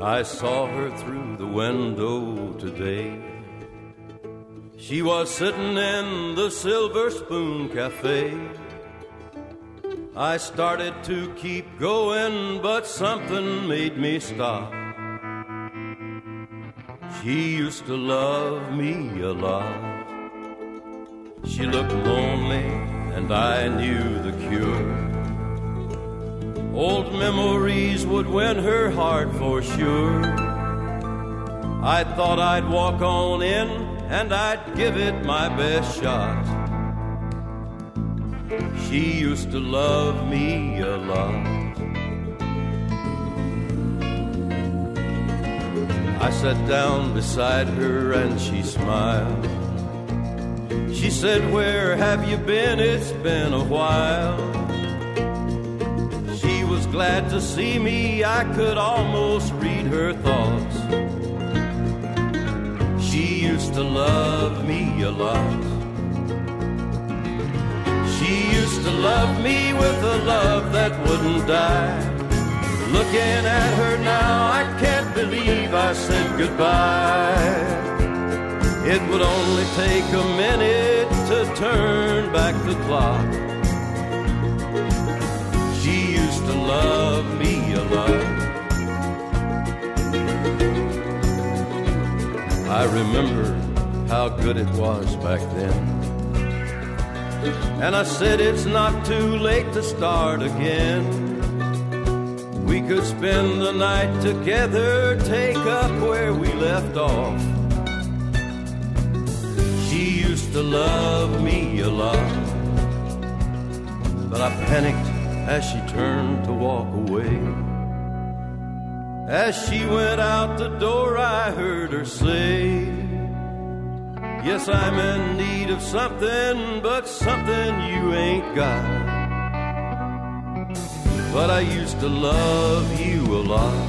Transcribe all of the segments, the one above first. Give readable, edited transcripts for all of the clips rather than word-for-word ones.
I saw her through the window today. She was sitting in the Silver Spoon Cafe. I started to keep going, but something made me stop. She used to love me a lot. She looked lonely, and I knew the cure. Old memories would win her heart for sure. I thought I'd walk on in and I'd give it my best shot. She used to love me a lot. I sat down beside her and she smiled. She said, "Where have you been? It's been a while." She was glad to see me. I could almost read her thoughts. She used to love me a lot. She used to love me with a love that wouldn't die. Looking at her now, I can't believe I said goodbye. It would only take a minute to turn back the clock. She used to love me a lot. I remember how good it was back then. And I said it's not too late to start again. We could spend the night together, take up where we left off. She used to love me a lot. But I panicked as she turned to walk away. As she went out the door, I heard her say, "Yes, I'm in need of something, but something you ain't got. But I used to love you a lot."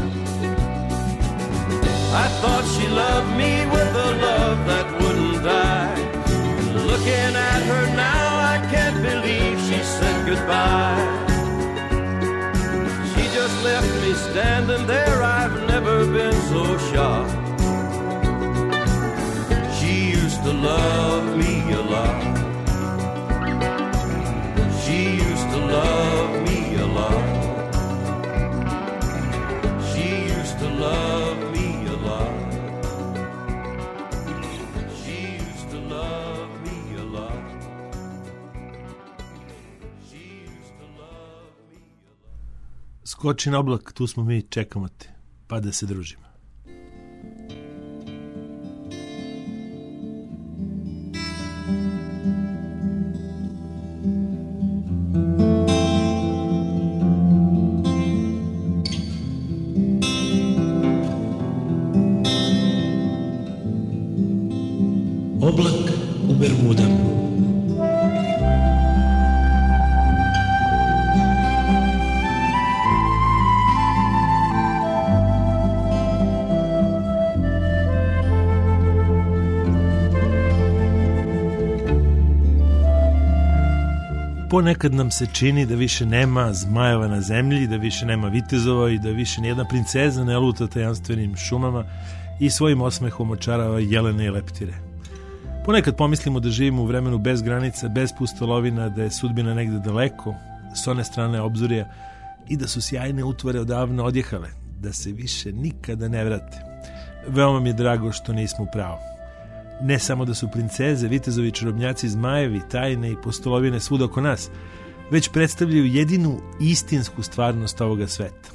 I thought she loved me with a love that wouldn't die. Looking at her now, I can't believe she said goodbye. She just left me standing there, I've never been so shocked. She used to love me a lot. She used to love me a lot. She used to love me a lot. She used to love me a lot. She used to love me a lot. Skoči na oblak, tu smo mi, čekamo te, pa da se družimo. Oblak u Bermudama. Ponekad nam se čini da više nema zmajeva na zemlji, da više nema vitezova i da više nijedna princeza ne luta tajanstvenim šumama i svojim osmehom očarava jelene i leptire. Ponekad pomislimo da živimo u vremenu bez granica, bez pustolovina, da je sudbina negde daleko, s one strane obzorja i da su sjajne utvore odavno odjehale, da se više nikada ne vrate. Veoma mi je drago što nismo u pravu. Ne samo da su princeze, vitezovi, čarobnjaci, zmajevi, tajne i pustolovine svuda oko nas, već predstavljaju jedinu istinsku stvarnost ovoga sveta.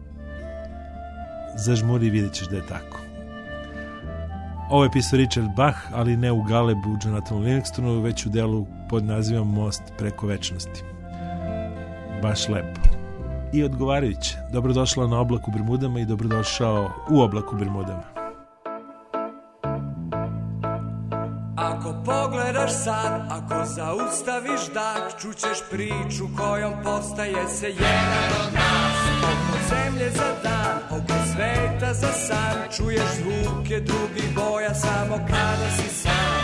Zažmuri i vidjet ćeš da je tako. Ovo je pisao Richard Bach, ali ne u galebu Jonathanu Livingstonu, već u delu pod nazivom Most preko večnosti. Baš lepo. I odgovarajuće. Dobrodošla na Oblak u Bermudama i dobrodošao u Oblak u Bermudama. Ako pogledaš sad, ako zaustaviš dah, čućeš priču kojom postaje se jedan od nas. Oko zemlje za dan, oko sveta za san, čuješ zvuke drugih boja samo kada si sam.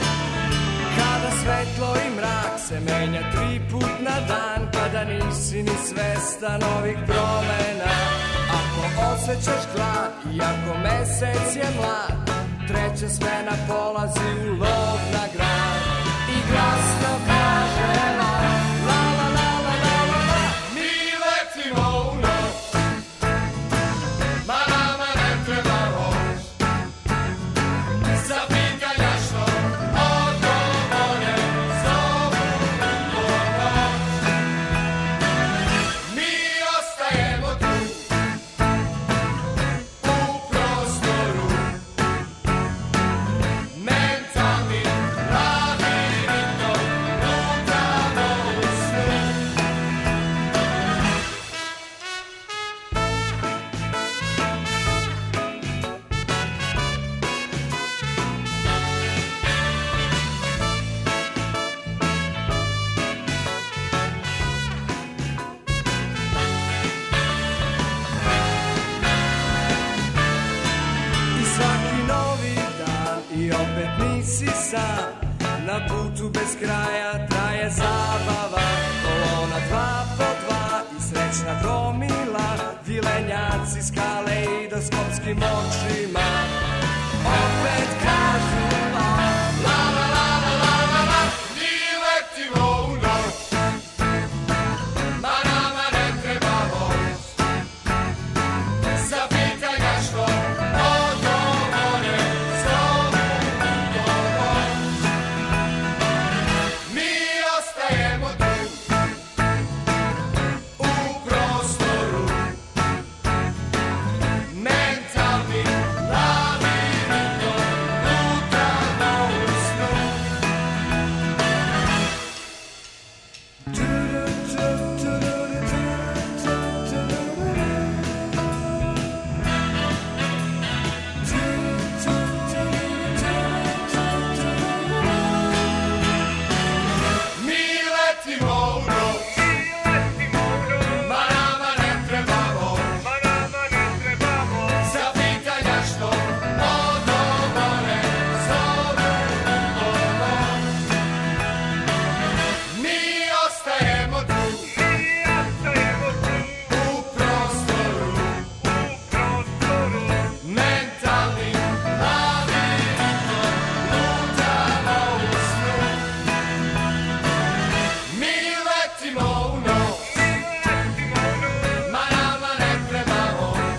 Kada svetlo i mrak se menja 3 put na dan, kada nisi ni svestan ovih promena. Ako osjećaš glad i ako mesec je mlad, treća smena polazi u lov na grad i glasno kaže la la la la la la la la. Mi letimo u noć, ma nama ne treba voz, za pitanja što odgovore zovu u noć. Mi ostajemo tu u prostoru, mentalni labirintom lutamo u snu. I svaki novi dan i opet nisi sam, na putu bez kraja traje zabava. Kolona 2 po 2 i srećna gomila, vilenjaci, skale i doskopskim očima. Opet kažu la la la la la la la la. Mi letimo u noć, ma nama ne treba voz, za pitanja što odgovore zovu u noć. Mi ostajemo tu u prostoru, mentalni labirintom lutamo u snu. Mi letimo u noć, ma nama ne treba voz, za pitanja što odgovore zovu u noć. Mi ostajemo tu u prostoru, mentalni labirintom lutamo u snu. Mi letimo u noć, ma nama ne treba voz,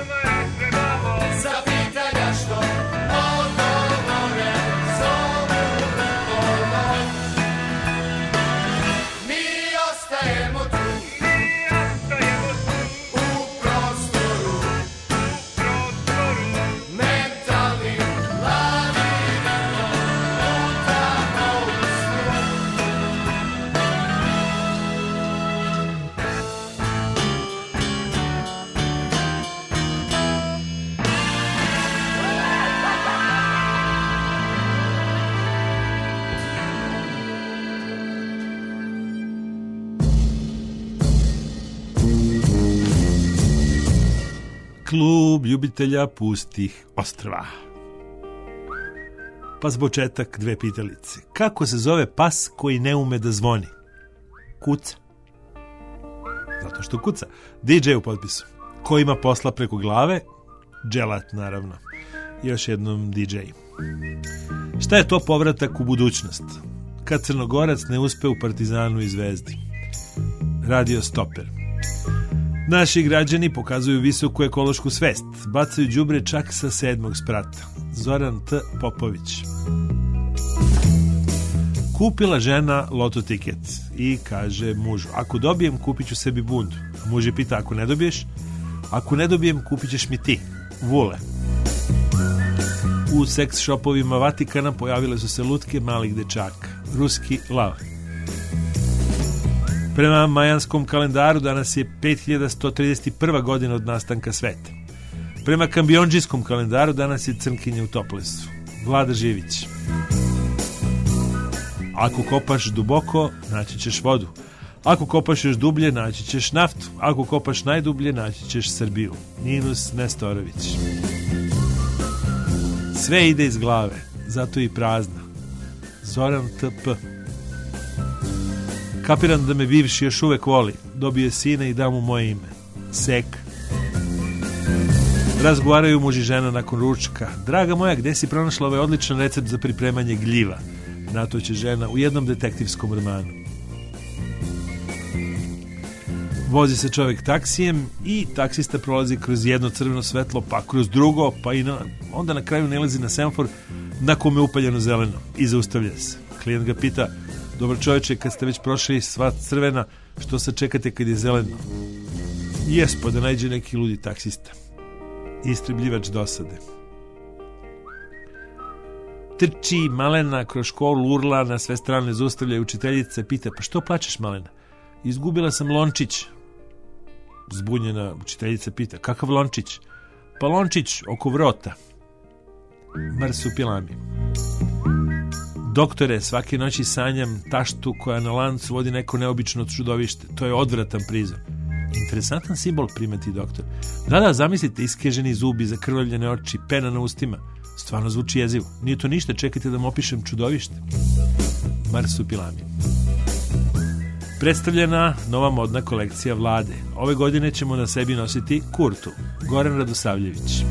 za pitanja što odgovore zovu u noć. Mi ostajemo tu u prostoru, mentalni labirintom lutamo u snu. Klub ljubitelja pustih ostrva. Pa za početak 2 pitalice. Kako se zove pas koji ne ume da zvoni? Kuca. Zato što kuca. DJ u potpisu. Ko ima posla preko glave? Dželat, naravno. Još jednom DJ. Šta je to povratak u budućnost? Kad Crnogorac ne uspe u Partizanu i Zvezdi. Radio Stoper. Naši građani pokazuju visoku ekološku svest. Bacaju đubre čak sa 7. sprata. Zoran T. Popović. Kupila žena loto tiket i kaže mužu: ako dobijem, kupit ću sebi bundu. A muž je pita: ako ne dobiješ? Ako ne dobijem, kupit ćeš mi ti. Vule. U seks shopovima Vatikana pojavile su se lutke malih dečaka. Ruski lav. Prema majanskom kalendaru danas je 5131. godina od nastanka sveta. Prema kambionđijskom kalendaru danas je Crnkinja u Toplesu. Vlada Živić. Ako kopaš duboko, naći ćeš vodu. Ako kopaš još dublje, naći ćeš naftu. Ako kopaš najdublje, naći ćeš Srbiju. Ninus Nestorović. Sve ide iz glave, zato i prazna. Zoran T.P. Kapiram da me bivši još uvek voli. Dobije sina i da mu moje ime. Sek. Razgovaraju muž i žena nakon ručka. Draga moja, gde si pronašla ovaj odličan recept za pripremanje gljiva? Na to će žena u jednom detektivskom romanu. Vozi se čovjek taksijem i taksista prolazi kroz jedno crveno svetlo, pa kroz drugo, pa i onda na kraju nalazi na semafor na kome je upaljeno zeleno i zaustavlja se. Klijent ga pita: dobar čovječe, kad ste već prošli sva crvena, što se čekate kad je zeleno? Jes, pa da nađe neki ludi taksista. Istrebljivač dosade. Trči Malena kroz školu, urla, na sve strane zaustavlja učiteljica, pita: pa što plačeš, Malena? Izgubila sam lončić. Zbunjena učiteljica pita: kakav lončić? Pa lončić oko vrota. Marsupilami. Doktore, svake noći sanjam taštu koja na lancu vodi neko neobično čudovište. To je odvratan prizor. Interesantan simbol, primeti doktor. Da, zamislite, iskeženi zubi, zakrvavljene oči, pena na ustima. Stvarno zvuči jezivo. Nije to ništa, čekajte da mu opišem čudovište. Marsupilami. Predstavljena nova modna kolekcija Vlade. Ove godine ćemo na sebi nositi Kurtu. Goran Radosavljević.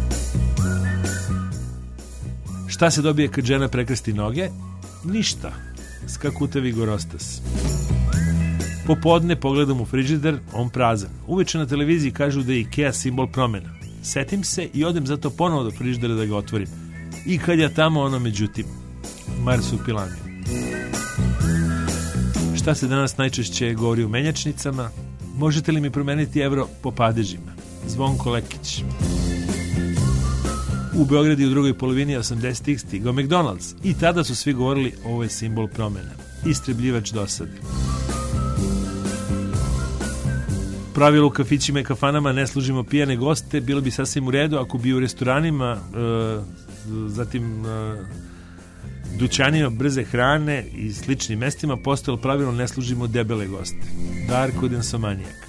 Šta se dobije kad žena prekrsti noge? Ništa. Skakutavi Gorostas. Popodne pogledam u frižider, on prazan. Uveče na televiziji kažu da je Ikea simbol promjena. Setim se i odem zato ponovo do frižidera da ga otvorim. I kad ja tamo, ono međutim. Marsupilami. Šta se danas najčešće govori u menjačnicama? Možete li mi promeniti evro po padežima? Zvonko Lekić. U Beogradu u drugoj polovini 80-ih stigao McDonald's i tada su svi govorili: ovo je simbol promjena. Istrebljivač dosade. Pravilo u kafićima i kafanama: ne služimo pijane goste. Bilo bi sasvim u redu ako bi u restoranima, zatim dućanima brze hrane i sličnim mestima postojalo pravilo: ne služimo debele goste. Darko Densomanijak.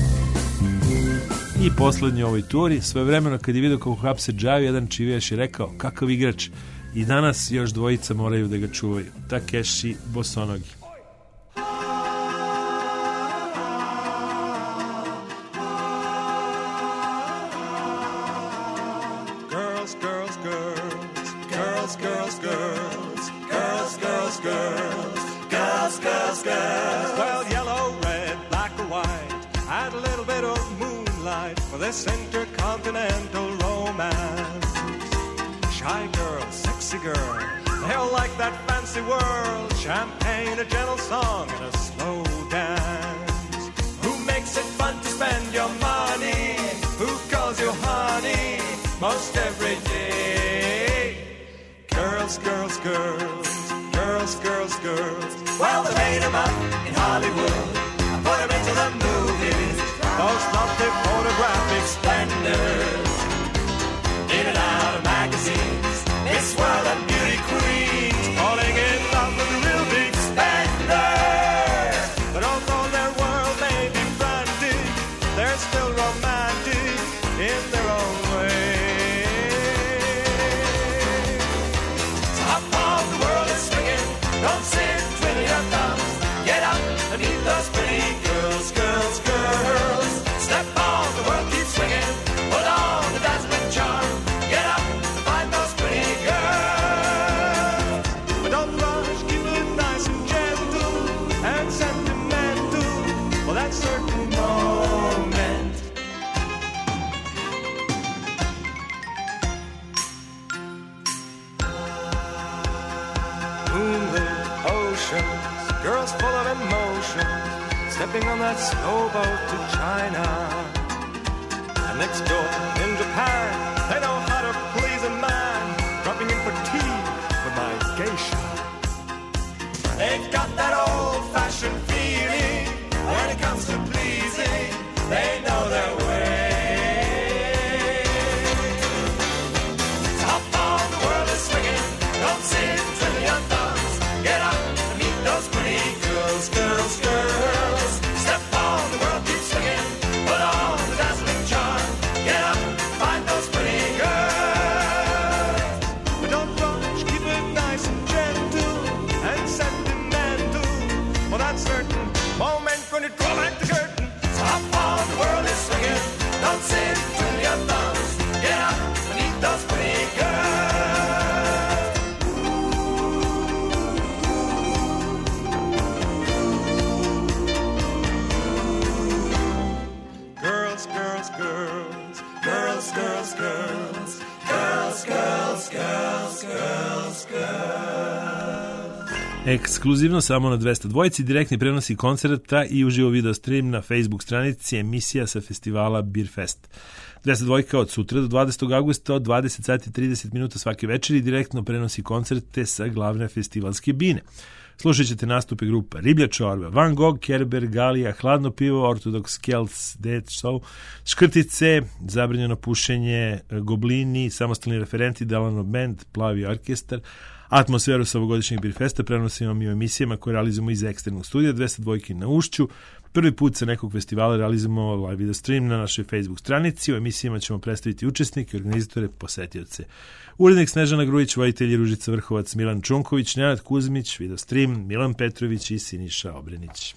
I poslednji u ovoj turi: svojevremeno kad je vidio kako hapse Džaju, jedan čivijaš je rekao: kakav igrač, i danas još dvojica moraju da ga čuvaju. Takeshi Bosonogi. This intercontinental romance. Shy girl, sexy girl, they'll like that fancy world. Champagne, a gentle song, and a slow dance. Who makes it fun to spend your money? Who calls you honey most every day? Girls, girls, girls, girls, girls, girls. Well, they made them up in Hollywood. I put them into the movies. Those lovely photographic splendors, in and out of magazines, Miss World and beauty queens, falling in love with the real big spenders. But although their world may be frantic, they're still romantic in their own way. So hop on, the world is swinging, don't sit twiddling your thumbs. Get up and meet those pretty girls, girls, girls. Step on, the world keeps swinging. Put on the dazzling charm. Get up and find those pretty girls. But don't rush, keep it nice and gentle and sentimental for that certain moment. Moonlit oceans, girls full of emotion, stepping on that slow boat to China. And next door in Japan, they know how to please a man, dropping in for tea with my geisha. They've got that old-fashioned feeling when it comes to pleasing. They know their way. Top on, the world is swinging. Don't sit twiddling your thumbs. Get up and meet those pretty girls, girls, girls. Step on, the world keeps swinging. Put on the dazzling charm. Get up, find those pretty Ekskluzivno samo na 202, direktni prenosi koncerta i uživo video stream na Facebook stranici emisija sa festivala Beer Fest. 202 od sutra do 20. augusta od 20 sati 30 minuta svake večeri direktno prenosi koncerte sa glavne festivalske bine. Slušat ćete nastupe grupa Riblja čorba, Van Gogh, Kerber, Galija, Hladno pivo, Orthodox Celts, Dead Show, Škrtice, Zabranjeno pušenje, Goblini, Samostalni referenti, Delano Band, Plavi orkestar. Atmosferu sa ovogodišnjeg Beer Festa prenosimo mi u emisijama koje realizujemo iz eksternog studija 202 na Ušću. Prvi put sa nekog festivala realizujemo live video stream na našoj Facebook stranici. U emisijama ćemo predstaviti učesnike, organizatore, posetioce. Urednik Snežana Grujić, voditelji Ružica Vrhovac, Milan Čunković, Nenad Kuzmić, video stream, Milan Petrović i Siniša Obrenić.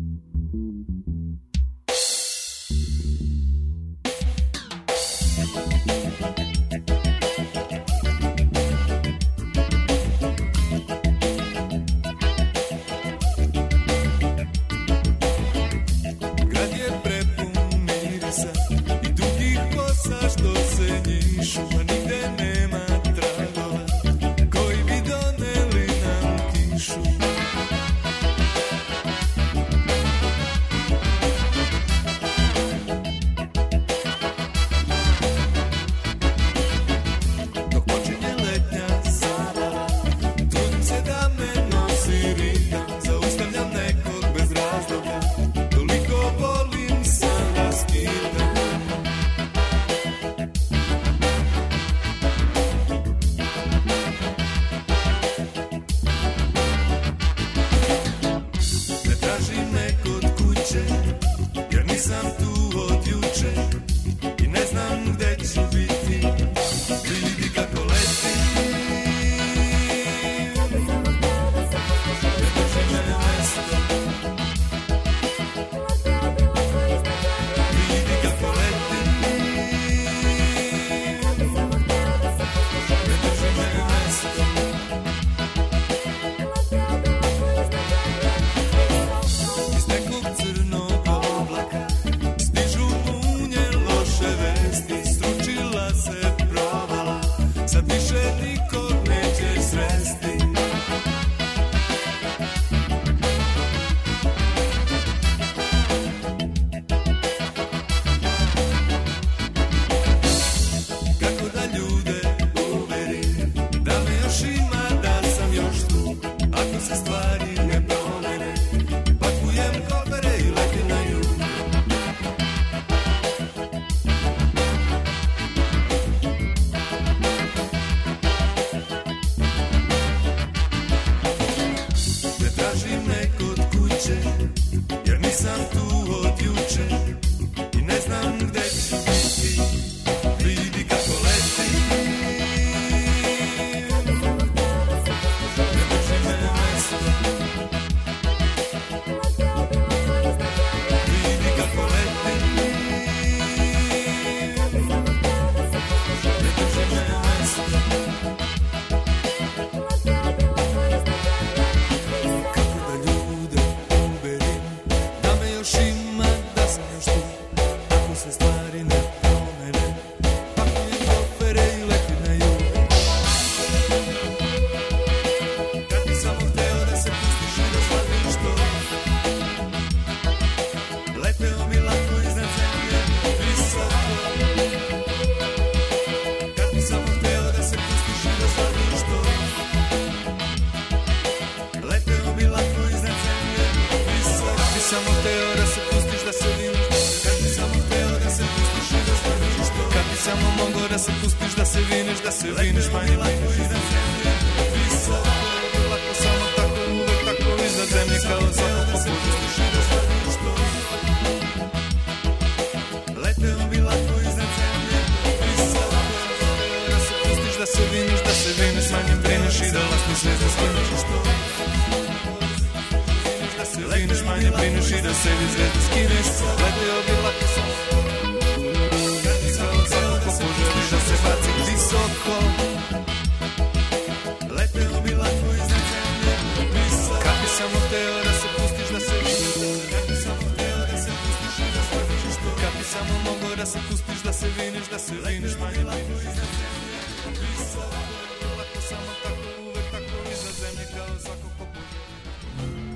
Da se pustiš, da se viniš, da se viniš manje lako iznad zemlje. Visoko, lako samo tako, uvek tako iznad zemlje kao svako pokuđe.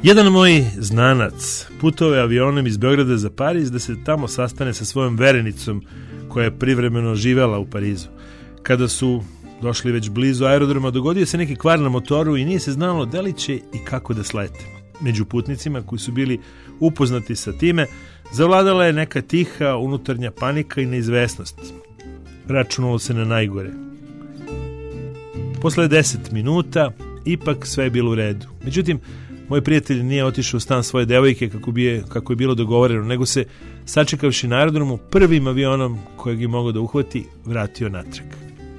Jedan moj znanac putovao je avionom iz Beograda za Pariz da se tamo sastane sa svojom verenicom koja je privremeno živela u Parizu. Kada su došli već blizu aerodroma, dogodio se neki kvar na motoru i nije se znalo da li će i kako da slete. Među putnicima koji su bili upoznati sa time, zavladala je neka tiha unutarnja panika i neizvesnost. Računalo se na najgore. Posle 10 minuta ipak sve je bilo u redu. Međutim, moj prijatelj nije otišao u stan svoje devojke kako je bilo dogovoreno, nego se, sačekavši na aerodromu, prvim avionom kojeg je mogao da uhvati, vratio natrag.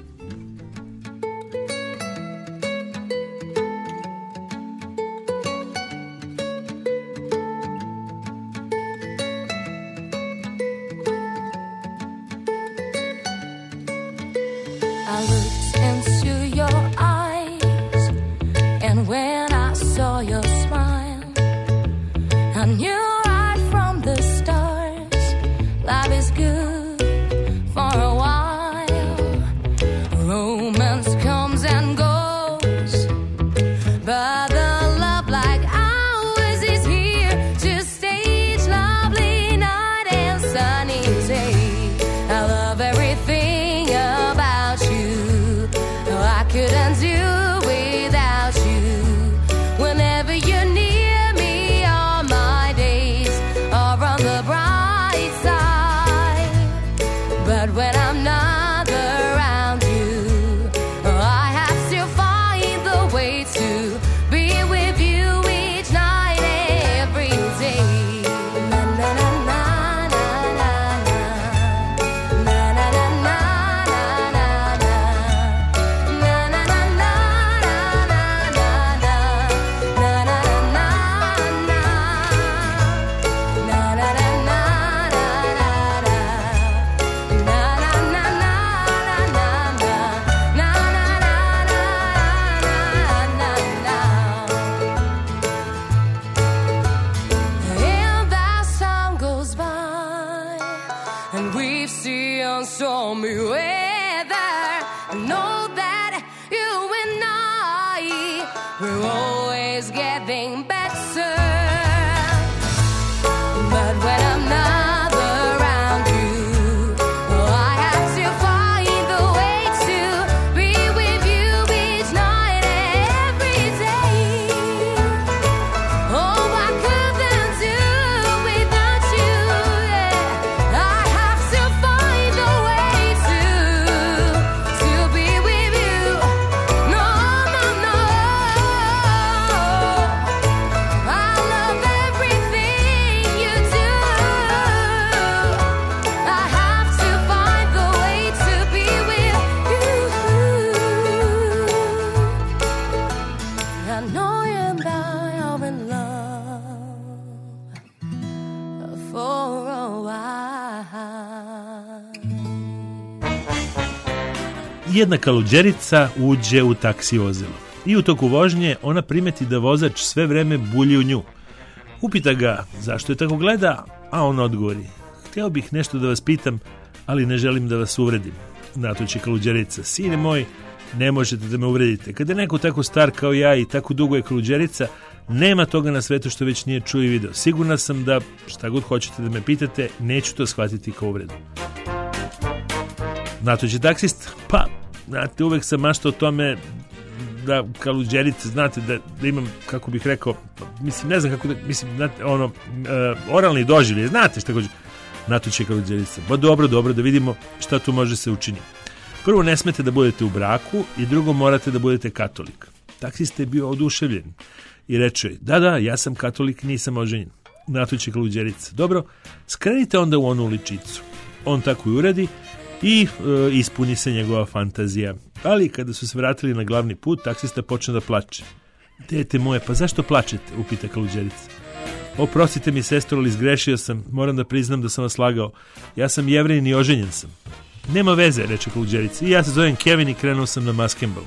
I looked into your eyes, and when I saw your smile, I knew right from the start, life is good for a while. Romance comes and goes, but the love like ours is here to stay each lovely night and sunny day. I love everything about you. I couldn't do without you. Whenever you're near me, all my days are on the bright side. But when I'm not around you, I have to find the way to be with you each night and every day. Na na na na na na na na na na na na na na na na And as time goes by, and we've seen stormy weather, I know that you and I, we're always getting better. But when I'm not around you, I have to find the way to be with you each night and every day. Oh, I couldn't do without you. Yeah. I have to find a way to be with you. No, no, no. I love everything you do. I have to find the way to be with you. I know you and I are in love for a while. Jedna kaluđerica uđe u taksi vozilo i u toku vožnje ona primeti da vozač sve vreme bulji u nju. Upita ga zašto je tako gleda, a on odgovori: htio bih nešto da vas pitam, ali ne želim da vas uvredim. Na to će kaluđerica: sine moj, ne možete da me uvredite. Kada je neko tako star kao ja i tako dugo je kaluđerica, nema toga na svetu što već nije čuo i video. Sigurna sam da šta god hoćete da me pitate, neću to shvatiti kao uvredu. Na to će taksist: pa, znate, uvek sam maštao o tome da kaluđerice, znate, da imam, kako bih rekao, mislim, ne znam kako da, mislim, znate, oralni doživljaj, znate šta hoće. Na to će kaluđerica: ba dobro, da vidimo šta tu može se učiniti. Prvo, ne smete da budete u braku i drugo, morate da budete katolik. Taksista je bio oduševljen i reče: da, ja sam katolik, nisam oženjen. Na to će kaluđerica: dobro, skrenite onda u onu uličicu. On tako i uradi i ispuni se njegova fantazija. Ali kada su se vratili na glavni put, taksista počne da plače. Dete moje, pa zašto plačete? Upita kaluđerica. Oprostite mi, sestro, ali izgrešio sam, moram da priznam da sam vas lagao. Ja sam Jevrin i oženjen sam. Nema veze, reče kaluđerica, i ja se zovem Kevin i krenuo sam na maskembal.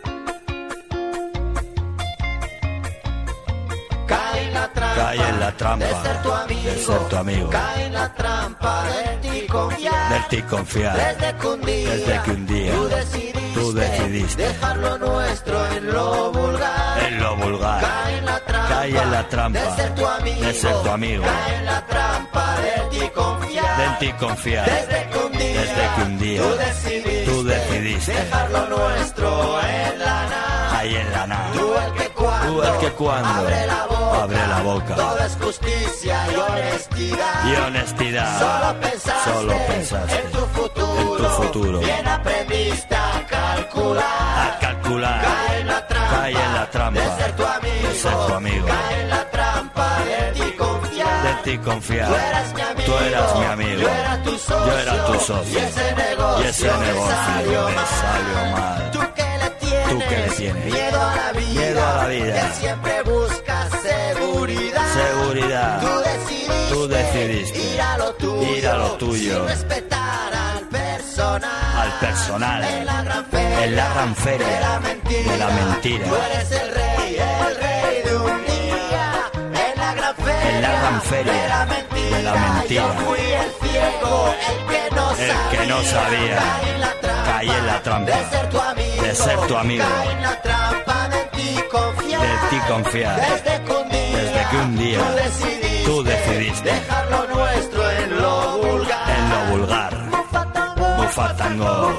Cae la trampa de ser tu amigo. Cae en la trampa del ti confiar. Desde que un día tú decidiste dejar lo nuestro en lo vulgar. Cae en la trampa de ser tu amigo. Cae en la trampa del ti confiar. Desde que un día tú decidiste dejar lo nuestro en la nada. Ahí en la nada. Tú el que cuando abre la boca todo es justicia y honestidad. Solo pensaste en tu futuro. Bien aprendiste a calcular. Cae en la trampa de ser tu amigo. Cae en la trampa de ti confiar. Tú eras mi amigo. Yo era tu socio. Y ese negocio me salió mal. ¿Tú qué le tienes? Miedo a la vida. Que siempre buscas seguridad. Tú decidiste ir a lo tuyo. Sin respetar al personal. En la gran feria de la mentira. Tú eres el rey de un día. En la gran feria de la mentira. Yo fui el ciego, el que no sabía. Caí en la trampa de ser tu amigo. Caí en la trampa de ti confiar. Desde que un día tú decidiste dejar lo nuestro en lo vulgar. Mufatango.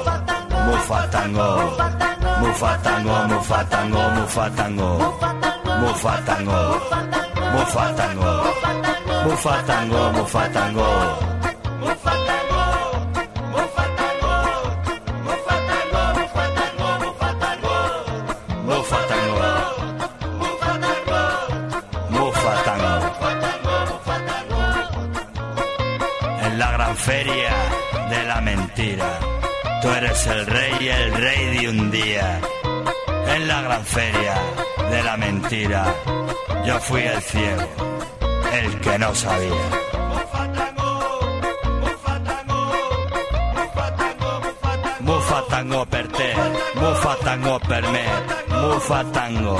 En la gran feria de la mentira. Tú eres el rey de un día. En la gran feria de la mentira. Yo fui el ciego, el que no sabía. Mufatango per te, mufatango per me, mufatango.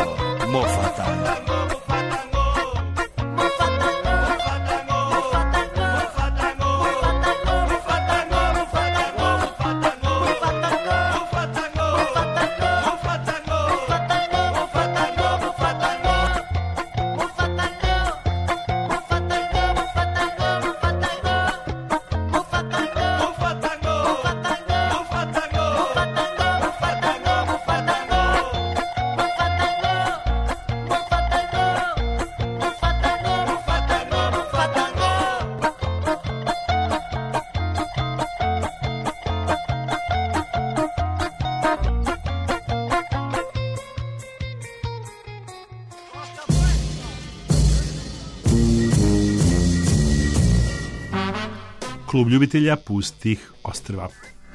Klub ljubitelja pustih ostrva.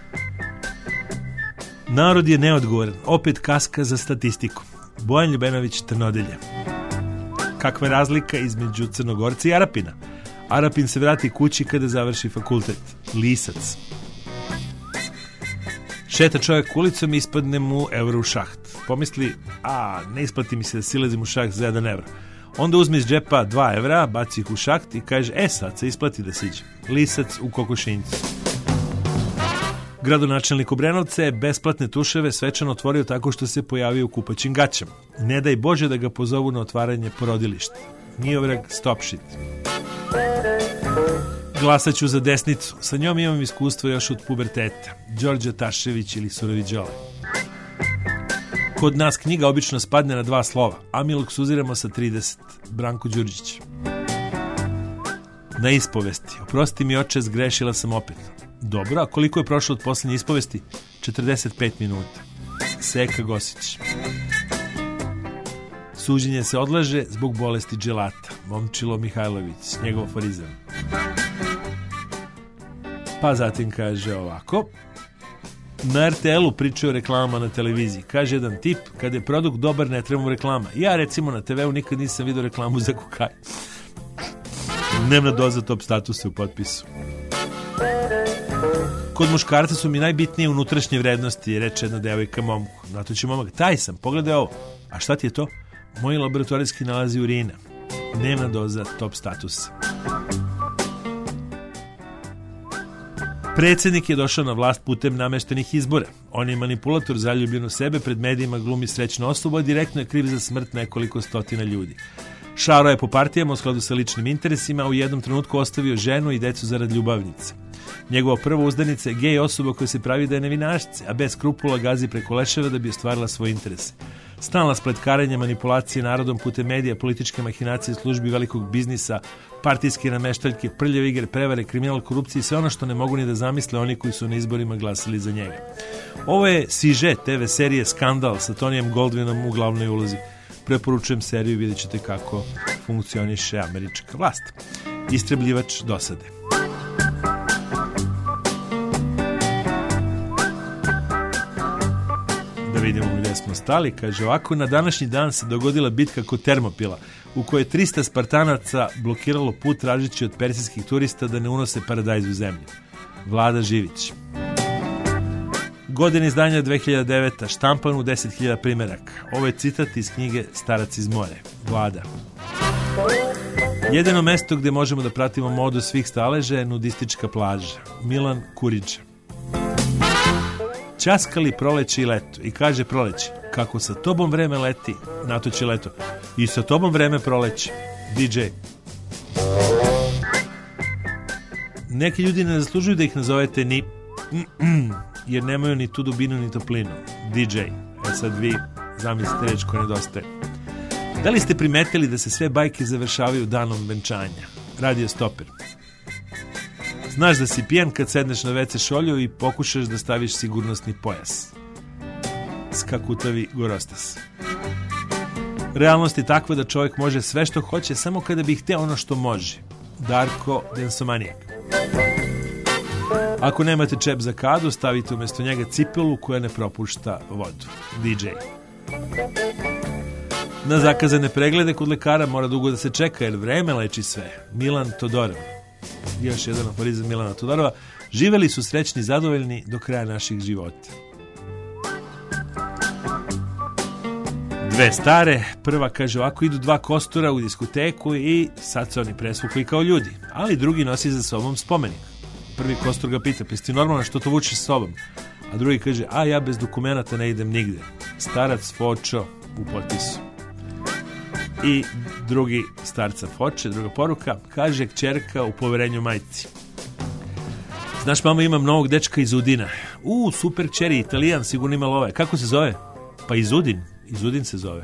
Narod je neodgovoran, opet kaska za statistiku. Bojan Ljubenović, Trnodelje. Kakva je razlika između Crnogorca i Arapina? Arapin se vrati kući kada završi fakultet. Lisac. Šeta čovjek ulicom i ispadne mu euro u šaht. Pomisli, ne isplati mi se da silazim u šaht za 1 evro. Onda uzme iz džepa 2 evra, baci ih u šaht i kaže, sad se isplati da siđe. Lisac u kokošinjcu. Gradonačelnik Obrenovca je besplatne tuševe svečano otvorio tako što se pojavio u kupaćim gaćama. Ne daj Bože da ga pozovu na otvaranje porodilišta. Miovrag, stop shit. Glasat ću za desnicu. Sa njom imam iskustvo još od puberteta. Đorđe Tašević ili Surovi Đole. Kod nas knjiga obično spadne na 2 slova, a mi luksuziramo sa 30. Branko Đurđić. Na ispovesti. Oprosti mi oče, zgrešila sam opet. Dobro, a koliko je prošlo od posljednje ispovesti? 45 minuta. Seka Gosić. Suđenje se odlaže zbog bolesti dželata. Momčilo Mihajlović, njegov aforizam. Pa zatim kaže ovako. Na RTL-u pričaju o reklamama na televiziji. Kaže jedan tip, kada je produkt dobar ne treba mu reklama. Ja recimo na TV-u nikad nisam vidio reklamu za kokaj. Dnevna doza top statusa u potpisu. Kod muškarca su mi najbitnije unutrašnje vrednosti, reče jedna devojka momku. Na to će momak, taj sam, pogledaj ovo. A šta ti je to? Moji laboratorijski nalazi urina. Dnevna doza top statusa. Predsjednik je došao na vlast putem nameštenih izbora. On je manipulator, zaljubljen u sebe, pred medijima glumi srećnu osobu, a direktno je kriv za smrt nekoliko stotina ljudi. Šaro je po partijama u skladu sa ličnim interesima, a u jednom trenutku ostavio ženu i decu zarad ljubavnice. Njegova prva uzdanica je gej osoba koja se pravi da je nevinašce, a bez skrupula gazi preko leševa da bi ostvarila svoje interese. Stalna spletkarenja, manipulacije narodom putem medija, političke mahinacije, službi velikog biznisa, partijske nameštaljke, prljave igre, prevare, kriminal, korupcije i sve ono što ne mogu ni da zamisle oni koji su na izborima glasili za njega. Ovo je sižet TV serije Skandal sa Tonijem Goldvinom u glavnoj ulozi. Preporučujem seriju i vidjet ćete kako funkcioniše američka vlast. Istrebljivač dosade. Da vidimo gdje smo stali. Kaže ovako, na današnji dan se dogodila bitka kod Termopila, u kojoj 300 Spartanaca blokiralo put tražeći od persijskih turista da ne unose paradajz u zemlju. Vlada Živić. Godina izdanja 2009. Štampan u 10.000 primjeraka. Ovo je citat iz knjige Starac iz more. Vlada. Jedino mesto gdje možemo da pratimo modu svih staleža je nudistička plaža. Milan Kuriđa. Ćaskali proleće i leto i kaže proleće, kako sa tobom vreme leti, na to će leto. I sa tobom vreme proleće. DJ. Neki ljudi ne zaslužuju da ih nazovete ni jer nemaju ni tu dubinu ni toplinu. DJ. Sad vi zamislite reč koja nedostaje. Da li ste primetili da se sve bajke završavaju danom venčanja? Radio Stoper. Znaš da si pijan kad sedneš na WC šolju i pokušaš da staviš sigurnosni pojas. Skakutavi Gorostas. Realnost je takva da čovjek može sve što hoće samo kada bi hteo ono što može. Darko Densomanijak. Ako nemate čep za kadu, stavite umjesto njega cipelu koja ne propušta vodu. DJ. Na zakazane preglede kod lekara mora dugo da se čeka jer vreme leči sve. Milan Todorov. Još jedan aforizam Milana Todorova. Živeli su srećni i zadovoljni do kraja naših života. Dve stare. Prva kaže ovako, idu dva kostura u diskoteku i sad se oni presvukli kao ljudi, ali drugi nosi za sobom spomenik. Prvi kostur ga pita, pa jesi ti normalno što to vučeš sa sobom? A drugi kaže, a ja bez dokumenata ne idem nigde. Starac Fočo u potpisu. I drugi starca Foče, druga poruka, kaže kćerka u poverenju majci. Znaš, mama, imam novog dečka iz Udina. Super kćeri, Italijan, sigurno ima love. Kako se zove? Pa Izudin. Izudin se zove.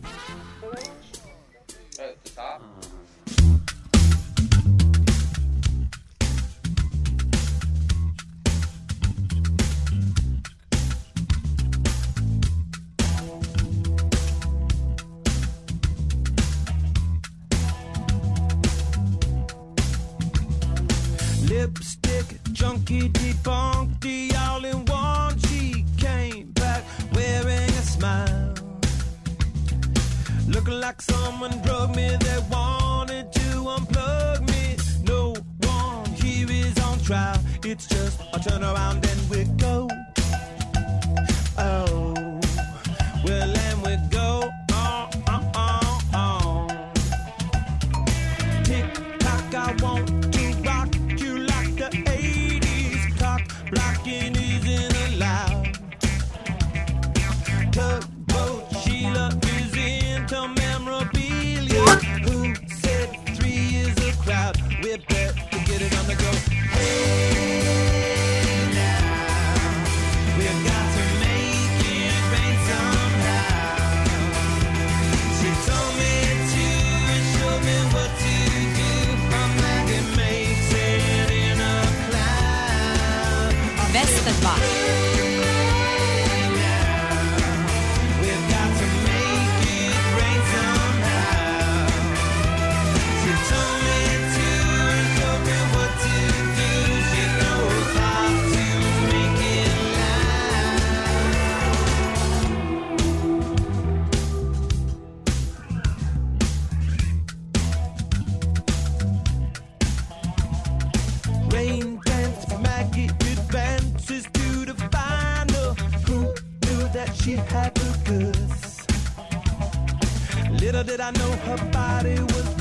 Lipstick, junkie, debunked, all in one. She came back wearing a smile, looking like someone drugged me. They wanted to unplug me. No one here is on trial. It's just a turn around and we go. Oh, well, and we go. Tick tock, I want. Blocking isn't allowed. Tugboat Sheila is into memorabilia. Who said 3 is a crowd? We better get it on the go. Hey now, we've got to make it rain somehow. She told me to and showed me what to do. I'm like it makes it in a cloud. Vesta 2. She had the goods. Little did I know her body was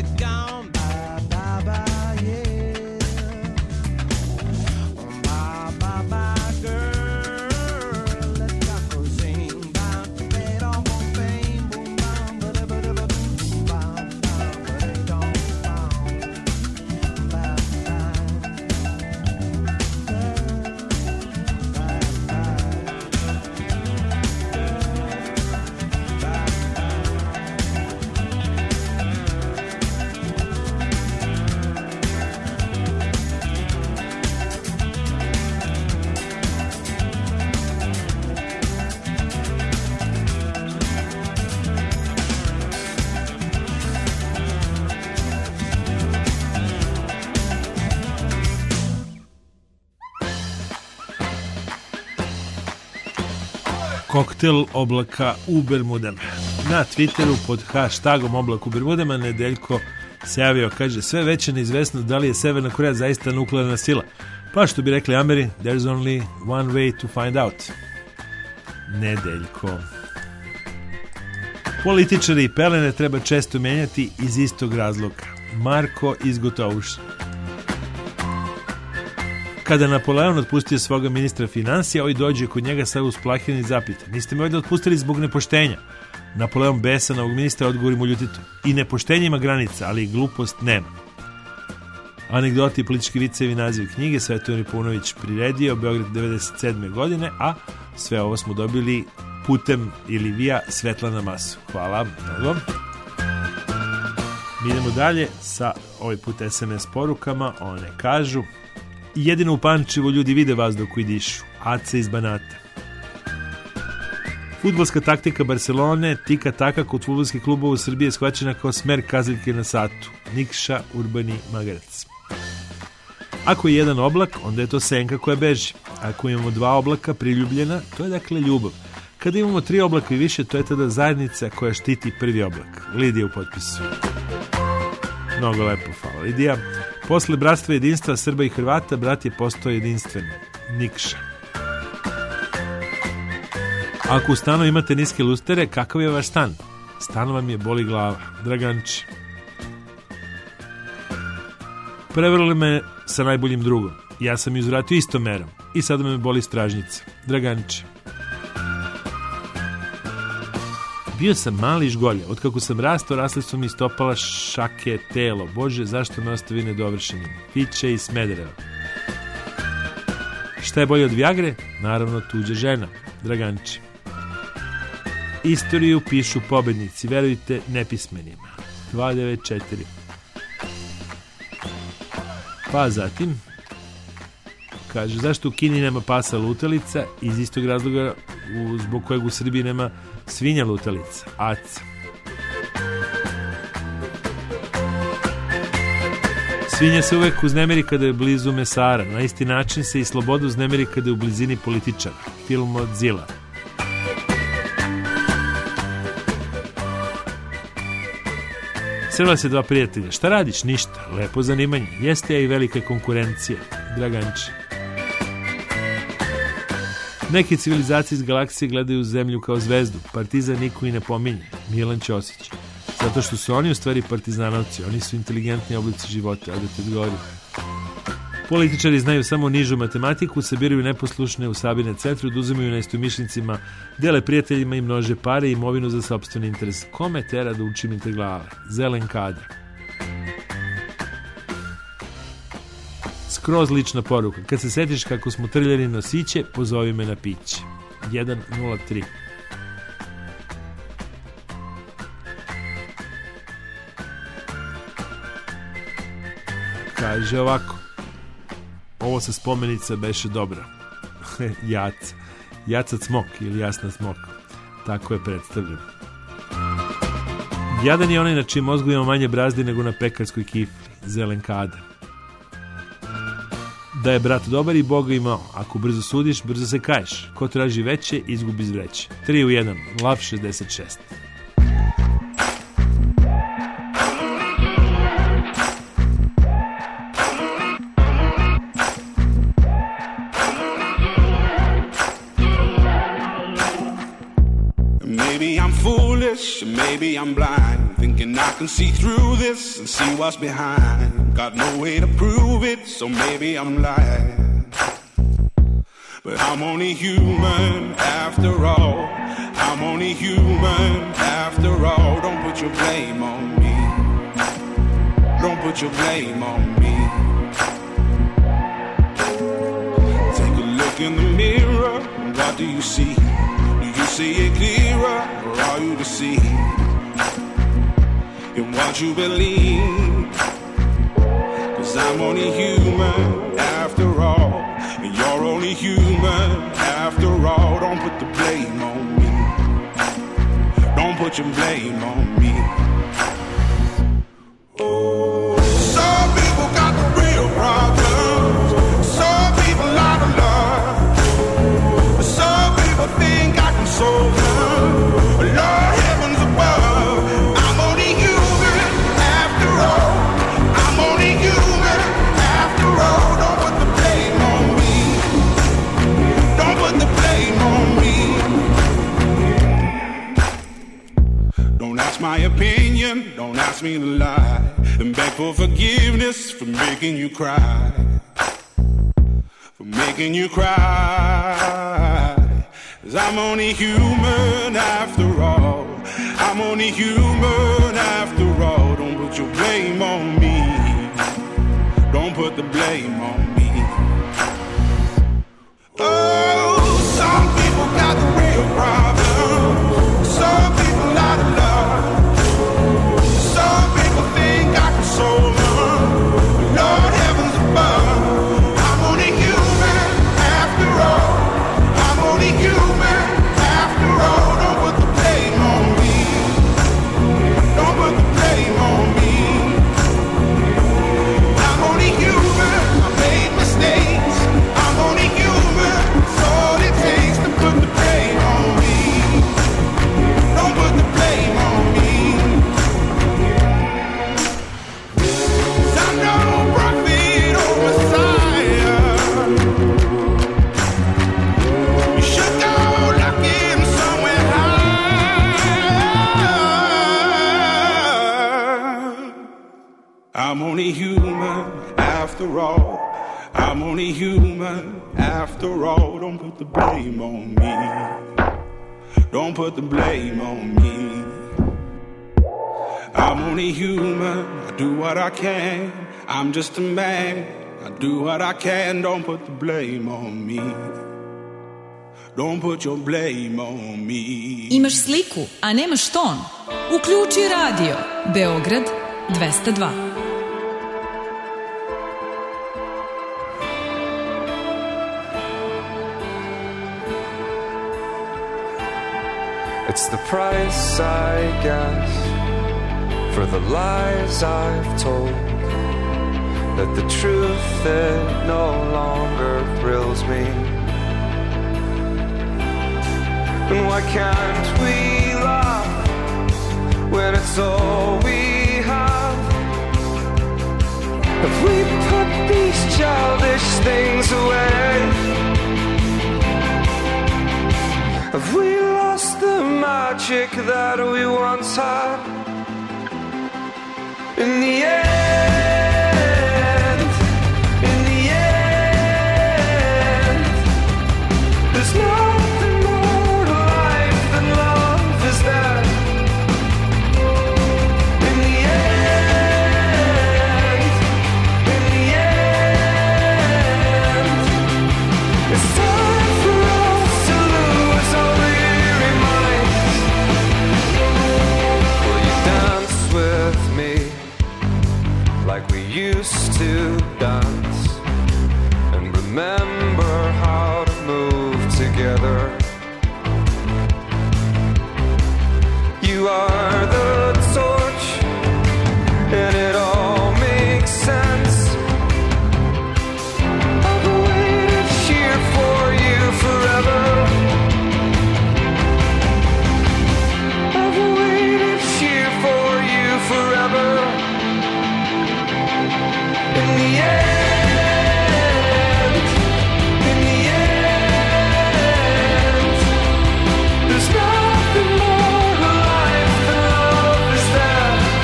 we're gone. Bye, bye, bye, yeah. Bye, bye, bye, girl. Let the go sing. Bye, bed on my pain. Boom, bam, ba, ba, ba, ba, boom, bam, bam, ba, dum, bam. Bye, Koktel oblaka u Bermudama. Na Twitteru pod hashtagom oblak u Bermudama Nedeljko se javio, kaže, sve veće neizvesnost da li je Severna Koreja zaista nuklearna sila. Pa što bi rekli Ameri, there's only one way to find out. Nedeljko. Političari i pelene treba često menjati iz istog razloga. Marko iz Gotovuša. Kada Napoleon otpustio svoga ministra financija, ovaj dođe kod njega sa usplahen i zapita: niste me ovdje otpustili zbog nepoštenja? Napoleon besan ovog ministra odgovori mu ljutito: i nepoštenje ima granica, ali i glupost nema. Anegdoti i politički vicevi, naziv knjige Svetovan Paunović priredio, Beograd 97. godine, a sve ovo smo dobili putem ili via Svetlana Masu. Hvala mnogo. Mi idemo dalje sa ovaj put SMS porukama. One kažu: jedino u Pančevu ljudi vide vazduh koji dišu. Aca iz Banata. Fudbalska taktika Barcelone tika taka kod fudbalskih klubova u Srbiji je shvaćena kao smer kazaljke na satu. Nikša Urbani Magarac. Ako je jedan oblak, onda je to senka koja beži. Ako imamo dva oblaka priljubljena, to je dakle ljubav. Kada imamo tri oblaka i više, to je tada zajednica koja štiti prvi oblak. Lidija u potpisu. Mnogo lepo, hvala Lidija. Posle bratstva i jedinstva Srba i Hrvata, brat je postao jedinstven. Nikša. Ako u stanu imate niske lustere, kakav je vaš stan? Stan vam je boli glava. Draganči. Prevrli me sa najboljim drugom. Ja sam ju uzvratio istom merom. I sada me boli stražnjica. Draganči. Bio sam mali i žgolja. Od kako sam rastao, rasle su mi stopala, šake, telo. Bože, zašto me ostavi nedovršenim? Fiće i Smedereva. Šta je bolje od Viagre? Naravno, tuđa žena. Draganči. Istoriju pišu pobednici, verujte nepismenima. 294. Pa zatim kaže, zašto u Kini nema pasa lutalica? Iz istog razloga zbog kojeg u Srbiji nema svinja lutalica. Aca. Svinja se uvek uznemiri kada je blizu mesara. Na isti način se i sloboda uznemiri kada je u blizini političara. Film od Zila. Srela se dva prijatelja. Šta radiš? Ništa. Lepo zanimanje. Jeste, a i velika konkurencija. Draganči. Neke civilizacije iz galaksije gledaju zemlju kao zvezdu. Partizan niko i ne pominje. Milan Ćosić. Zato što su oni u stvari partizanovci. Oni su inteligentni oblici života. Da te odgovorim. Političari znaju samo nižu matematiku, sabiraju neposlušne u sabirne centru, oduzimaju neistomišljenicima, dele prijateljima i množe pare i imovinu za sopstveni interes. Kome tera da učim integrale? Zelen kadar. Skroz lična poruka. Kad se setiš kako smo trljali nosiće, pozovi me na piće. 103. Kaže ovako. Ovo sa spomenica beše dobro. Jaca. Jaca cmok ili jasna smok. Tako je predstavljeno. Jadan je onaj na čim mozgu ima manje brazdi nego na pekarskoj kifli. Zelen kada. Da je brat dobar i Boga imao. Ako brzo sudiš, brzo se kaješ. Ko traži veće, izgubi iz vreće. 3 u 1. Lav 66. Maybe I'm blind, thinking thinking I can see through this and see what's behind. Got no way to prove it, so maybe I'm lying. But I'm only human after all. I'm only human after all. Don't put your blame on me. Don't put your blame on me. Take a look in the mirror. What do you see? Do you see it clearer, or are you deceived in what you believe? 'Cause I'm only human after all, and you're only human after all. Don't put the blame on me. Don't put your blame on me. Some people got the real problems. Some people out of love. Some people think I can solve them. Lord, heavens above, I'm only human after all. I'm only human after all. Don't put the blame on me. Don't put the blame on me. Don't ask my opinion, don't ask me to lie, and beg for forgiveness for making you cry. For making you cry. 'Cause I'm only human after all. I'm only human after all. Don't put your blame on me. Don't put the blame on me. Oh, some people got the real problem. Some people out of love. Some people think I can solve them. Lord, heavens above, I'm only human after all. I'm only human after all. Don't put the blame on me. Don't put the blame on me. I'm only human. I made mistakes. I'm only human. It's all it takes to put the blame on me. Don't put the blame on me. 'Cause I'm no prophet or Messiah. You should go looking somewhere high. I'm only human after all. I'm only human after all. Don't put the blame on me. Don't put the blame on me. I'm only human. I do what I can. I'm just a man. I do what I can. Don't put the blame on me. Don't put your blame on me. Imaš sliku, a nemaš ton? Uključi radio. Beograd 202. It's the price, I guess, for the lies I've told. That the truth, it no longer thrills me. And why can't we laugh when it's all we have? Have we put these childish things away? Have we lost the magic that we once had? In the end, there's nothing more to life than love, is there? In the end, it's time for us to lose our weary minds. Will you dance with me like we used to dance, and remember how to move together? You are the torch, and it all makes sense. I've waited here for you forever. I've waited here for you forever. In the end, there's nothing more to life than love, is there?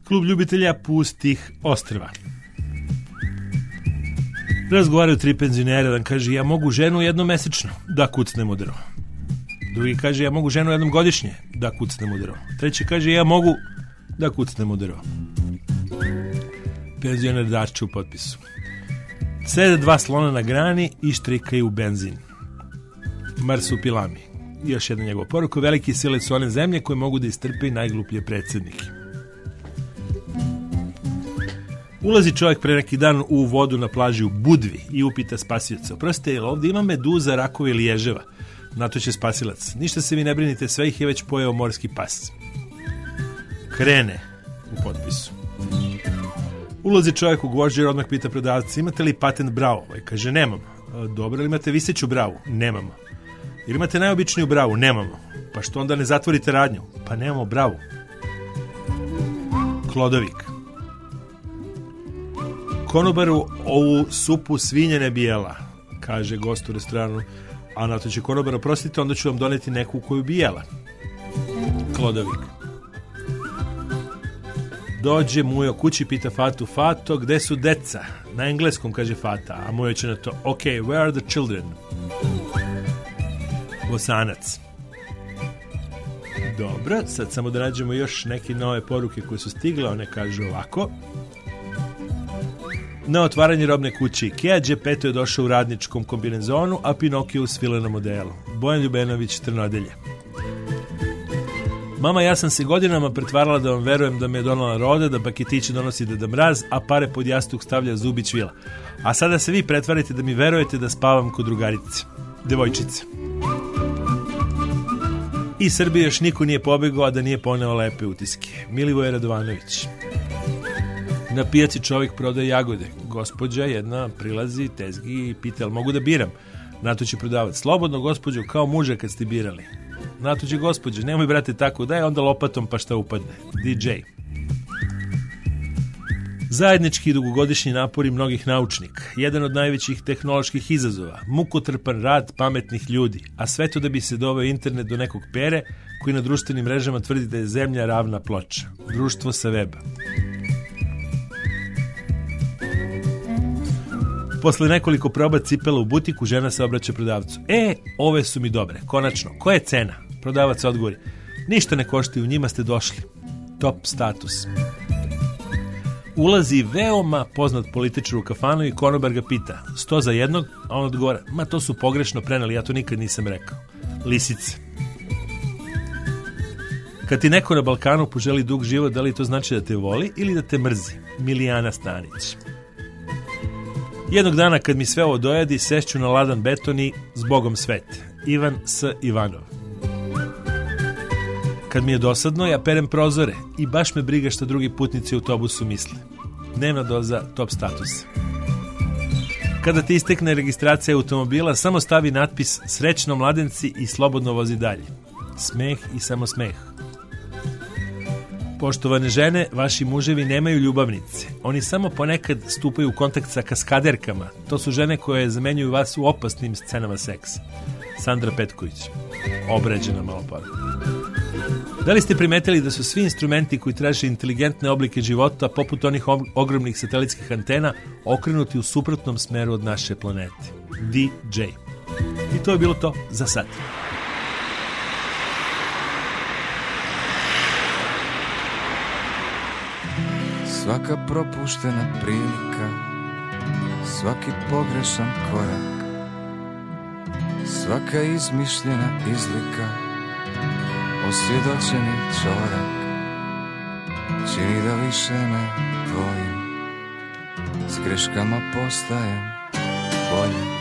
Klub ljubitelja pustih ostrva. Razgovaraju 3 penzionera, jedan kaže ja mogu ženu jednom mesečno da kucnem u drvo. Drugi kaže ja mogu ženu jednom godišnje da kucnem u drvo. Treći kaže ja mogu da kucnem u drvo. Penzioner dače u potpisu. Sede 2 slona na grani i štrikaju u benzin. Marsupilami. Još jedna njegova poruka, veliki sile su one zemlje koje mogu da istrpe i najgluplje predsjednike. Ulazi čovjek pre neki dan u vodu na plaži u Budvi i upita spasioca. Oprostite, jel ovdje ima meduza, rakova ili ježeva? Na to će spasilac. Ništa se vi ne brinite, sve ih je već pojeo morski pas. Krene u potpisu. Ulazi čovjek u gvožđer, odmah pita prodavca, imate li patent bravo? Kaže, nemamo. Dobro, ili imate viseću bravu? Nemamo. Ili imate najobičniju bravu? Nemamo. Pa što onda ne zatvorite radnju? Pa nemamo bravu. Klodovik. Konobaru, ovu supu svinje ne bijela, kaže gost u restoranu, a na to će konobar, oprostite, onda ću vam doneti neku koju bijela. Klodovik. Dođe Mujo kući, pita Fatu, Fato, gde su deca? Na engleskom kaže Fata, a Mujo će na to, ok, where are the children? Bosanac. Dobro, sad samo da nađemo još neke nove poruke koje su stigle, one kažu ovako. Na otvaranje robne kuće Ikea, Geppetto je došao u radničkom kombinezonu, a Pinokio u svilenom modelu. Bojan Ljubenović, Trnodelje. Mama, ja sam se godinama pretvarala da vam verujem da me je donala Roda, da paketiće donosi Deda Mraz, a pare pod jastuk stavlja Zubić Vila. A sada se vi pretvarite da mi verujete da spavam kod drugarice, devojčice. I Srbije još niko nije pobegao, a da nije poneo lepe utiske. Milivoje Radovanović. Na pijaci čovjek prodaje jagode. Gospođa jedna prilazi tezgi i pita, jel mogu da biram? Na to će prodavac, slobodno gospođo, kao muža kad ste birali. Na to će gospođa, nemoj brate tako, daj onda lopatom pa šta upadne. DJ. Zajednički dugogodišnji napori mnogih naučnika, jedan od najvećih tehnoloških izazova, mukotrpan rad pametnih ljudi, a sve to da bi se doveo internet do nekog Pere koji na društvenim mrežama tvrdi da je zemlja ravna ploča. Društvo sa weba. Posle nekoliko proba cipela u butiku, žena se obraća prodavcu. Ove su mi dobre, konačno, koja je cena? Prodavac odgovori, ništa ne koštaju, njima ste došli. Top status. Ulazi veoma poznat političar u kafanu i konobar ga pita, 100 za jednog, a on odgovara, ma to su pogrešno preneli, ja to nikad nisam rekao. Lisice. Kad ti neko na Balkanu poželi dug život, da li to znači da te voli ili da te mrzi? Milijana Stanić. Jednog dana kad mi sve ovo dojadi, sešću na ladan beton i zbogom svete. Ivan S. Ivanov. Kad mi je dosadno, ja perem prozore i baš me briga šta drugi putnici u autobusu misle. Dnevna doza top statusa. Kada ti istekne registracija automobila, samo stavi natpis srećno mladenci i slobodno vozi dalje. Smeh i samo smeh. Poštovane žene, vaši muževi nemaju ljubavnice. Oni samo ponekad stupaju u kontakt sa kaskaderkama. To su žene koje zamenjuju vas u opasnim scenama seksa. Sandra Petković. Obrađena malo pa. Da li ste primetili da su svi instrumenti koji traže inteligentne oblike života, poput onih ogromnih satelitskih antena, okrenuti u suprotnom smeru od naše planete? DJ. I to je bilo to za sad. Svaka propuštena prilika, svaki pogrešan korak, svaka izmišljena izlika, osvjedočeni čorak, čini da više ne volim, s greškama postajem bolji.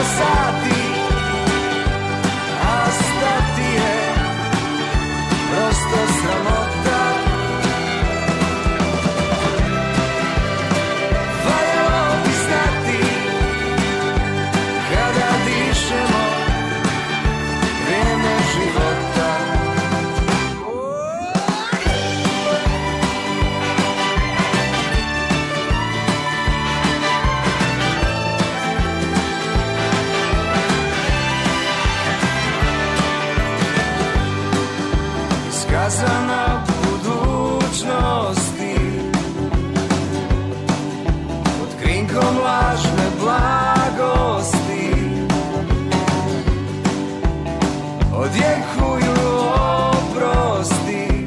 često sati, a stati je prosto sramota. Valjalo bi znati kada dišemo vreme života. Iskazana budućnosti pod krinkom lažne blagosti odjekuju oprosti.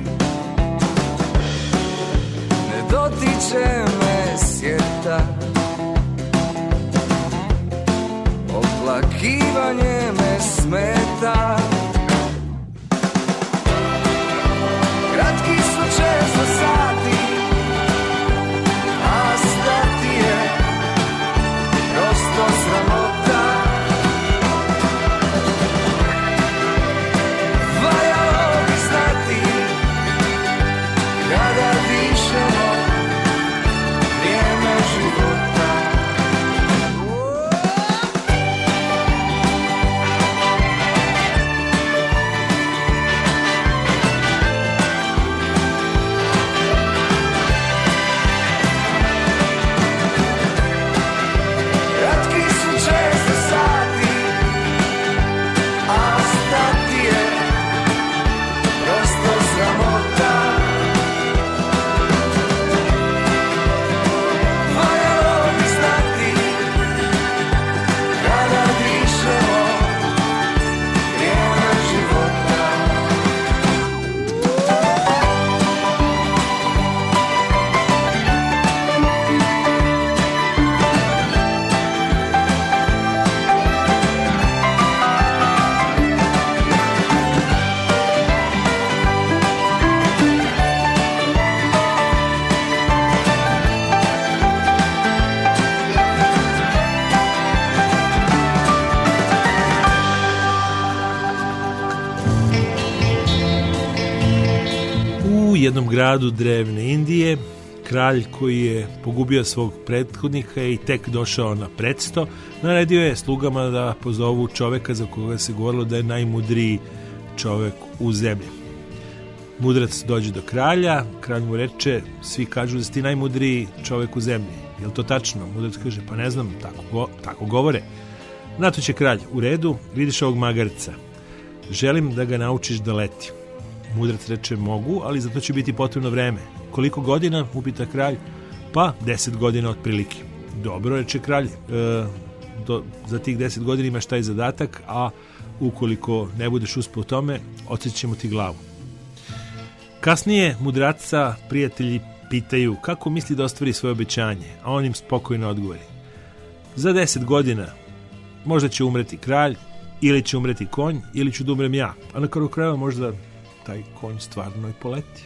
Ne dotiče me sjeta, oplakivanje me smeta. Kratki su često sati, a stati je prosto sramota. Valjalo bi znati kada dišemo vrijeme života. Kratki su često sati, a stati je prosto sramota. Valjalo bi znati kada dišemo vrijeme života. U jednom gradu drevne Indije, kralj koji je pogubio svog prethodnika i tek došao na predsto, naredio je slugama da pozovu čoveka za koga se govorilo da je najmudriji čovek u zemlji. Mudrac dođe do kralja, kralj mu reče, svi kažu da si ti najmudriji čovek u zemlji. Je li to tačno? Mudrac kaže, pa ne znam, tako govore. Na to će kralj, u redu, vidiš ovog magarca. Želim da ga naučiš da leti. Mudrac reče, mogu, ali za to će biti potrebno vreme. Koliko godina, upita kralj? Pa 10 godina otprilike. Dobro, reče kralj, za tih 10 godina imaš taj zadatak, a ukoliko ne budeš uspeo u tome, odsjećemo ti glavu. Kasnije mudraca prijatelji pitaju kako misli da ostvari svoje obećanje, a on im spokojno odgovori. Za 10 godina možda će umreti kralj, ili će umreti konj, ili ću da umrem ja. A na kraju krajeva možda taj konj stvarno i poleti.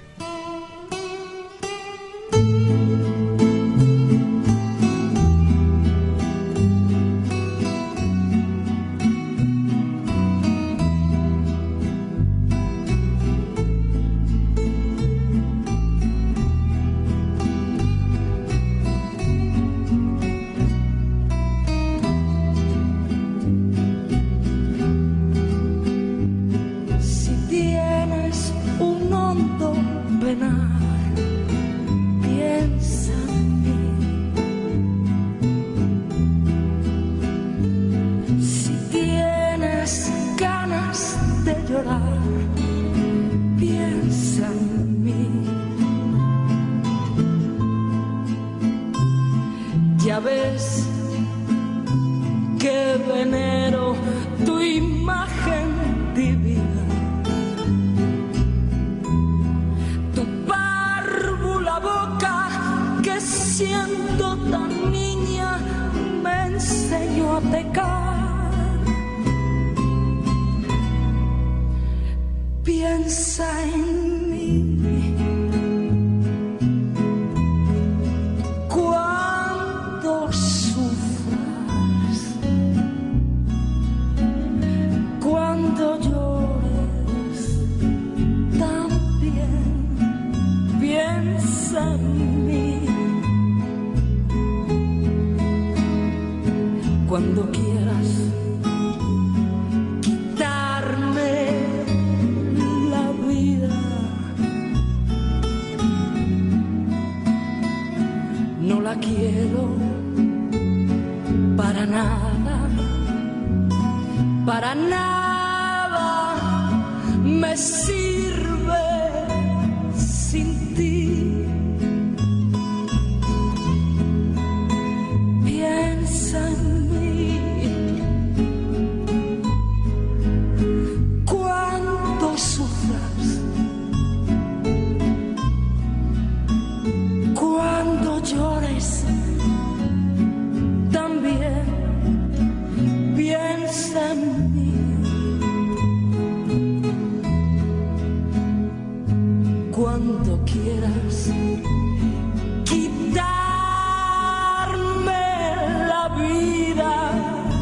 Ya ves que venero tu imagen divina, tu párvula boca que siendo tan niña me enseñó a pecar. Piensa en mí. para nada me sirve sin ti. Piensa en mí cuando sufras, cuando llores, también piensa en mí. Cuando quieras quitarme la vida,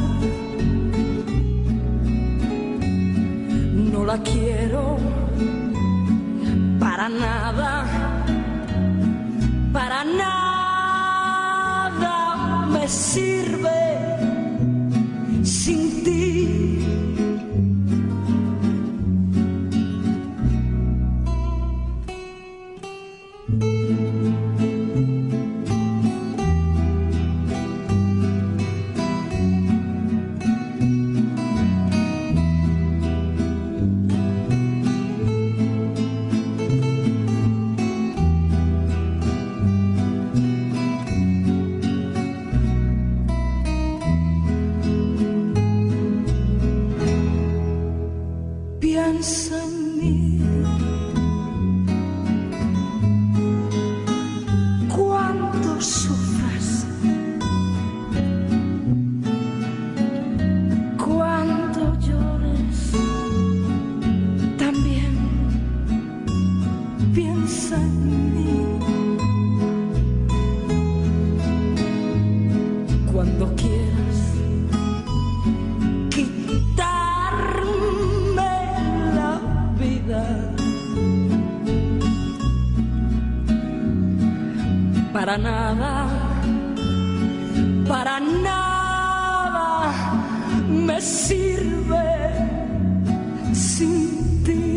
no la quiero para nada, para nada me sirve sin ti. Piensa en mí cuando sufras, cuando llores, también piensa en mí. Cuando quieras quitarme la vida, para nada me sirve sin ti.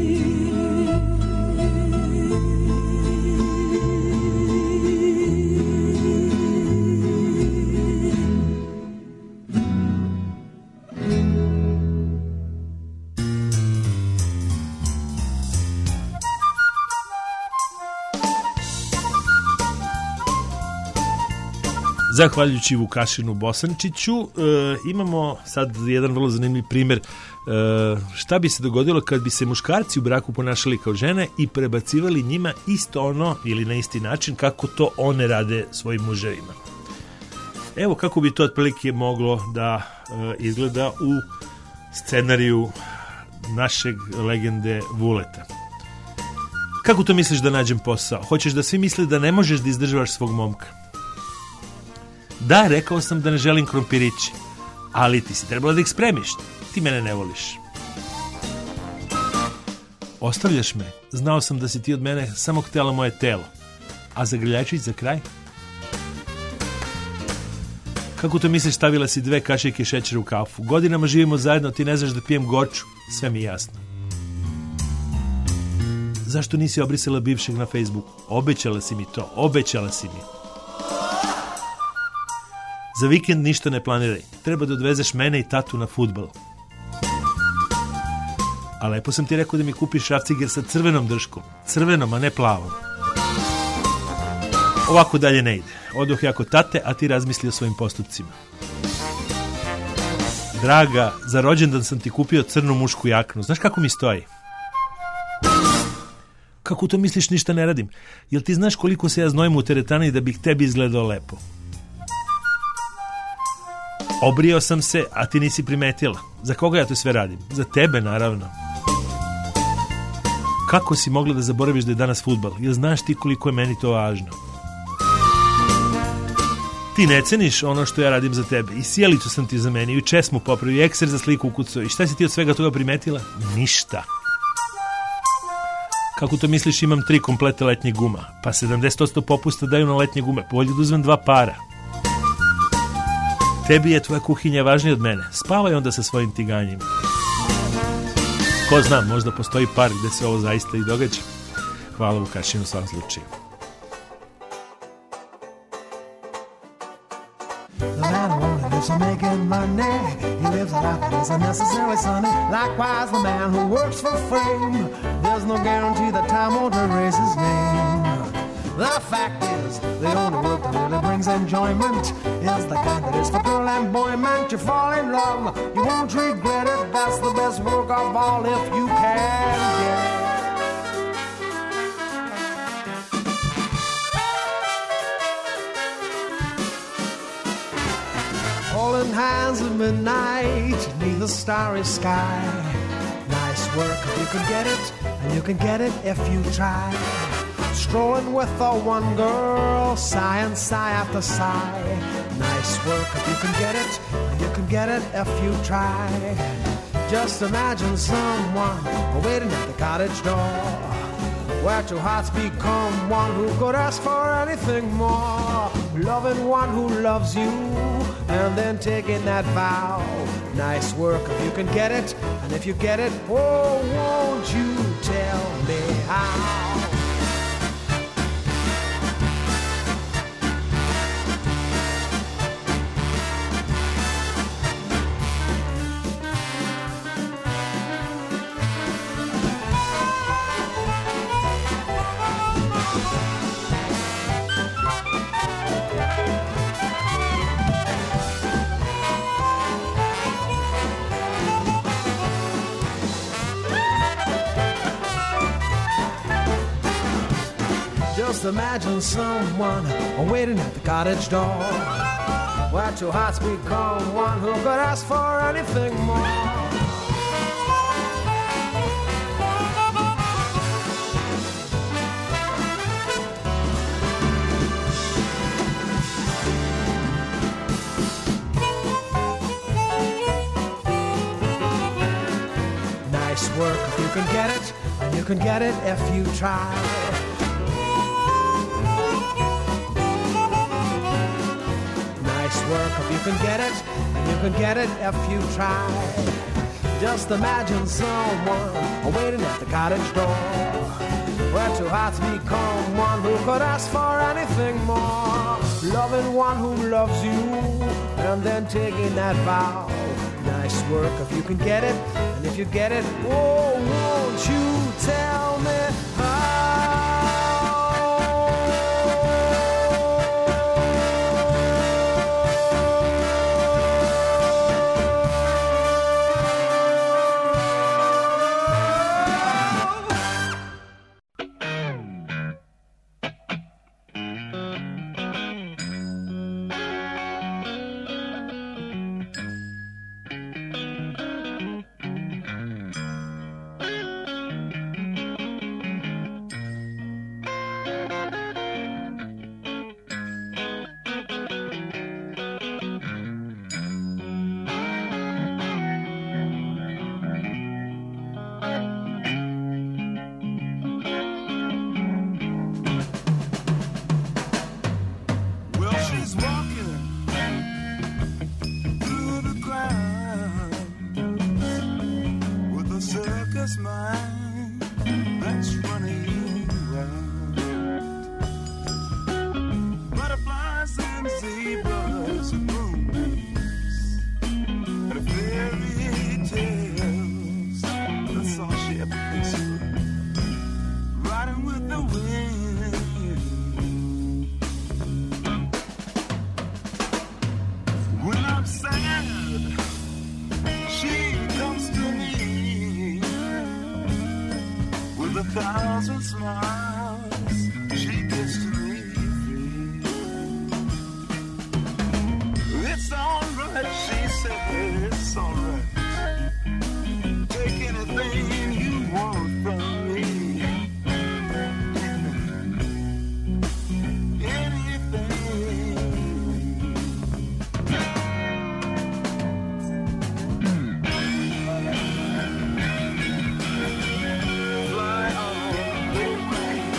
Zahvaljujući Vukašinu Bosančiću imamo sad jedan vrlo zanimljiv primjer šta bi se dogodilo kad bi se muškarci u braku ponašali kao žene i prebacivali njima isto ono ili na isti način kako to one rade svojim muževima. Evo kako bi to otprilike moglo da izgleda u scenariju našeg legende Vuleta. Kako to misliš da nađem posao? Hoćeš da svi misle da ne možeš da izdržavaš svog momka? Da, rekao sam da ne želim krompirići, ali ti si trebala da ih spremiš. Ti mene ne voliš. Ostavljaš me. Znao sam da si ti od mene samo htjela moje telo. A zagrljačić za kraj? Kako to misliš, stavila si 2 kašike šećera u kafu? Godinama živimo zajedno, ti ne znaš da pijem gorču. Sve mi je jasno. Zašto nisi obrisala bivšeg na Facebooku? Obećala si mi to, obećala si mi. Za vikend ništa ne planiraj. Treba da odvezeš mene i tatu na fudbal. A lepo sam ti rekao da mi kupiš šrafciger sa crvenom drškom. Crvenom, a ne plavom. Ovako dalje ne ide. Odoh ja kod tate, a ti razmisli o svojim postupcima. Draga, za rođendan sam ti kupio crnu mušku jaknu. Znaš kako mi stoji? Kako to misliš, ništa ne radim? Jel ti znaš koliko se ja znojim u teretani da bih tebi izgledao lepo? Obrio sam se, a ti nisi primetila. Za koga ja to sve radim? Za tebe, naravno. Kako si mogla da zaboraviš da je danas fudbal? Jel znaš ti koliko je meni to važno? Ti ne ceniš ono što ja radim za tebe. I sjelicu sam ti zamenio, i česmu popravio, i ekser za sliku ukucao. I šta si ti od svega toga primetila? Ništa. Kako to misliš, imam 3 kompleta letnjih guma? Pa 70% popusta daju na letnje gume. Bolje da uzmem 2 para. Tebi je tvoja kuhinja važnija od mene. Spavaj onda sa svojim tiganjima. Ko zna, možda postoji par gde se ovo zaista i događa. Hvala Vukašinu u svom slučaju. No matter what I do, lives for making money. He lives a life that isn't necessarily sunny. Likewise, the man who works for fame, there's no guarantee that time won't erase his name. The fact is, the only work that really brings enjoyment is the kind that is for girl and boy meant. You fall in love, you won't regret it. That's the best work of all if you can get it. Holding hands at midnight beneath the starry sky. Nice work if you can get it, and you can get it if you try. Strolling with the one girl, sigh and sigh after sigh. Nice work if you can get it, and you can get it if you try. Just imagine someone waiting at the cottage door, where two hearts become one who could ask for anything more. Loving one who loves you, and then taking that vow. Nice work if you can get it, and if you get it, oh, won't you tell me how? Just imagine someone waiting at the cottage door, where two hearts become one who could ask for anything more. Nice work if you can get it, and you can get it if you try. Work if you can get it, and you can get it if you try. Just imagine someone waiting at the cottage door, where two hearts become one who could ask for anything more. Loving one who loves you, and then taking that vow. Nice work if you can get it, and if you get it, oh, won't you tell me how? Thousand smiles she gives to me free. It's alright, she said, it's alright. Take anything you want from me. Anything. Fly on, baby.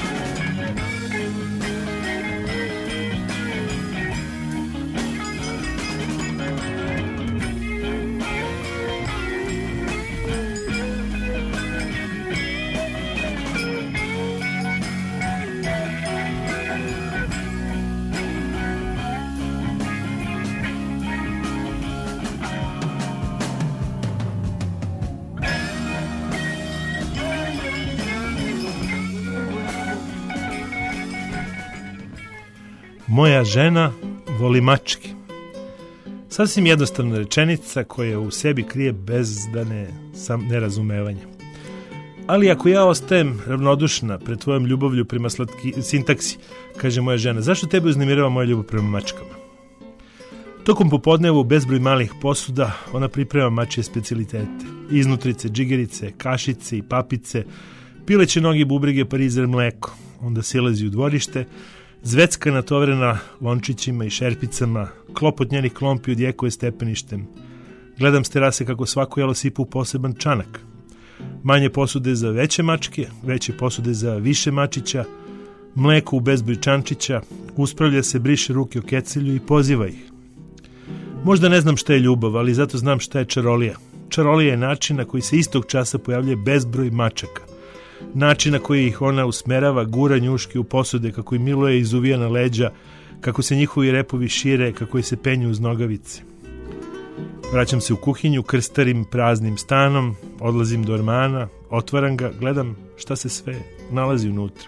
Moja žena voli mačke. Sasvim jednostavna rečenica koja u sebi krije bezdane nerazumevanja. Ali ako ja ostajem ravnodušna pred tvojom ljubavlju prema sintaksi, kaže moja žena, zašto tebe uznemirava moja ljubav prema mačkama? Tokom popodneva u bezbroj malih posuda ona priprema mačje specijalitete. Iznutrice, džigerice, kašice i papice, pileće noge, bubrege, parizer, mleko. Onda silazi u dvorište, zvecka natovrena lončićima i šerpicama, klopot njenih klompi odjekuje stepeništem. Gledam s terase kako svako jelo sipa u poseban čanak. Manje posude za veće mačke, veće posude za više mačića, mleko u bezbroj čančića, uspravlja se, briše ruke o kecelju i poziva ih. Možda ne znam šta je ljubav, ali zato znam šta je čarolija. Čarolija je način na koji se istog časa pojavljuje bezbroj mačaka. Način na koji ih ona usmerava, gura njuške u posude, kako ih miluje i izuvija na leđa, kako se njihovi repovi šire, kako se penju uz nogavice. Vraćam se u kuhinju, krstarim praznim stanom, odlazim do ormana, otvaram ga, gledam šta se sve nalazi unutra.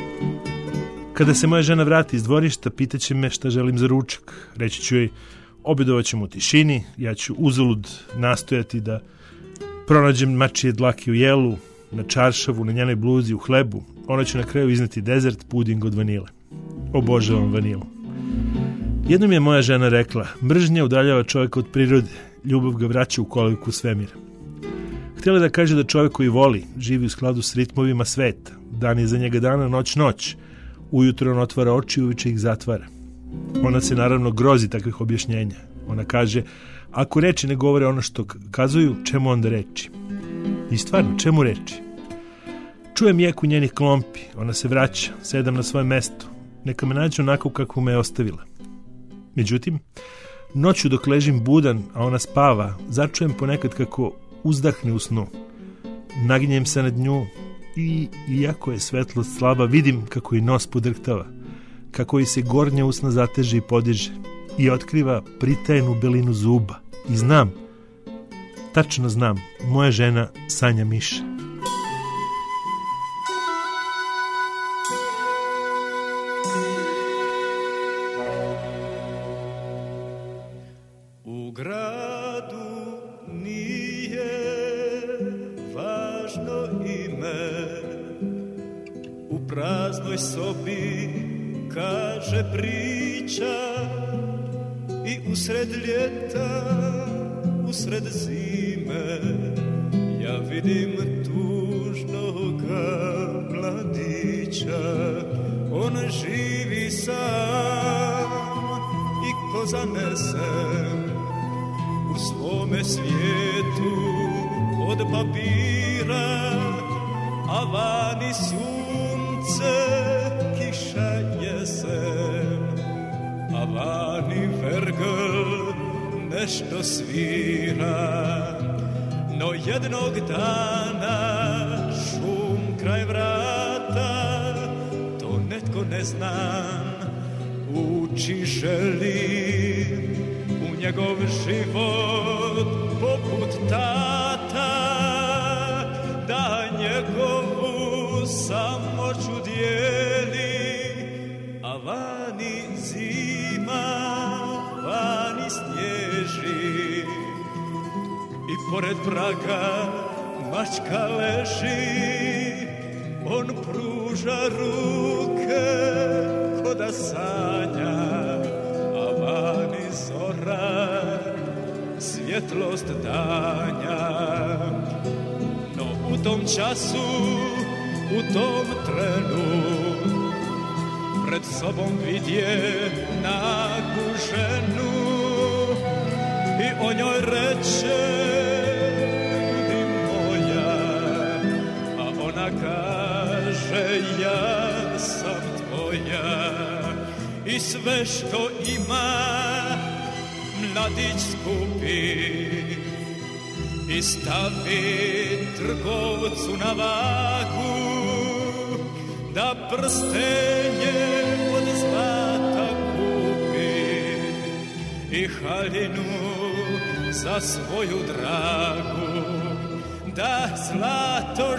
Kada se moja žena vrati iz dvorišta, pitaće me šta želim za ručak. Reći ću joj, obedovat ćemo u tišini, ja ću uzalud nastojati da pronađem mačije dlake u jelu, na čaršavu, na njenoj bluzi, u hlebu. Ona će na kraju izneti dezert, puding od vanile. Obožavam vanilu. Jednom je moja žena rekla, mržnja udaljava čovjeka od prirode, ljubav ga vraća u kolevku svemira. Htjela da kaže da čovjek koji voli, živi u skladu s ritmovima sveta. Dan je za njega dana, noć noć. Ujutro on otvara oči i uveče ih zatvara. Ona se naravno grozi takvih objašnjenja. Ona kaže, ako reči ne govore ono što kazuju, čemu onda reči? I stvarno, čemu reči? Čujem jeku njenih klompi, ona se vraća, sedam na svoje mesto. Neka me nađe onako kako me je ostavila. Međutim, noću dok ležim budan, a ona spava, začujem ponekad kako uzdahne u snu. Naginjem se nad nju i, iako je svetlost slaba, vidim kako i nos podrhtava, kako i se gornja usna zateže i podiže i otkriva pritajenu belinu zuba. I znam, tačno znam, moja žena sanja miša. U gradu nije važno ime, u praznoj sobi kaže priča i usred ljeta, usred zime ja vidim tužnoga mladića. On živi sam i ko zanesen u svome svijetu od papira, a vani sunce, kiša jesen, a vani vergl nešto svira. No jednog dana šum kraj vrata, to netko ne znam, uči želi u njegov život poput tata, da njegovu samoću dijeli, a vani zima, vani snježi i pored praga mačka leži. On pruža ruke ko da sanja, a vani zora, svjetlost danja. No u tom času, u tom trenu, pred sobom vidje nagu ženu i o njoj reče, budi moja, a ona kaže, ja sam tvoja. I sve što ima mladić skupi i stavi trgovcu na vagu, da prstenje od zlata kupi i haljinu za svoju dragu. Da zlato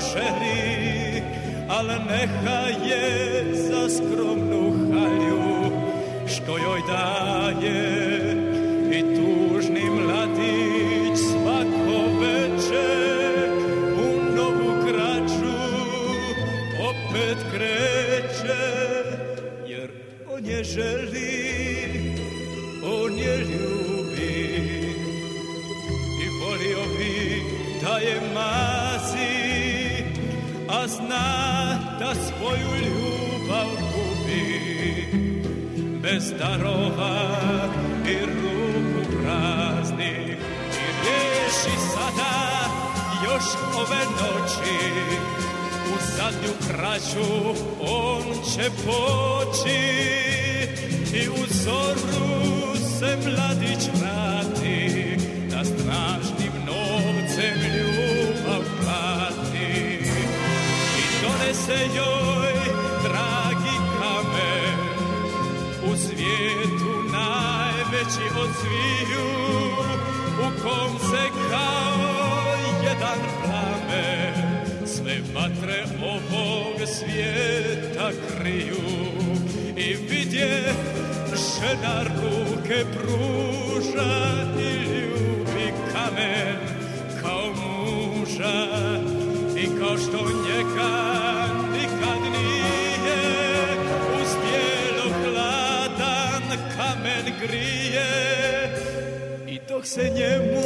želi, al neka je za skromnu halju što joj daje i tužni mladić svako večer u novu krađu opet kreće, jer on je želi, on je ljubi i volio bi da je mazi, a zna da svoju ljubav gubi. Bez darova i ruku prazni i riješi sada još ove noći. U zadnju krađu on će poći i u zoru se mladić vrati, da strašnim novcem ljubav plati i donese joj dragi kamen, u svijetu najveći od sviju, u kom se kao jedan plamen sve vatre ovog svijeta kriju. I vidje žena ruke pruža i ljubi kamen kao muža, i kao što njega nikad nije uspjelo hladan kamen grije. I dok se njemu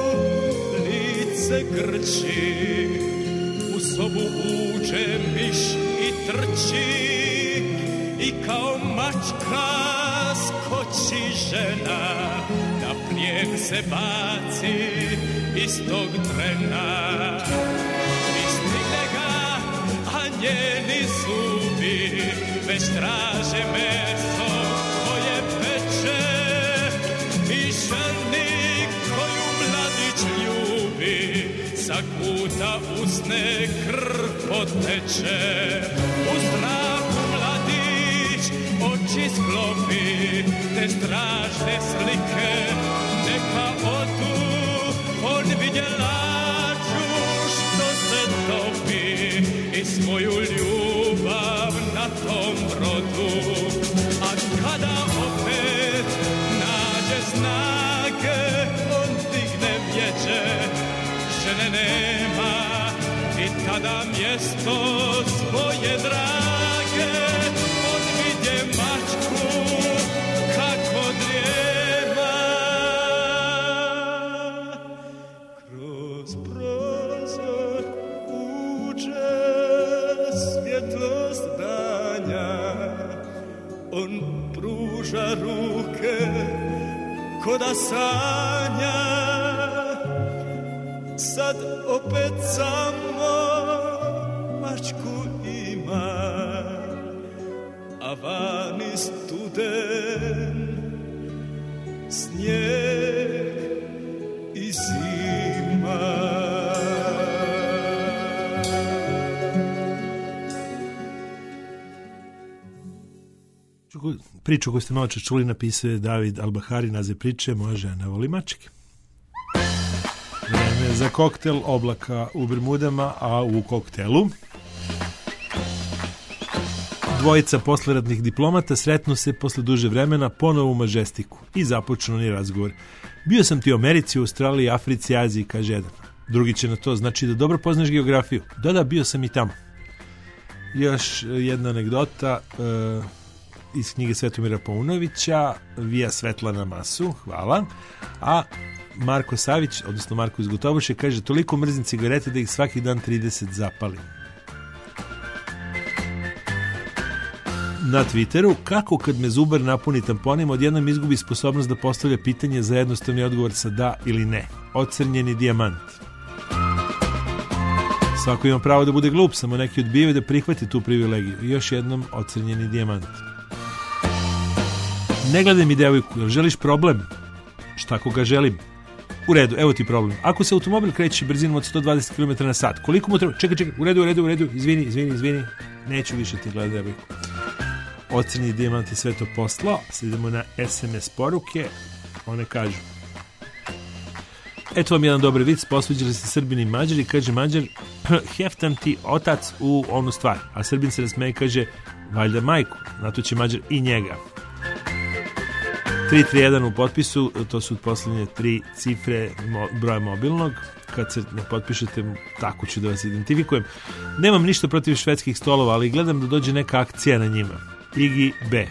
lice grči, u sobu uđe miš i trči, i kao mačka skoči žena, na plijen se baci iz tog trena. I stigne ga, a njeni zubi već traže meso koje peče, i ženi koju mladić ljubi sa kuta usne krv poteče. U strahu mladić oči sklopi, te strašne slike neka odu. On vidje lađu što se topi i svoju ljubav na tom brodu. A kada opet nađe snage, on digne vječe, žene nema, i tada mjesto svoje drage on vidje mačku kako drijema. Kroz prozor uđe svjetlost danja, on pruža ruke ko da sanja. Sad opet samo mačku ima, a vani studen, snijeg i zima. Priču koju ste malo čuli napisao je David Albahari, naziv priče Moja žena voli mačke. Vreme za koktel Oblaka u Bermudama, a u koktelu dvojica posleratnih diplomata sretnu se posle duže vremena ponovo u Majestiku i započnu ni razgovor. Bio sam ti u Americi, u Australiji, Africi, Aziji, kaže jedan. Drugi će na to, znači da dobro poznaš geografiju. Da, bio sam i tamo. Još jedna anegdota iz knjige Svetomira Paunovića, Vija Svetlana Masu, hvala. A Marko Savić, odnosno Marko iz Gotobuše, kaže toliko mrzim cigarete da ih svaki dan 30 zapalim. Na Twitteru, kako kad me zubar napuni tamponima, odjednom izgubi sposobnost da postavlja pitanje za jednostavni odgovor sa da ili ne. Ocrnjeni dijamant. Svako ima pravo da bude glup, samo neki odbijaju da prihvati tu privilegiju. I još jednom ocrnjeni dijamant. Ne gledaj mi devojku, jel želiš problem? Šta ako ga želim? U redu, evo ti problem. Ako se automobil kreće brzinom od 120 km na sat, koliko mu treba? Čekaj, u redu, izvini. Neću više ti gledati devojku. Ocrnjeni dijamant je sve to poslao. Sad idemo na SMS poruke. One kažu: eto vam jedan dobar vic, posveđali se Srbin i Mađar i kaže Mađar, heftam ti otac u onu stvar. A Srbin se nasmeje i kaže, valjda majku, na to će Mađar i njega. 331 u potpisu, to su posljednje 3 cifre broja mobilnog. Kad se ne potpišete, tako ću da vas identifikujem. Nemam ništa protiv švedskih stolova, ali gledam da dođe neka akcija na njima. Iggy B.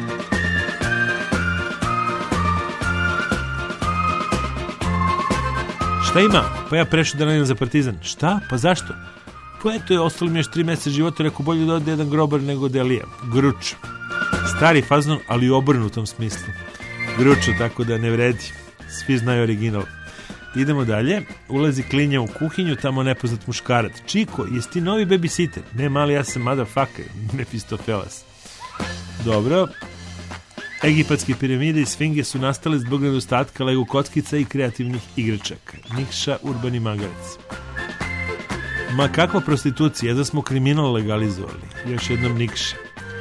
Šta ima? Pa ja prešao da navijem za Partizan. Šta? Pa zašto? Pa eto je, ostalo mi još 3 mjeseca života, rekao bolje da ode jedan grobar nego Delija. Gruč. Stari fazon, ali u obrnutom smislu. Gručo, tako da ne vredi. Svi znaju original. Idemo dalje. Ulazi klinja u kuhinju, tamo nepoznat muškarac. Čiko, jesi ti novi babysitter? Ne, mali, ja sam motherfucker. Mefistofelas. Dobro. Egipatske piramide i sfinge su nastale zbog nedostatka Lego kockica i kreativnih igračaka. Nikša Urbani Magarac. Ma kakva prostitucija, da smo kriminal legalizovali. Još jednom Nikša.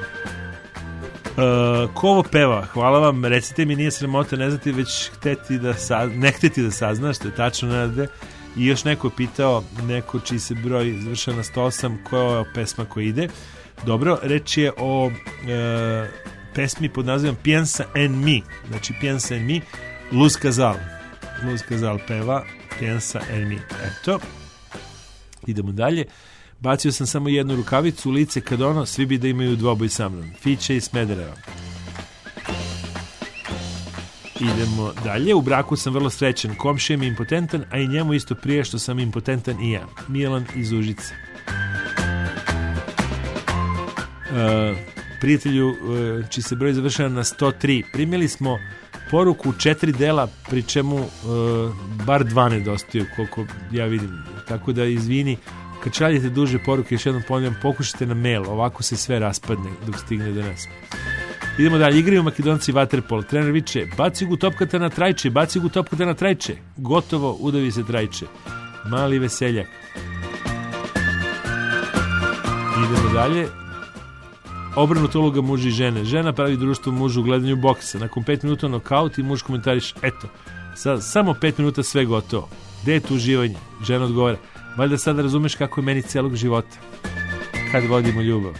Ko ovo peva? Hvala vam, recite mi, nije sramota, ne znate, već ne hteti da saznaš, što je tačno nadde. I još neko je pitao, neko čiji se broj završava na 108, koja je pesma koja ide. Dobro, reč je o pesmi pod nazivom Piensa en mi. Znači Piensa en mi, Luz Casal. Luz Casal peva Piensa en mi. Eto, idemo dalje. Bacio sam samo jednu rukavicu u lice kad ono, svi bi da imaju dvoboj sa mnom. Fiće i Smedereva. Idemo dalje. U braku sam vrlo srećan. Komšija mi impotentan, a i njemu isto prije što sam impotentan i ja. Milan iz Užice. Prijatelju, čiji se broj završava na 103. Primili smo poruku u 4 dela, pri čemu bar 2 nedostaju, koliko ja vidim. Tako da izvini, kad šaljete duže poruke, još jednom ponavljam, pokušajte na mail, ovako se sve raspadne dok stigne do nas. Idemo dalje, igraju Makedonci vaterpolo. Trener viče, baci gu topkata na trajče, baci gu topkata na trajče. Gotovo, udavi se trajče. Mali veseljak. Idemo dalje. Obrnuta uloga muža i žene. Žena pravi društvo mužu u gledanju boksa. Nakon 5 minuta nokaut i muž komentariš, eto, samo 5 minuta sve gotovo. Gde je tu uživanje? Žena odgovara, valjda sada razumeš kako je meni celog života. Kad vodimo ljubav.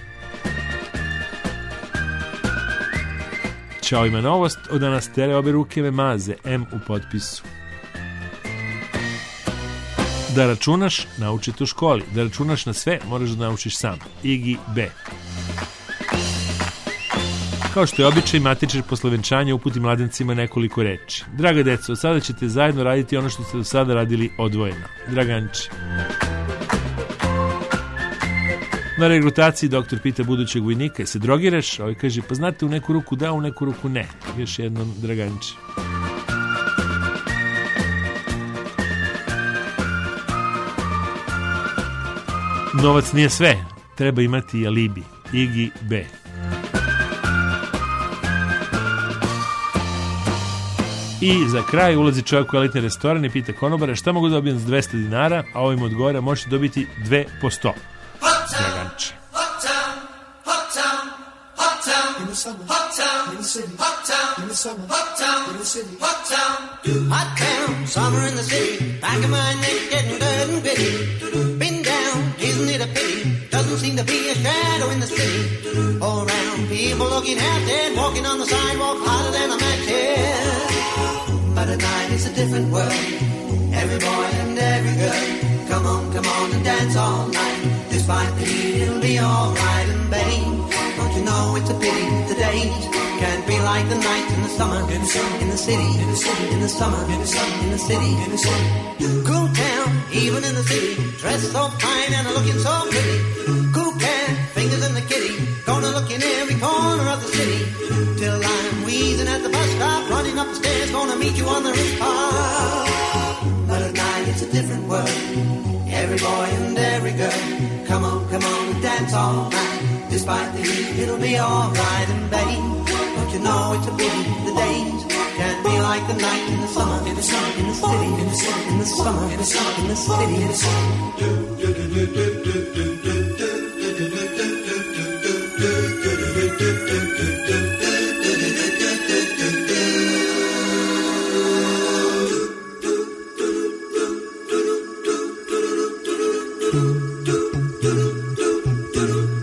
Ćao, ima novost. Od danas tere obe ruke me maze. M u potpisu. Da računaš, naučite u školi. Da računaš na sve, moraš da naučiš sam. Iggy B. Kao što je običaj, matičar posle venčanja uputi mladencima nekoliko reči. Draga deco, od sada ćete zajedno raditi ono što ste do sada radili odvojeno. Draganče. Na regrutaciji doktor pita budućeg vojnika, se drogiraš? Ovaj kaže, pa znate, u neku ruku da, u neku ruku ne. Još jednom Draganče. Novac nije sve, treba imati i alibi. Iggy B. I za kraj ulazi čovjek u elitni restoran i pita konobara šta mogu da dobijem za 200 dinara, a ovim odgovara možete dobiti 2 po 100. Draganče. Hot town, summer in the city, back of my neck getting dirt and gritty. Been down, isn't it a pity? Doesn't seem to be a shadow in the city. All around, people looking half dead, walking on the sidewalk hotter than a match here. But at night it's a different world. Every boy and every girl, come on and dance all night. Despite the heat, it'll be alright. And babe, don't you know it's a pity the days can't be like the nights in the summer, in the city, in the summer, in the city. Cool town, even in the city, dressed so fine and looking so pretty. Cool cat, fingers in the kitty, gonna look in every corner of the city. Till I'm wheezing at the bus stop, running up the stairs, gonna meet you on the rooftop. But at night it's a different world. Every boy and every girl, come on and dance all night. Despite the heat, it'll be alright. And babe, don't you know it's a pity the days can't be like the night in the summer, in the city, in the summer, in the city, in the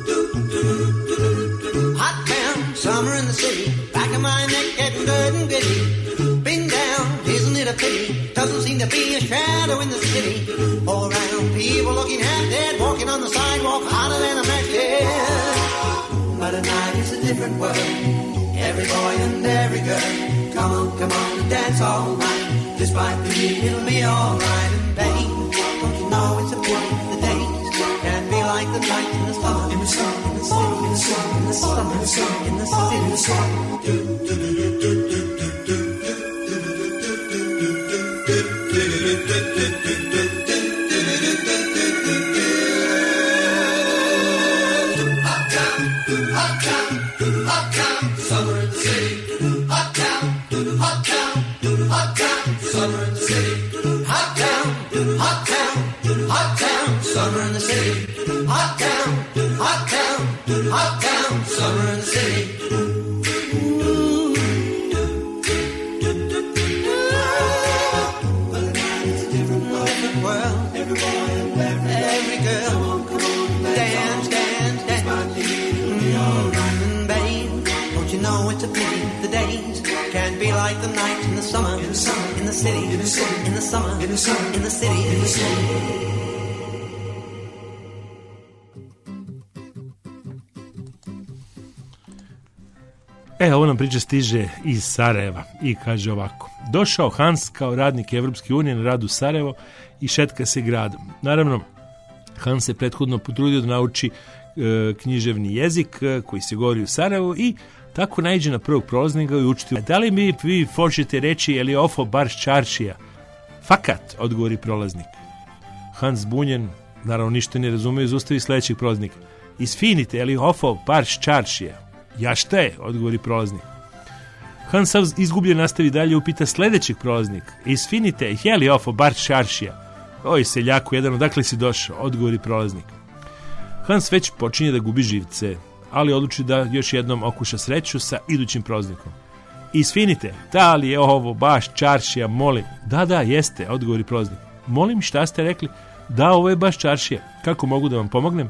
Hot town, summer in the city, back of my neck getting dirt and gritty. shadow in the city. All around, people looking half dead, walking on the sidewalk harder than a match. But at night is a different world. Every boy and every girl, come on and dance all night. Despite the heat, it'll be alright. And babe, don't you know it's a pity the days can be like the night in the summer, in the sun, in the city, in the sun, in the summer, in the sun, in the city, in the sun. Summer in the city. Hot town, hot town, hot town. Summer in the city. Hot town, hot town, hot town. Summer in the city. Hot town, hot town, hot town. Summer in the city. But at night it's a different world. Every boy and every girl, come on, dance, dance, dance. Alright, and babe, don't you know it's a pity the days can't be like the night in the summer, in the summer, in the city, in the city, in the summer, in the summer, in the city, in the city. Ovo nam priča stiže iz Sarajeva i kaže ovako. Došao Hans kao radnik Evropske unije na rad u Sarajevo i šetka se gradom. Naravno, Hans se prethodno potrudio da nauči književni jezik koji se govori u Sarajevu i tako naiđe na prvog prolaznika i učiti. Da li vi hoćete reći je li ofo bar čaršija? Fakat, odgovori prolaznik. Hans zbunjen, naravno ništa ne razume, zaustavi sledećeg prolaznika. Isfinite, je li ofo bar čaršija? Ja šta je, odgovori prolaznik. Hans sav izgubljen nastavi dalje i upita sledećeg prolaznika. Isfinite, je li ofo bar čaršija? Oj, seljaku, jedan, odakle si došao, odgovori prolaznik. Hans već počinje da gubi živce, ali odluči da još jednom okuša sreću sa idućim prolaznikom. Isfinite, da li je ovo baš čaršija, molim? Da, jeste, odgovori prolaznik. Molim, šta ste rekli? Da, ovo je baš čaršija. Kako mogu da vam pomognem?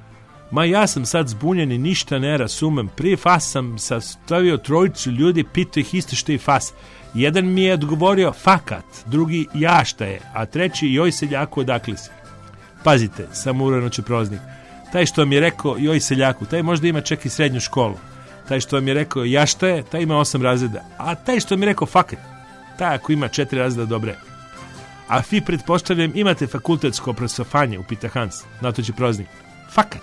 Ma ja sam sad zbunjen i ništa ne razumem. Prije fas sam sastavio trojicu ljudi, pitao ih isto što i fas. Jedan mi je odgovorio fakat, drugi ja šta je, a treći joj seljaku odakle si. Pazite, samourano će prolaznik. Taj što vam je rekao joj seljaku, taj možda ima čak i srednju školu. Taj što vam je rekao ja šta je, taj ima 8 razreda. A taj što vam je rekao fakat, taj ako ima 4 razreda dobre. A vi pretpostavljam imate fakultetsko obrazovanje, upita Hans. Na to će prolaznik. Fakat.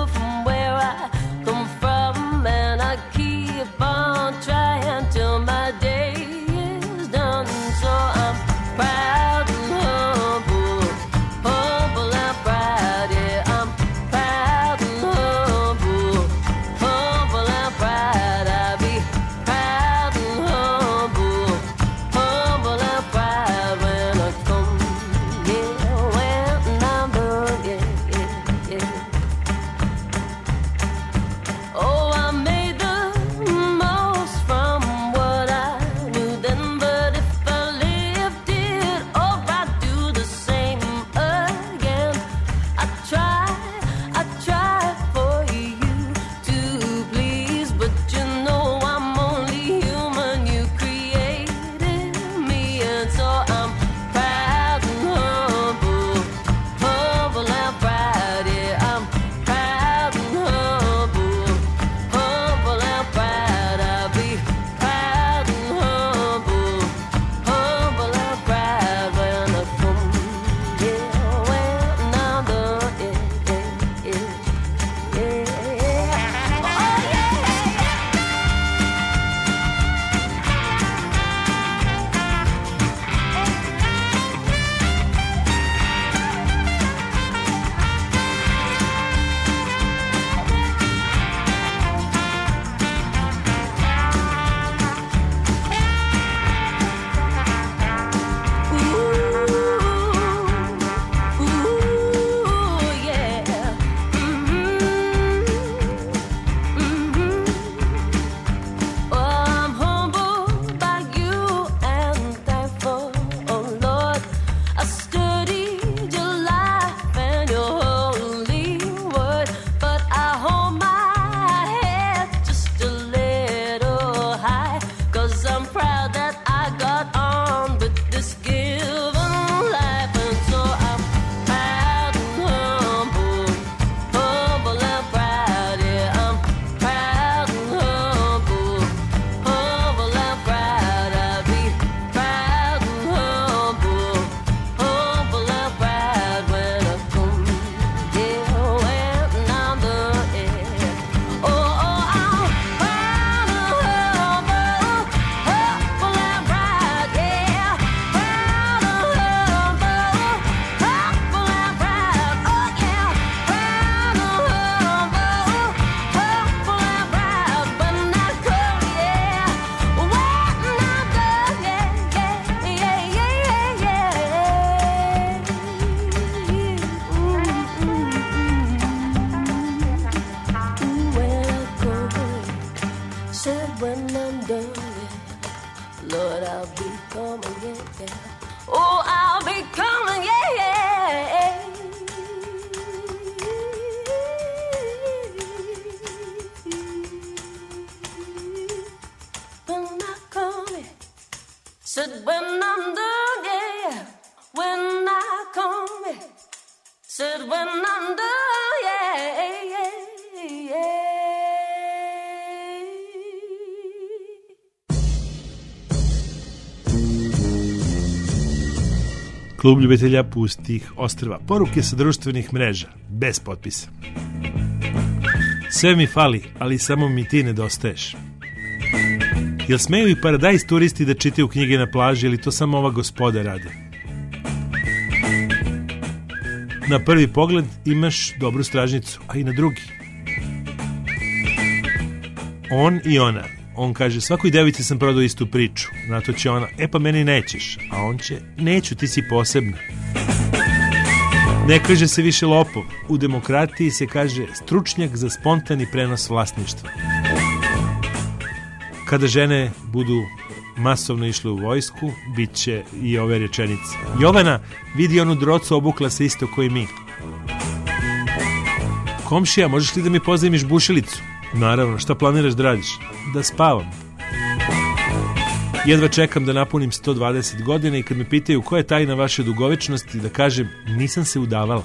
From where I come from, and I keep on trying till my when I'm done, yeah. Lord, I'll be coming, yeah, yeah. Oh, I'll be coming, yeah, yeah. When I come, said when I'm done, yeah. When I come, said when I'm done, yeah, yeah, yeah. Klub ljubitelja pustih ostrva. Poruke sa društvenih mreža. Bez potpisa. Sve mi fali, ali samo mi ti nedostaješ. Jel smeju i Paradajz turisti da čitaju knjige na plaži ili to samo ova gospoda rade? Na prvi pogled imaš dobru stražnicu, a i na drugi. On i ona. On kaže, svakoj devici sam prodao istu priču. Na to će ona, pa meni nećeš. A on će, neću, ti si posebna. Ne kaže se više lopov. U demokratiji se kaže stručnjak za spontani prenos vlasništva. Kada žene budu masovno išle u vojsku, bit će i ove rečenice. Jovana, vidi onu drocu, obukla se isto koji mi. Komšija, možeš li da mi pozajmiš bušilicu? Naravno, šta planiraš da radiš? Da spavam. Jedva čekam da napunim 120 godina i kad me pitaju koja je tajna vaše dugovečnosti, da kažem, nisam se udavala.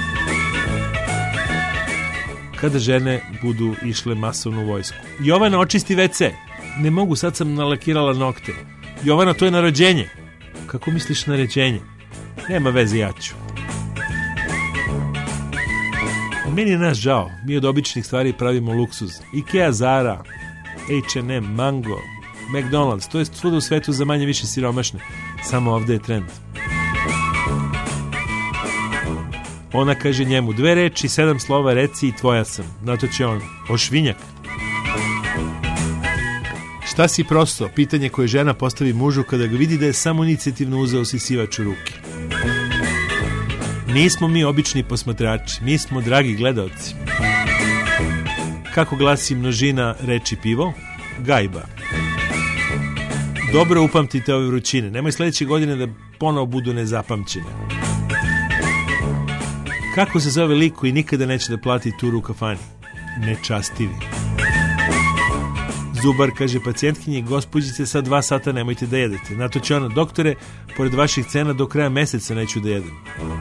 Kada žene budu išle masovno u vojsku. Jovana, očisti WC. Ne mogu, sad sam nalakirala nokte. Jovana, to je naređenje. Kako misliš naređenje? Nema veze, ja ću. Meni je naš žao. Mi od običnih stvari pravimo luksuz. Ikea, Zara, H&M, Mango, McDonald's. To je svuda u svetu za manje više siromašne. Samo ovde je trend. Ona kaže njemu 2 reči, 7 slova, reci i tvoja sam. Na to će on, ošvinjak. Šta si prosto? Pitanje koje žena postavi mužu kada ga vidi da je samo inicijativno uzeo sisivač u ruke. Nismo mi obični posmatrači, mi smo dragi gledaoci. Kako glasi množina reči pivo? Gajba. Dobro upamtite ove vrućine. Nemoj sledeće godine da ponovo budu nezapamćene. Kako se zove lik koji nikada neće da plati turu u kafani? Nečastivi. Zubar kaže pacijentkinji, gospođice, sad 2 sata nemojte da jedete. Na to će ona, doktore, pored vaših cena do kraja meseca neću da jedem.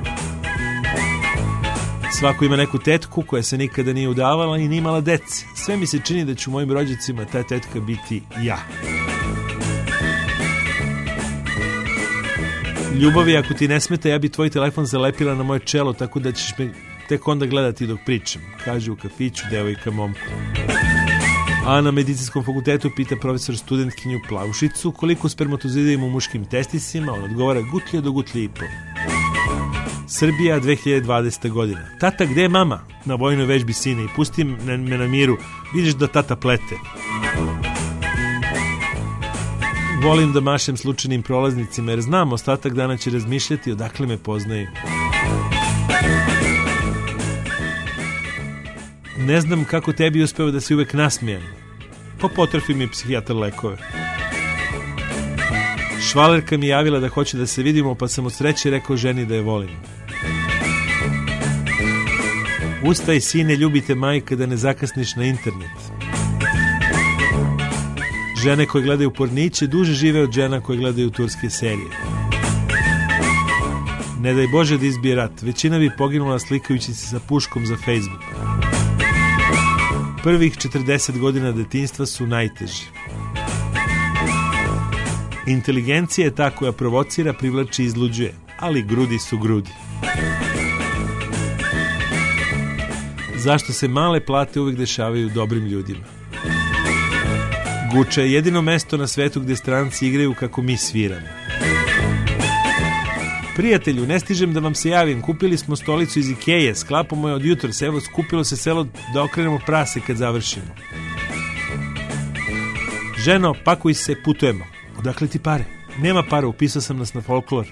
Svako ima neku tetku koja se nikada nije udavala i nije imala dece. Sve mi se čini da ću mojim rođacima ta tetka biti ja. Ljubavi, ako ti ne smeta, ja bi tvoj telefon zalepila na moje čelo tako da ćeš me tek onda gledati dok pričam. Kaže u kafiću devojka momku. A na medicinskom fakultetu pita profesor studentkinju Plavušicu koliko spermatozida ima u muškim testisima. On odgovara gutlje do gutlje i po. Srbija 2020. godina. Tata, gde je mama? Na vojnoj vežbi, sine, i pusti me na miru. Vidiš da tata plete. Volim da mašem slučajnim prolaznicima jer znam ostatak dana će razmišljati odakle me poznaju. Ne znam kako tebi uspeva da si uvek nasmijan. Pa potrfi mi psihijatar lekove. Švalerka mi javila da hoće da se vidimo, pa sam od sreće rekao ženi da je volim. Ustaj, sine, ljubite majka da ne zakasniš na internet. Žene koje gledaju porniće duže žive od žena koje gledaju turske serije. Ne daj Bože da izbije rat. Većina bi poginula slikajući se sa puškom za Facebook. Prvih 40 godina detinjstva su najteži. Inteligencija je ta koja provocira, privlači i izluđuje, ali grudi su grudi. Zašto se male plate uvek dešavaju dobrim ljudima? Guča je jedino mesto na svetu gde stranci igraju kako mi sviramo. Prijatelju, ne stižem da vam se javim, kupili smo stolicu iz Ikeje, sklapamo je od jutros, evo skupilo se selo da okrenemo prase kad završimo. Ženo, pakuj se, putujemo. Odakle ti pare? Nema para, upisao sam nas na folklor.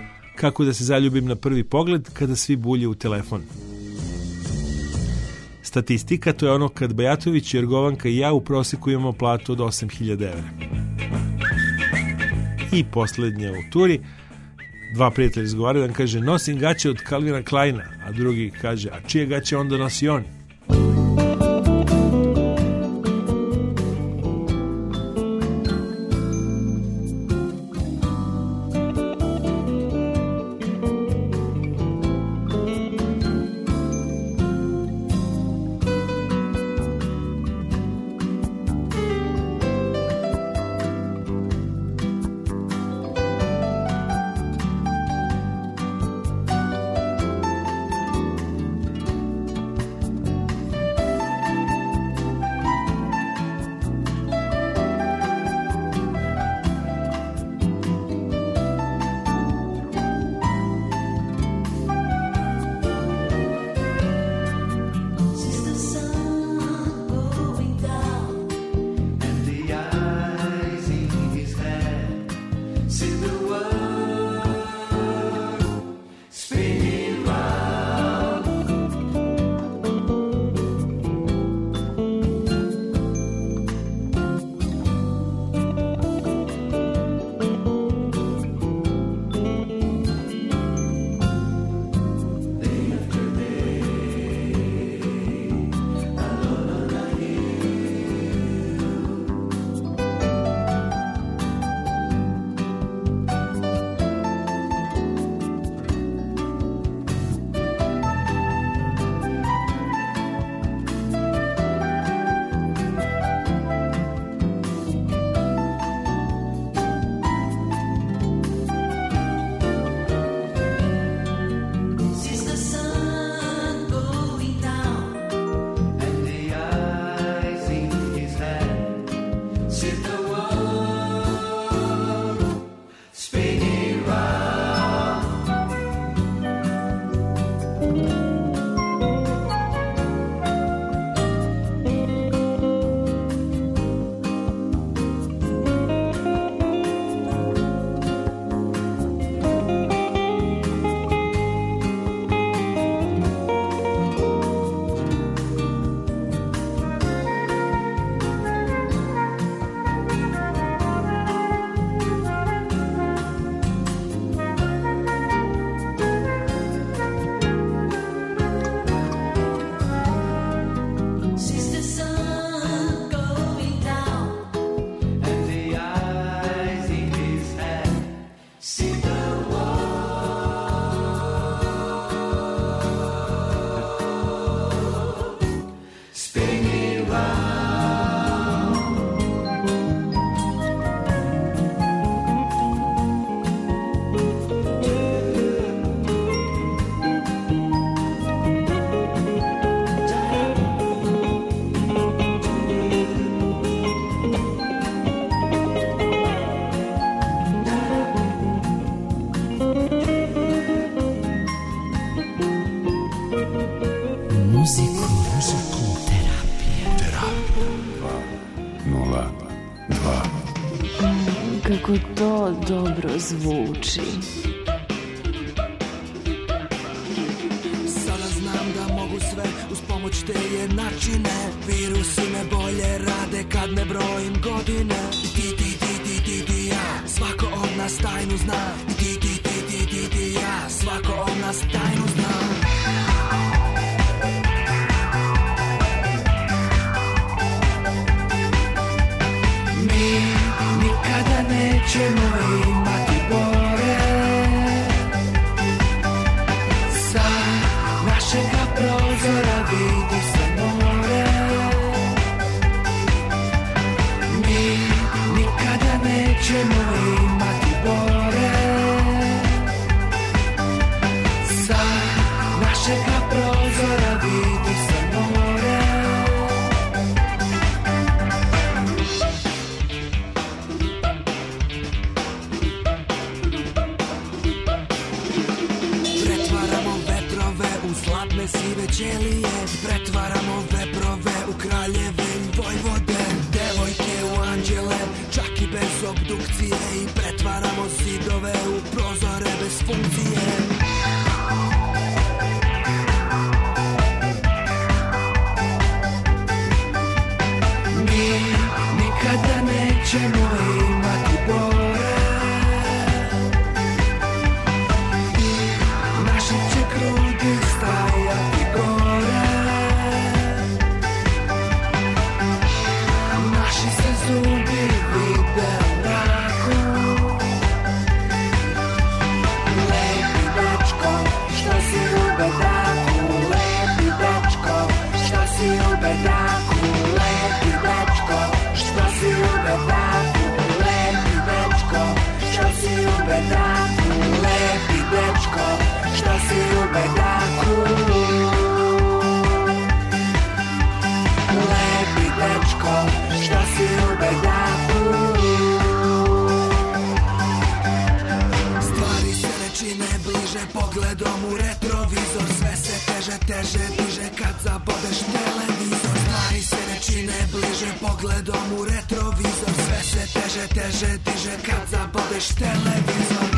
Kako da se zaljubim na prvi pogled kada svi bulje u telefon? statistika, to je ono kad Bajatović, Jergovanka i ja u proseku imamo platu od 8.000 evra. I poslednje u turi, dva prijatelja izgovaraju, jedan kaže nosim gaće od Calvina Kleina, a drugi kaže a čije gaće onda nosi on? Kako to dobro zvuči. Sada znam da mogu sve uz pomoć te jednačine. Virusi me bolje rade kad ne brojim godine. Ti, ja, svako od nas tajnu zna. Ti, ja, svako od nas tajnu zna. Nikada nećemo imati bore. Sa našega prozora vidi se more. Mi nikada nećemo imati bore. Sa našega prozora vidi se more. Zlatne sive ćelije, pretvaramo veprove u kraljeve i vojvode, devojke u anđele, čak i bez obdukcije, i pretvaramo zidove u prozore bez funkcije. bedaku. Lepi dečko, što si u bedaku. Stvari se ne čine bliže pogledom u retrovizor. Sve se teže diže kad zabodeš televizor. Stvari se ne čine bliže pogledom u retrovizor. Sve se teže diže kad zabodeš televizor.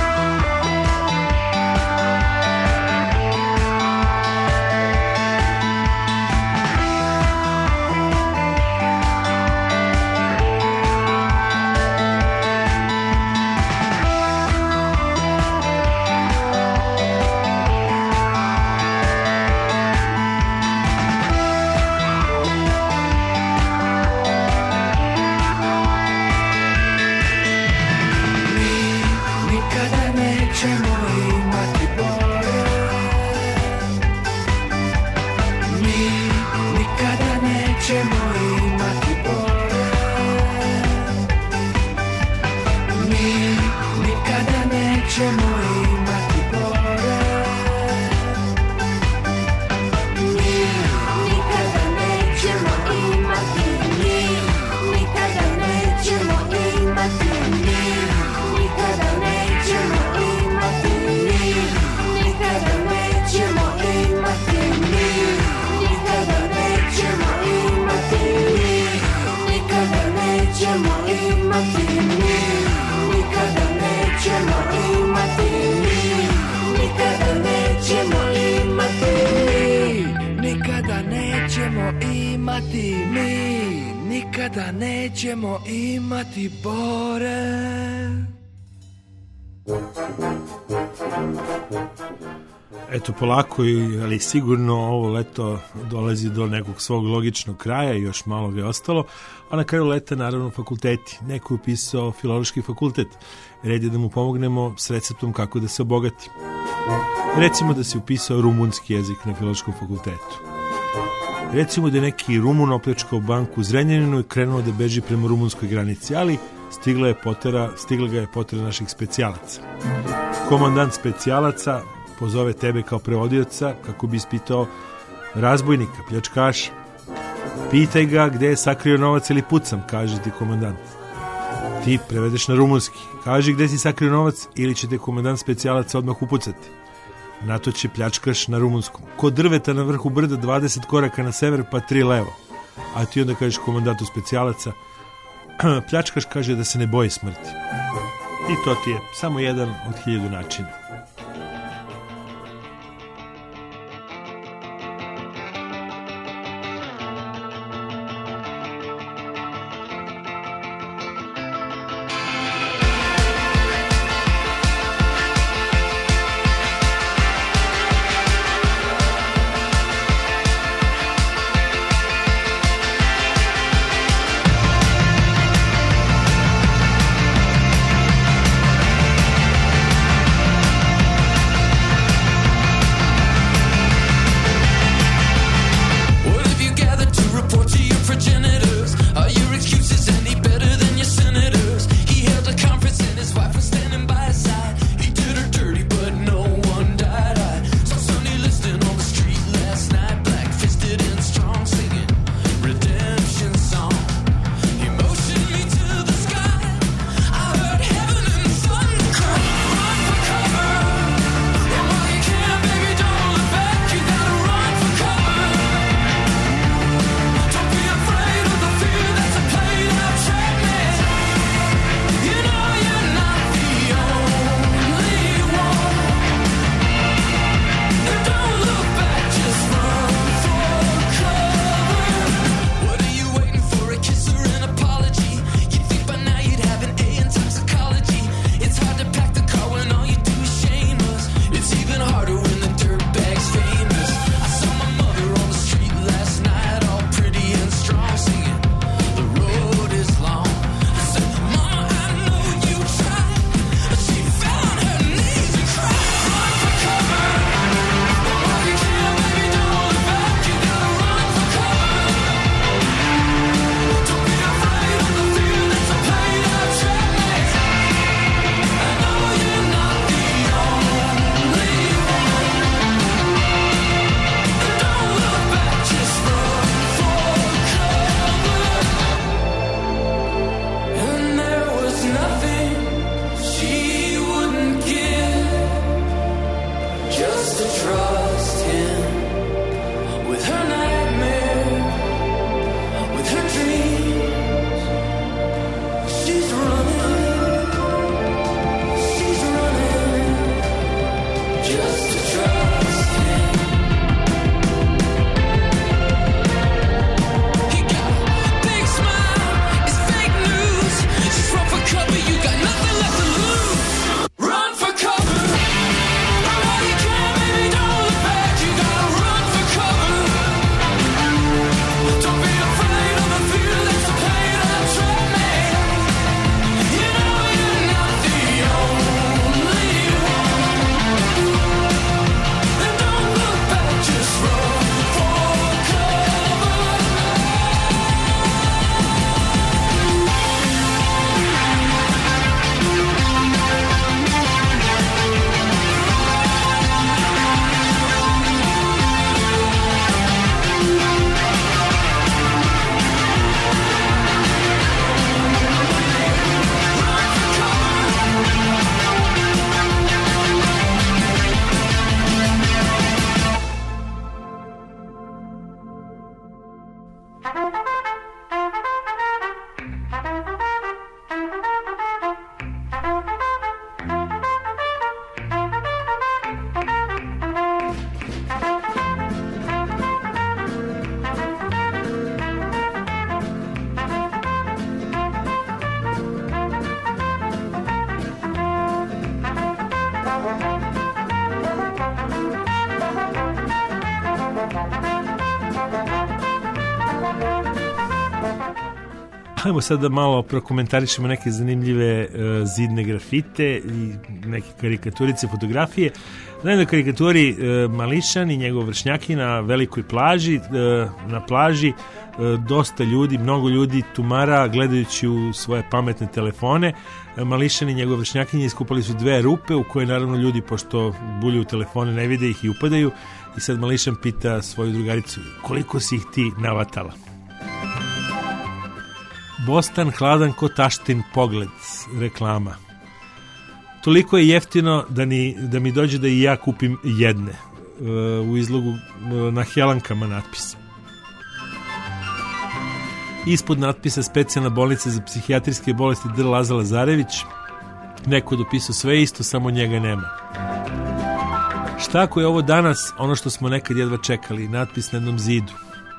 Nikada nećemo imati Bore. Eto, polako, ali sigurno ovo leto dolazi do nekog svog logičnog kraja i još malo ga je ostalo, a na kraju leta naravno fakulteti. Neko je upisao filološki fakultet. Red je da mu pomognemo s receptom kako da se obogati. Recimo da si upisao rumunski jezik na filološkom fakultetu. Recimo da je neki Rumun opljačkao banku u Zrenjaninu i krenuo da beži prema rumunskoj granici, ali stigla ga je potera naših specijalaca. Komandant specijalaca pozove tebe kao prevodioca kako bi ispitao razbojnika, pljačkaša. Pitaj ga gde je sakrio novac ili pucam, kaže ti komandant. Ti prevedeš na rumunski. Kaži gde si sakrio novac ili će te komandant specijalaca odmah upucati. Na to će pljačkaš na rumunskom. Kod drveta na vrhu brda 20 koraka na sever pa 3 levo. A ti onda kažeš komandantu specijalaca, pljačkaš kaže da se ne boji smrti. I to ti je samo jedan od 1000 načina. Hajmo sad da malo prokomentarišemo neke zanimljive zidne grafite i neke karikaturice, fotografije. Na jednoj karikaturi mališan i njegov vršnjaki na velikoj plaži. Na plaži dosta ljudi, mnogo ljudi tumara gledajući u svoje pametne telefone. Mališan i njegov vršnjakinje iskupali su dve rupe u koje naravno ljudi, pošto bulju u telefone, ne vide ih i upadaju. I sad Mališan pita svoju drugaricu: koliko si ih ti navatala? Bostan hladan ko taštin pogled, reklama. Toliko je jeftino da mi dođe da i ja kupim jedne. U izlogu na helankama natpis. Ispod natpisa specijalna bolnica za psihijatrijske bolesti Dr. Laza Lazarević. Neko je dopisao sve isto, samo njega nema. Šta ako je ovo danas ono što smo nekad jedva čekali? Natpis na jednom zidu.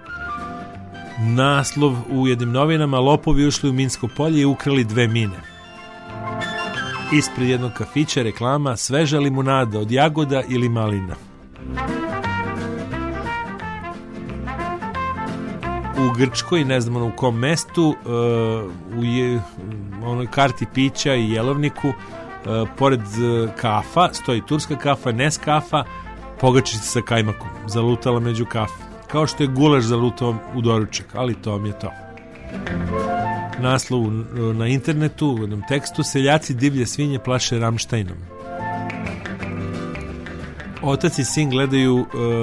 Naslov u jednim novinama: lopovi ušli u Minsko polje i ukrali 2 mine. Ispred jednog kafića reklama: sveža limunada od jagoda ili malina. U Grčkoj, ne znam u kom mestu, u onoj karti pića i jelovniku, pored kafa stoji turska kafa, Neskafa, pogačica sa kajmakom, zalutala među kafu. Kao što je gulaš zalutao u doručak, ali to vam je to. Naslov na internetu, u jednom tekstu: seljaci divlje svinje plaše Ramštajnom. Otac i sin gledaju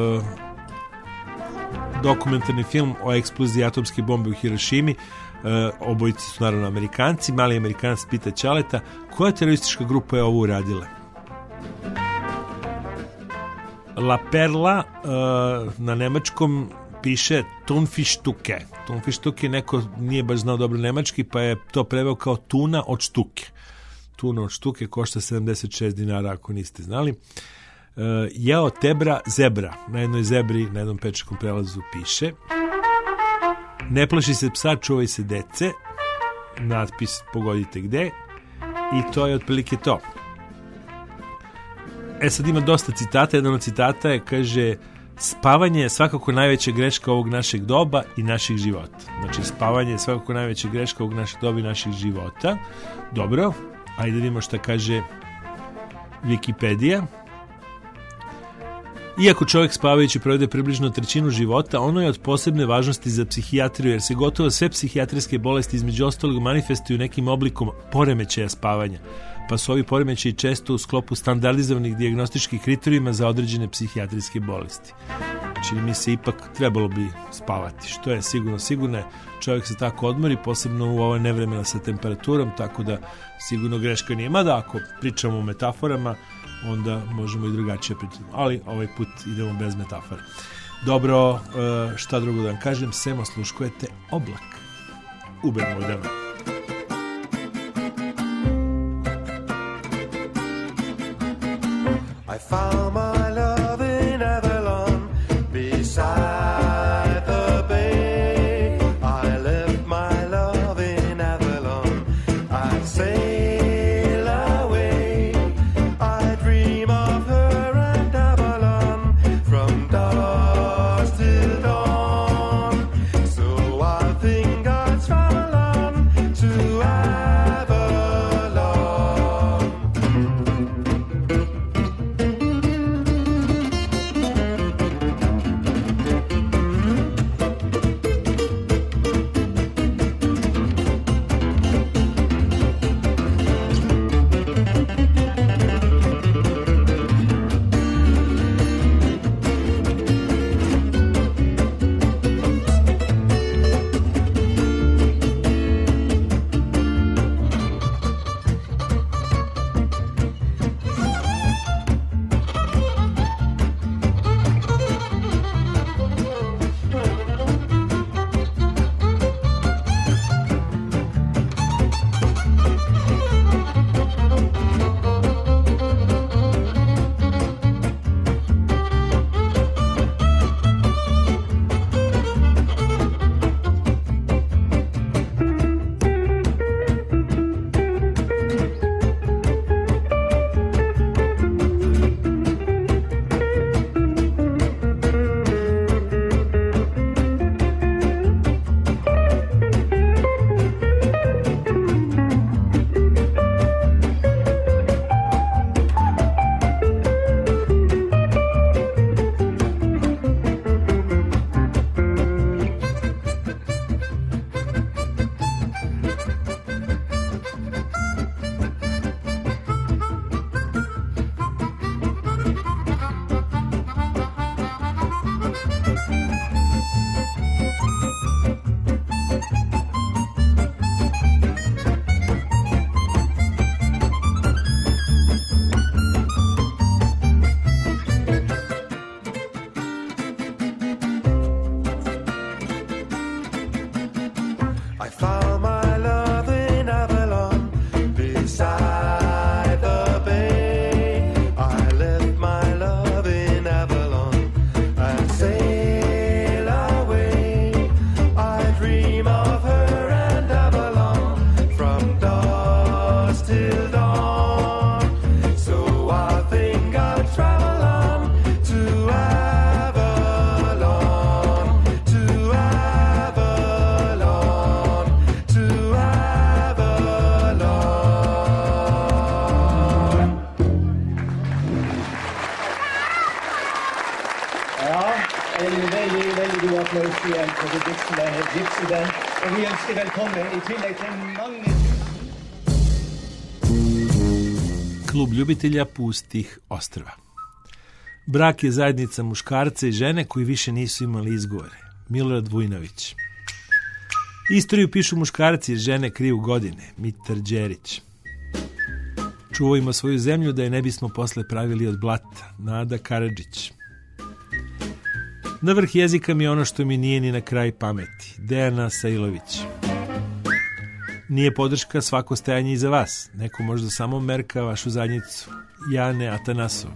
dokumentarni film o eksploziji atomske bombe u Hirošimi. Obojice su naravno Amerikanci. Mali Amerikanac pita ćaleta: koja teroristička grupa je ovo uradila? La Perla na nemačkom piše Thunfischstuke. Thunfischstuke neko nije baš znao dobro nemački, pa je to preveo kao tuna od štuke. Tuna od štuke košta 76 dinara, ako niste znali. Jeo tebra zebra. Na jednoj zebri, na jednom pečakom prelazu piše: ne plaši se psa, čuvaj se dece. Natpis pogodite gde. I to je otprilike to. Sad ima dosta citata. Jedan od citata je, kaže: spavanje je svakako najveća greška ovog našeg doba i naših života. Znači, spavanje je svakako najveća greška ovog našeg doba i naših života. Dobro, ajde da vidimo šta kaže Wikipedija. Iako čovjek spavajući provede približno trećinu života, ono je od posebne važnosti za psihijatriju, jer se gotovo sve psihijatrijske bolesti između ostalog manifestuju nekim oblikom poremećaja spavanja, pa su ovi poremećaji često u sklopu standardizovanih dijagnostičkih kriterijuma za određene psihijatrijske bolesti. Čini mi se ipak trebalo bi spavati, što je sigurno čovjek se tako odmori, posebno u ove nevremena sa temperaturom, tako da sigurno greška nije. Mada ako pričamo o metaforama, onda možemo i drugačije pričati, ali ovaj put idemo bez metafora. Dobro, šta drugo da vam kažem, sem osluškujete Oblak u Bermudama. I found my love in Avalon, beside the bay. I left my love in Avalon, I sail away. I dream of her and Avalon, from dusk till dawn. So I think I'll travel on to Avalon. I found my love in Avalon, beside the bay. I left my love in Avalon and sail away. I dream of her and Avalon from dusk till dawn. So I think I'll travel on to Avalon, to Avalon, to Avalon. Ja, en veldig god applaus igjen for The Gypsy Band. Og vi ønsker velkommen i tillegg til mange Klub ljubitelja pustih ostrva. Brak je zajednica muškarca i žene koji više nisu imali izgovore. Milorad Vujnović. Istoriju pišu muškarci jer žene kriju godine. Mitar Đerić. Čuvajmo svoju zemlju da je ne bismo posle pravili od blata. Nada Karadžić. Na vrh jezika mi je ono što mi nije ni na kraj pameti. Dejana Sajlović. Nije podrška svako stajanje iza vas. Neko možda samo merka vašu zadnjicu. Jane Atanasov.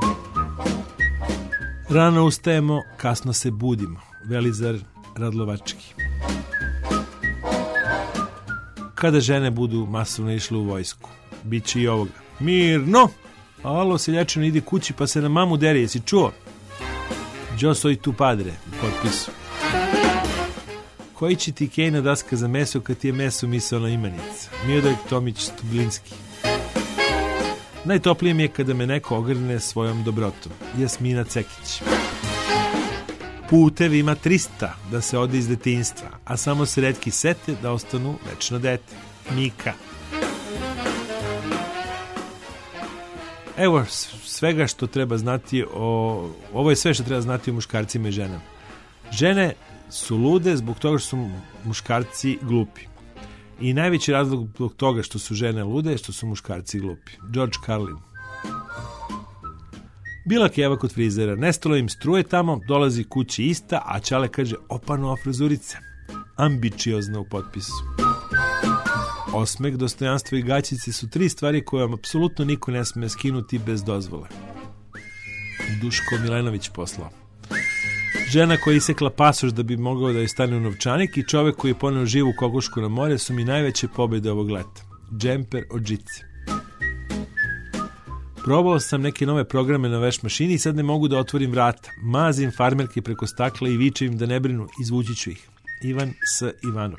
Rano ustajemo, kasno se budimo. Velizar Radlovački. Kada žene budu masovno išle u vojsku, bit će i ovoga. Mirno! Alo, seljačino, idi kući pa se na mamu deri, jesi čuo? Yo soy tu padre, u potpisu. Koji će ti Kejna daska za meso kad ti je meso misaona imenica? Miodrag Tomić Stublinski. Najtoplije mi je kada me neko ogrne svojom dobrotom. Jasmina Cekić. Putevi ima 300 da se ode iz detinjstva, a samo se retki sete da ostanu večno dete. Mika. Evo svega što treba znati ovo je sve što treba znati o muškarcima i ženama. Žene su lude zbog toga što su muškarci glupi. I najveći razlog zbog toga što su žene lude je što su muškarci glupi. George Carlin. Bila Keva kod frizera, nestalo im struje tamo, dolazi kući ista, a Čale kaže, opa nova frizurica. Ambiciozna u potpisu. Osmeh, dostojanstvo i gaćice su 3 stvari koje vam apsolutno niko ne sme skinuti bez dozvole. Duško Milenović poslao. Žena koja je isekla pasoš da bi mogao da joj stane u novčanik i čovek koji je poneo živu kokošku na more su mi najveće pobjede ovog leta. Džemper od žice. Probao sam neke nove programe na veš mašini i sad ne mogu da otvorim vrata. Mazim farmerke preko stakla i vičem im da ne brinu, izvući ću ih. Ivan S. Ivanov.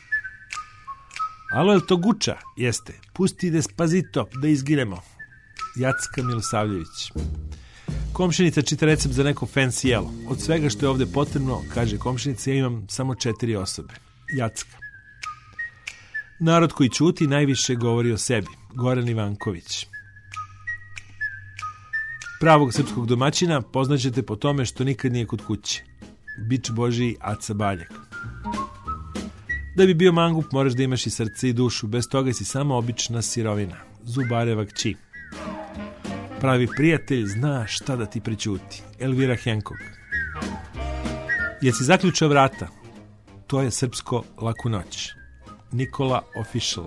Alo, je to Guča? Jeste. Pusti Despazito da izginemo. Jacka Milosavljević. Komšinica čita recept za neko fancy jelo. Od svega što je ovde potrebno, kaže komšinica, ja imam samo 4 osobe. Jacka. Narod koji ćuti najviše govori o sebi. Goran Ivanković. Pravog srpskog domaćina poznaćete po tome što nikad nije kod kuće. Bič Božiji Aca Baljak. Da bi bio mangup moraš da imaš i srce i dušu, bez toga si samo obična sirovina. Zubareva kći. Pravi prijatelj zna šta da ti prećuti. Elvira Henkog. Jesi zaključao vrata? To je srpsko laku noć. Nikola Official.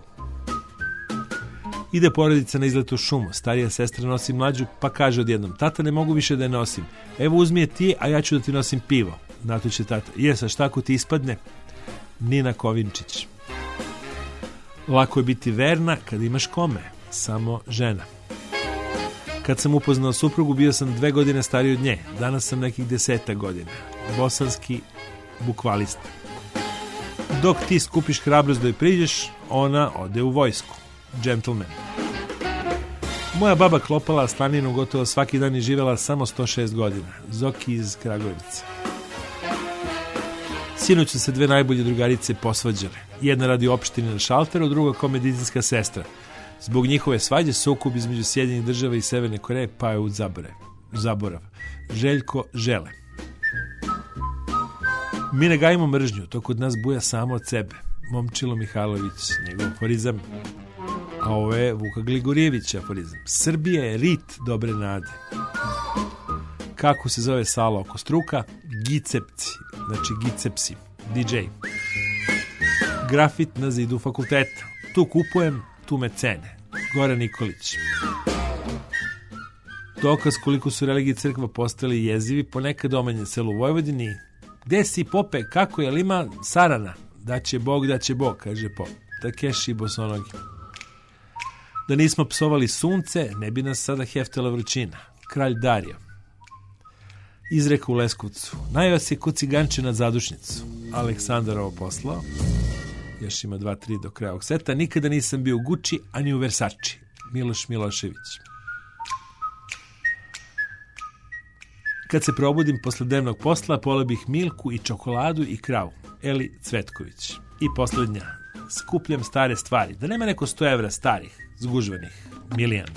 Ide porodica na izlet u šumu. Starija sestra nosi mlađu, pa kaže odjednom, tata, ne mogu više da je nosim. Evo uzmi je ti, a ja ću da ti nosim pivo. Na to će tata, jesa, šta ako ti ispadne? Nina Kovinčić. Lako je biti verna kada imaš kome. Samo žena. Kad sam upoznao suprugu, bio sam 2 godine stariji od nje. Danas sam nekih 10 godina. Bosanski bukvalista. Dok ti skupiš hrabrost da joj priđeš, ona ode u vojsku. Gentleman. Moja baba klopala slaninu gotovo svaki dan i živela samo 106 godina. Zoki iz Kragujevca. Sinoć su se 2 najbolje drugarice posvađale. Jedna radi opštine na šalteru, druga kao medicinska sestra. Zbog njihove svađe sukob između Sjedinjenih Država i Severne Koreje pa je u zaborav. Željko Žele. Mi ne gajimo mržnju, to kod nas buja samo od sebe. Momčilo Mihajlović, njegov aforizam. A ovo je Vuka Gligorijević aforizam. Srbija je rit dobre nade. Kako se zove sala oko struka? Gicepci. Znači gicepsi. DJ. grafit na zidu fakulteta. Tu kupujem, tu me cene. Goran Nikolić. Dokaz koliko su religije i crkva postali jezivi ponekad omenjen selu u Vojvodini. Gde si, pope, kako je, li ima sarana? Da će Bog, kaže pop. Takeši bosonogi. Da nismo psovali sunce, ne bi nas sada heftala vrućina. Kralj Dario. Izreka u Leskovcu. Najeo se ko ciganče na zadušnicu. Aleksandar ovo poslao. Još ima 2-3 do kraja ovog seta. Nikada nisam bio u Gucci, ani u Versace. Miloš Milošević. Kad se probudim posle dnevnog posla, pole bih Milku i čokoladu i kravu. Eli Cvetković. I poslednja. Skupljam stare stvari. Da nema neko 100 evra starih, zgužvanih. Milijan.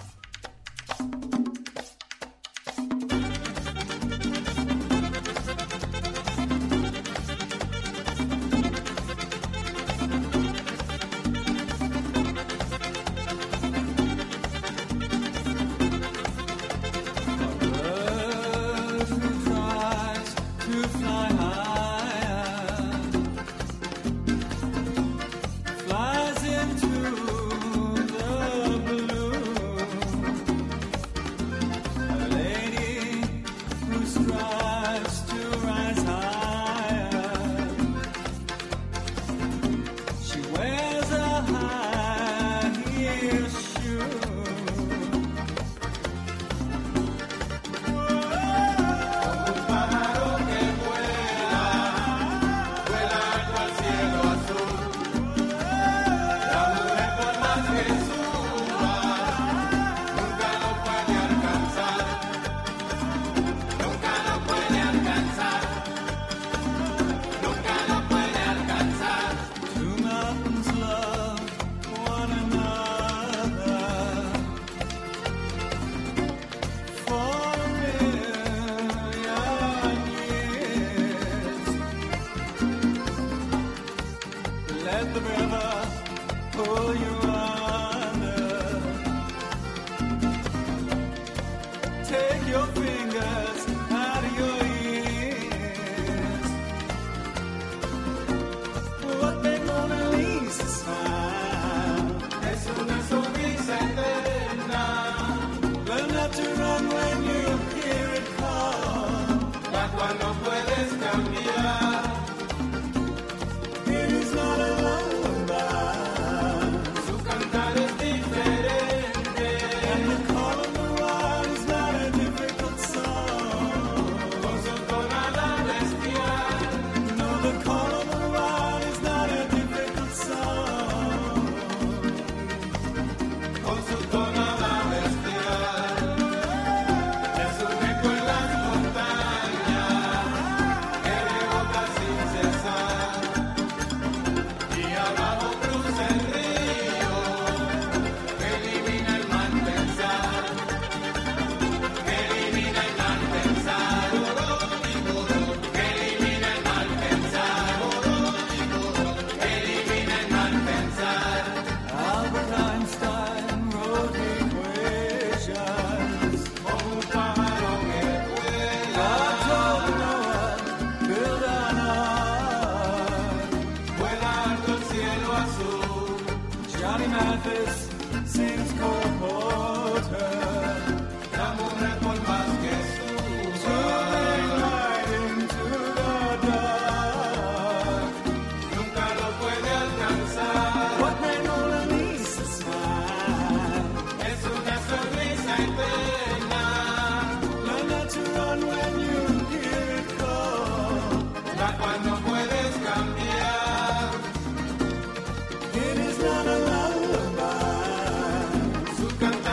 Su cantar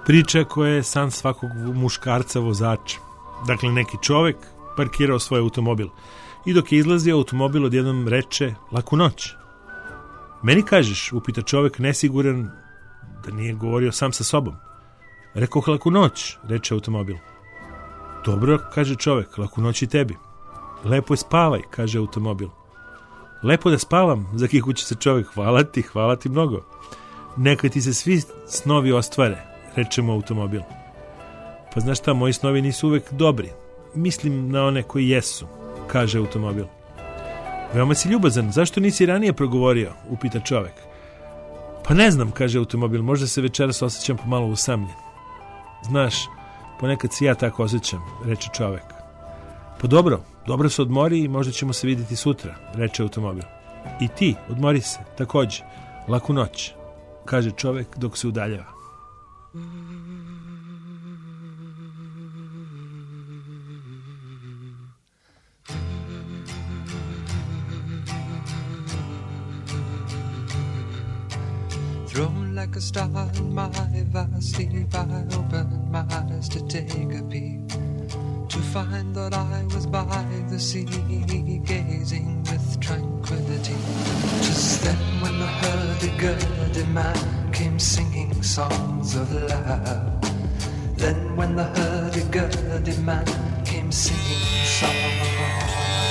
Priča koja je san svakog muškarca vozača. Dakle, neki čovek parkirao svoj automobil i dok je izlazio automobil odjednom reče laku noć. Meni kažeš, upita čovek nesiguran da nije govorio sam sa sobom. Rekoh laku noć, reče automobil. Dobro, kaže čovek, laku noć i tebi. Lepo je spavaj, kaže automobil. Lepo da spavam, zakikuće se čovek, hvala ti mnogo. Neka ti se svi snovi ostvare, reče mu automobil. Pa znaš šta, moji snovi nisu uvek dobri. Mislim na one koji jesu, kaže automobil. Veoma si ljubazan, zašto nisi ranije progovorio, upita čovek. Pa ne znam, kaže automobil, možda se večeras osjećam pomalo usamljen. Znaš, ponekad se ja tako osjećam, reče čovek. Pa dobro se odmori i možda ćemo se vidjeti sutra, reče automobil. I ti, odmori se, takođe, laku noć, kaže čovek dok se udaljava. Thrown like a star in my vast sleep, I opened my eyes to take a peep, to find that I was by the sea, gazing with tranquility. Just then when the hurdy-gurdy man came singing songs of love, then when the hurdy-gurdy man came singing songs of love,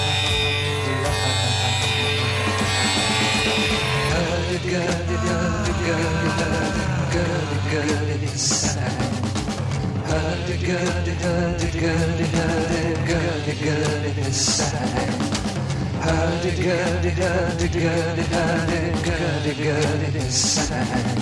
hurdy-gurdy, hurdy-gurdy, hurdy-gurdy sang. Hurdy-gurdy, hurdy-gurdy, hurdy-gurdy sang. Hurdy-gurdy, hurdy-gurdy, hurdy-gurdy sang.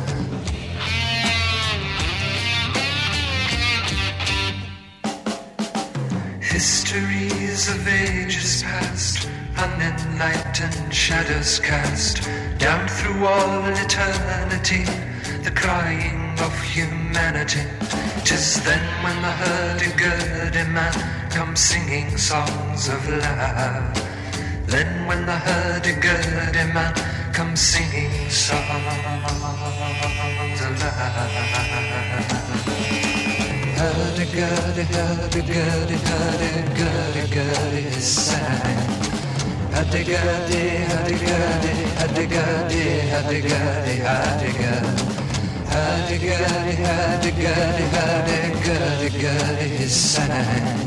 Histories of ages past, unenlightened shadows cast down through all eternity, the crying of humanity. 'Tis then when the hurdy-gurdy man comes singing songs of love. Then when the hurdy-gurdy man comes singing songs of love. Hurdy-gurdy, hurdy-gurdy, hurdy-gurdy-gurdy sang. Hurdy-gurdy, hurdy-gurdy, hurdy-gurdy, hurdy-gurdy, hurdy-gurdy. Hurdy-gurdy, hurdy-gurdy, hurdy-gurdy-gurdy sang.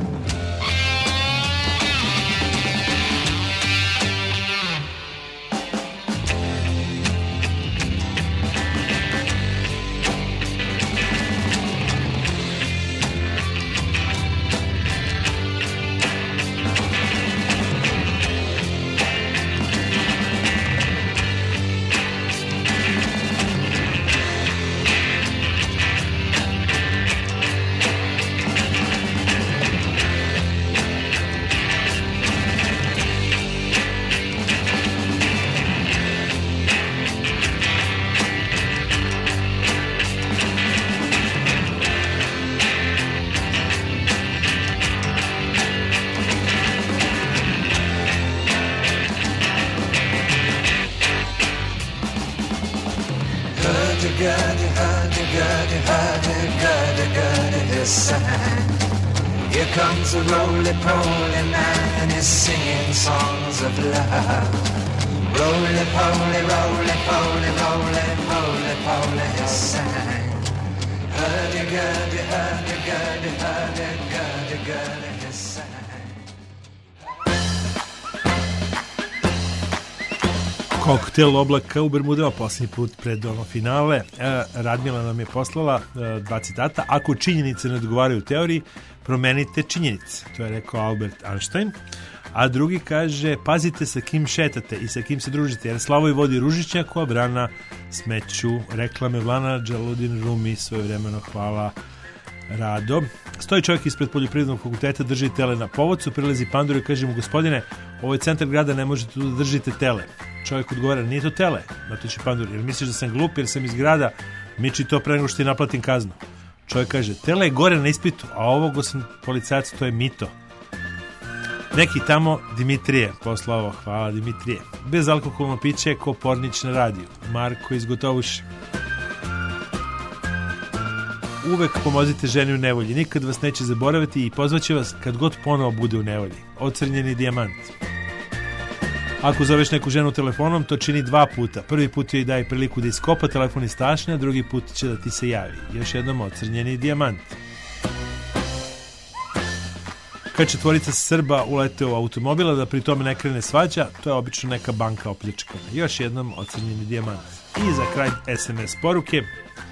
Hurdy-gurdy, hurdy-gurdy, hurdy-gurdy-gurdy sang. Here comes a roly-poly man and he's singing songs of love. Roly-poly, roly-poly, roly-poly, poly he sang. Hurdy-gurdy, hurdy-gurdy, hurdy-gurdy-gurdy he sang. Koktel oblaka u Bermudama, posljednji put pred ono finale. Radmila nam je poslala 2 citata. Ako činjenice ne odgovaraju teoriji, promenite činjenice. To je rekao Albert Einstein. A drugi kaže, pazite sa kim šetate i sa kim se družite, jer Slavoj vodi ružičnjaku, a Brana smeću. Reklame Vlana Džaludin Rumi, svojevremeno, hvala Rado. Stoji čovjek ispred poljoprivrednog fakulteta, drži tele na povodcu, prilazi pandur i kaže mu, gospodine, ovo je centar grada, ne možete tu da držite tele. Čovjek odgovara, nije to tele, na to će pandur, jer misliš da sam glup, jer sam iz grada, miči to pre nego što ti naplatim kaznu. Čovjek kaže, tele je gore na ispitu, a ovo, gospodin policajac, to je mito. Neki tamo Dimitrije poslao, hvala Dimitrije. Bez alkoholno piće, ko Pornić na radiju. Marko iz Gotovuše. uvek pomozite ženi u nevolji. Nikad vas neće zaboraviti i pozvaće vas kad god ponovo bude u nevolji. Ocrnjeni dijamant. Ako zoveš neku ženu telefonom, to čini 2 puta. Prvi put joj daje priliku da iskopa telefon iz tašne, a drugi put će da ti se javi. Još jednom ocrnjeni dijamant. Kad 4 Srba ulete u automobila da pri tome ne krene svađa, to je obično neka banka opljačkana. Još jednom ocrnjeni dijamant. I za kraj SMS poruke.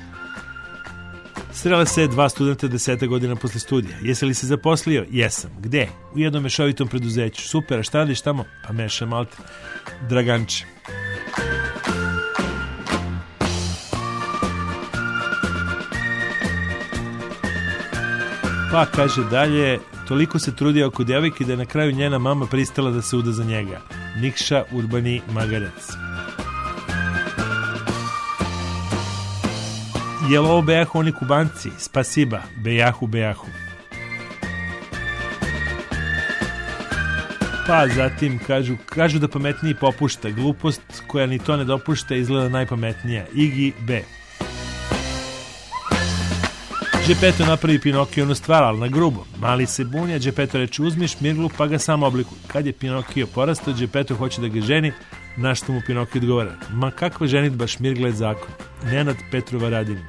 Srele se 2 studenta 10 godina posle studija. Jesi li se zaposlio? Jesam. Gde? U jednom mešovitom preduzeću. Super, a šta radiš tamo? Pa meša malte. Draganče. Pa kaže dalje, toliko se trudio oko devojke da je na kraju njena mama pristala da se uda za njega. Nikša Urbani Magarac. Jel ovo bejahu oni Kubanci? Spasiba, bejahu, bejahu. Pa zatim kažu da pametniji popušta. Glupost koja ni to ne dopušta izgleda najpametnija. Igi B. Džepeto napravi Pinokijonu stvar, ali na grubo. Mali se bunja, Džepeto reče uzmi šmirglu pa ga sam oblikuj. Kad je Pinokio porastao, Džepeto hoće da ga ženi, na što mu Pinokio odgovara. Ma kakva ženitba, šmirgla je zakon. Nenad Petrova Radin.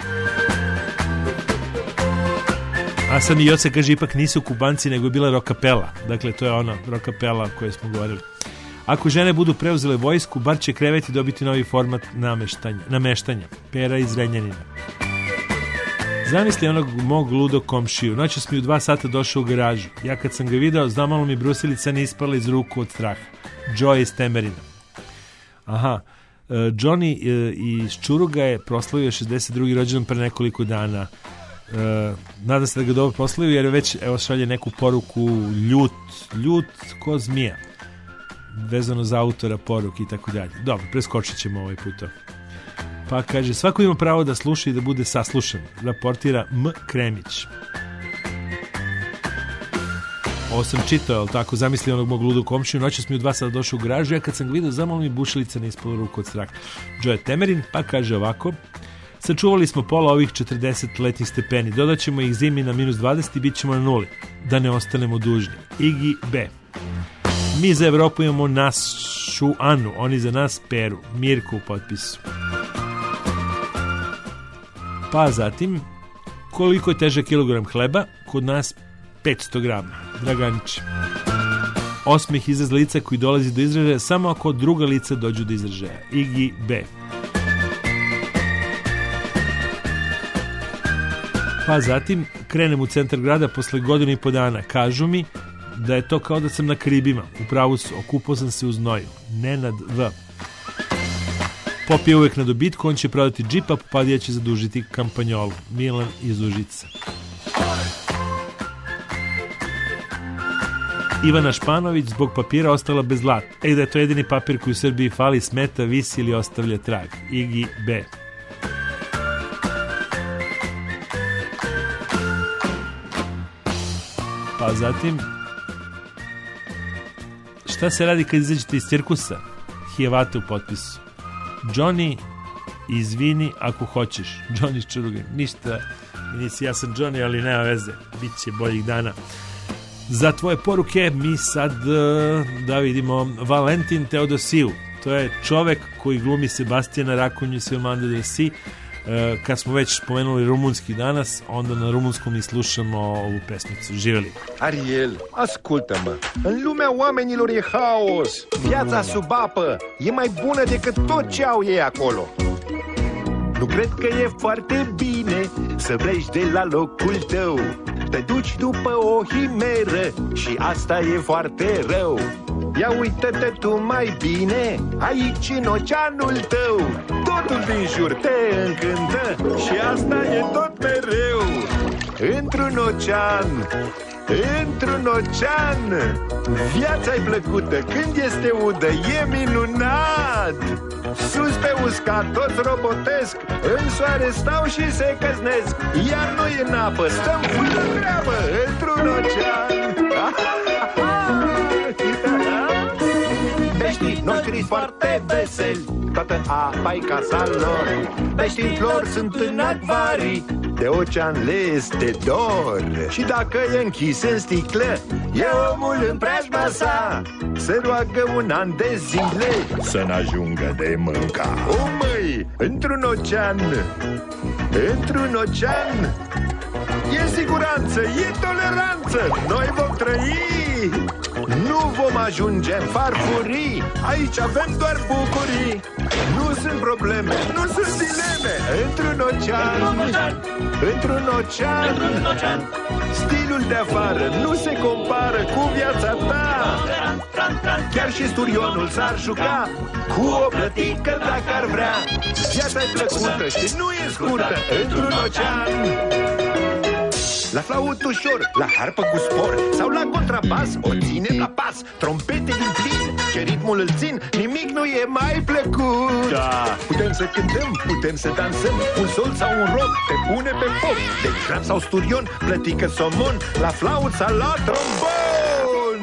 A sad mi Joce kaže ipak nisu Kubanci nego je bila rokapela. Dakle to je ona rokapela o kojoj smo govorili. Ako žene budu preuzele vojsku, bar će kreveti dobiti novi format nameštanja. Pera iz Renjanina. Zamisli onog mog ludog komšiju. Noćas mi u 2 sata došao u garažu. Ja kad sam ga video, zamalo mi brusilica ne ispala iz ruku od straha. Joe iz Temerina. Aha, Johnny iz Čuruga je proslavio 62. rođendan pre nekoliko dana. Nadam se da ga dobro proslavio jer već šalje neku poruku ljut ko zmija. Vezano za autora poruke i tako dalje. Dobro, preskočit ćemo ovaj puta. Pa kaže, svako ima pravo da sluša i da bude saslušan. Raportira M. Kremić. Ovo sam čitao, jel tako, zamisli onog mog ludog komšiju, noćas mi u 2 sata došao u garažu, ja kad sam ga vidio, zamalo mi bušilica ne ispala ruku od straha. Joe Temerin, pa kaže ovako, sačuvali smo pola ovih 40 letnjih stepeni, dodat ćemo ih zimi na -20 i bit ćemo na 0, da ne ostanemo dužni. Igi B. Mi za Evropu imamo našu Anu, oni za nas Peru, Mirko u potpisu. Pa zatim, koliko je težak kilogram hleba? Kod nas 500 grama. Draganče. Osmeh izraz lica koji dolazi do izražaja samo ako druga lica dođu do izražaja. Igi B. Pa zatim, krenem u centar grada posle 1.5 godina. Kažu mi da je to kao da sam na Karibima. Upravo su, okupao sam se u znoju. Nenad V. Pop je uvek na dobitku, on će prodati džip, a Popadija će zadužiti kampanjolu. Milan iz Užica. Ivana Španović zbog papira ostala bez zlata. Da je to jedini papir koji u Srbiji fali, smeta, visi ili ostavlja trag. Igi B. Pa zatim, šta se radi kad izađete iz cirkusa? Hijevate u potpisu. Johnny, izvini ako hoćeš. Johnny iz Čuruga. Ništa, nisi ja sam Johnny, ali nema veze. Biće boljih dana. Za tvoje poruke mi sad da vidimo Valentin Teodosiju. To je čovek koji glumi Sebastijana Rakonju iz filma Under the Sea. Kad smo već spomenuli rumunski danas, onda na rumunskom i slušamo ovu pesmicu. Živeli. Ariel, ascultă-mă. În lumea oamenilor e haos. Viața sub apă e mai bună decât tot ce au ei acolo. Nu cred că e foarte bine să pleci de la locul tău. Te duci după o himeră și asta e foarte rău. Ia uită-te tu mai bine aici în oceanul tău. Totul din jur te încântă și asta e tot mereu. Într-un ocean, într-un ocean, viața-i plăcută când este udă, e minunat. Sus pe uscat toți robotesc, în soare stau și se căznesc, iar noi în apă stăm fără treabă într-un ocean. Peștii noștri foarte veseli, toată apa-i casa lor. Peștii în flori sunt în acvarii, de ocean le este dor. Și dacă e închis în sticlă, e omul în preajma sa, se roagă un an de zile să n-ajungă de mânca. O, măi, într-un ocean, e siguranță, e toleranță. Noi vom trăi, nu vom ajunge în farfurii. Aici avem doar bucurii. Nu sunt probleme, nu sunt dileme. Într-un ocean, stilul de afară nu se compară cu viața ta. Chiar și sturionul s-ar juca cu o plătică dacă ar vrea. Viața e plăcută și nu e scurtă. Într-un ocean, la flaut ușor, la harpă cu spor sau la contrabas, o ținem la pas. Trompete din plin, ce ritmul îl țin, nimic nu e mai plăcut. Da, putem să cântăm, putem să dansăm, un sol sau un rock te pune pe foc. De crap sau sturion, plătică somon, la flaut sau la trombon.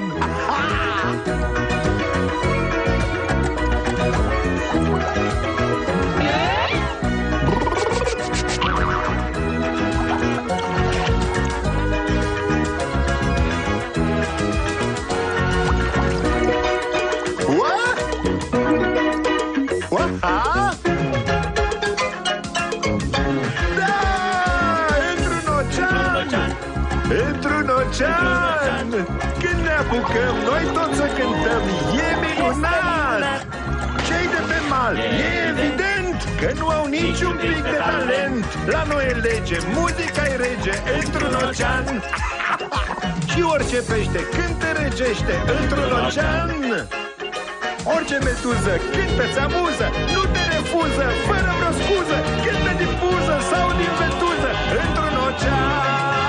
Într-un ocean, când ne apucăm, noi toți să cântăm, e minunat. Cei de pe mal, e evident că nu au niciun pic de talent. La noi e lege, muzica e rege, într-un ocean. Și orice pește când te regește într-un ocean, orice meduză când te-ți amuză, nu te refuză, fără vreo scuză, când te difuză sau din vetuză, într-un ocean.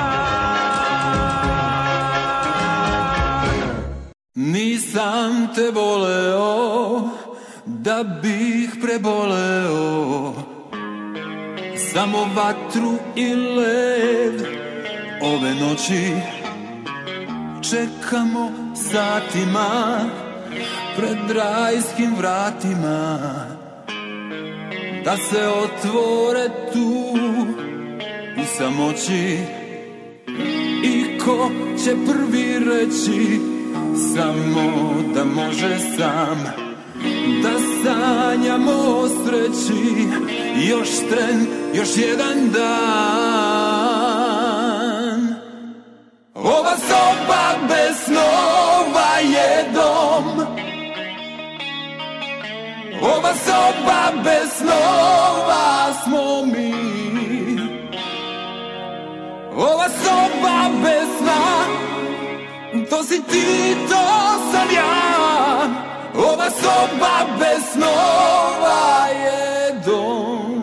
Nisam te voleo da bih preboleo, samo vatru i led ove noći čekamo satima pred rajskim vratima, da se otvore tu u samoći. I ko će prvi reći samo da može sam, da sanjamo o sreći, još tren, još jedan dan. Ova soba bez snova je dom, ova soba bez snova smo mi, ova soba bez sna, to si ti, to sam ja. Ova soba bez snova je dom.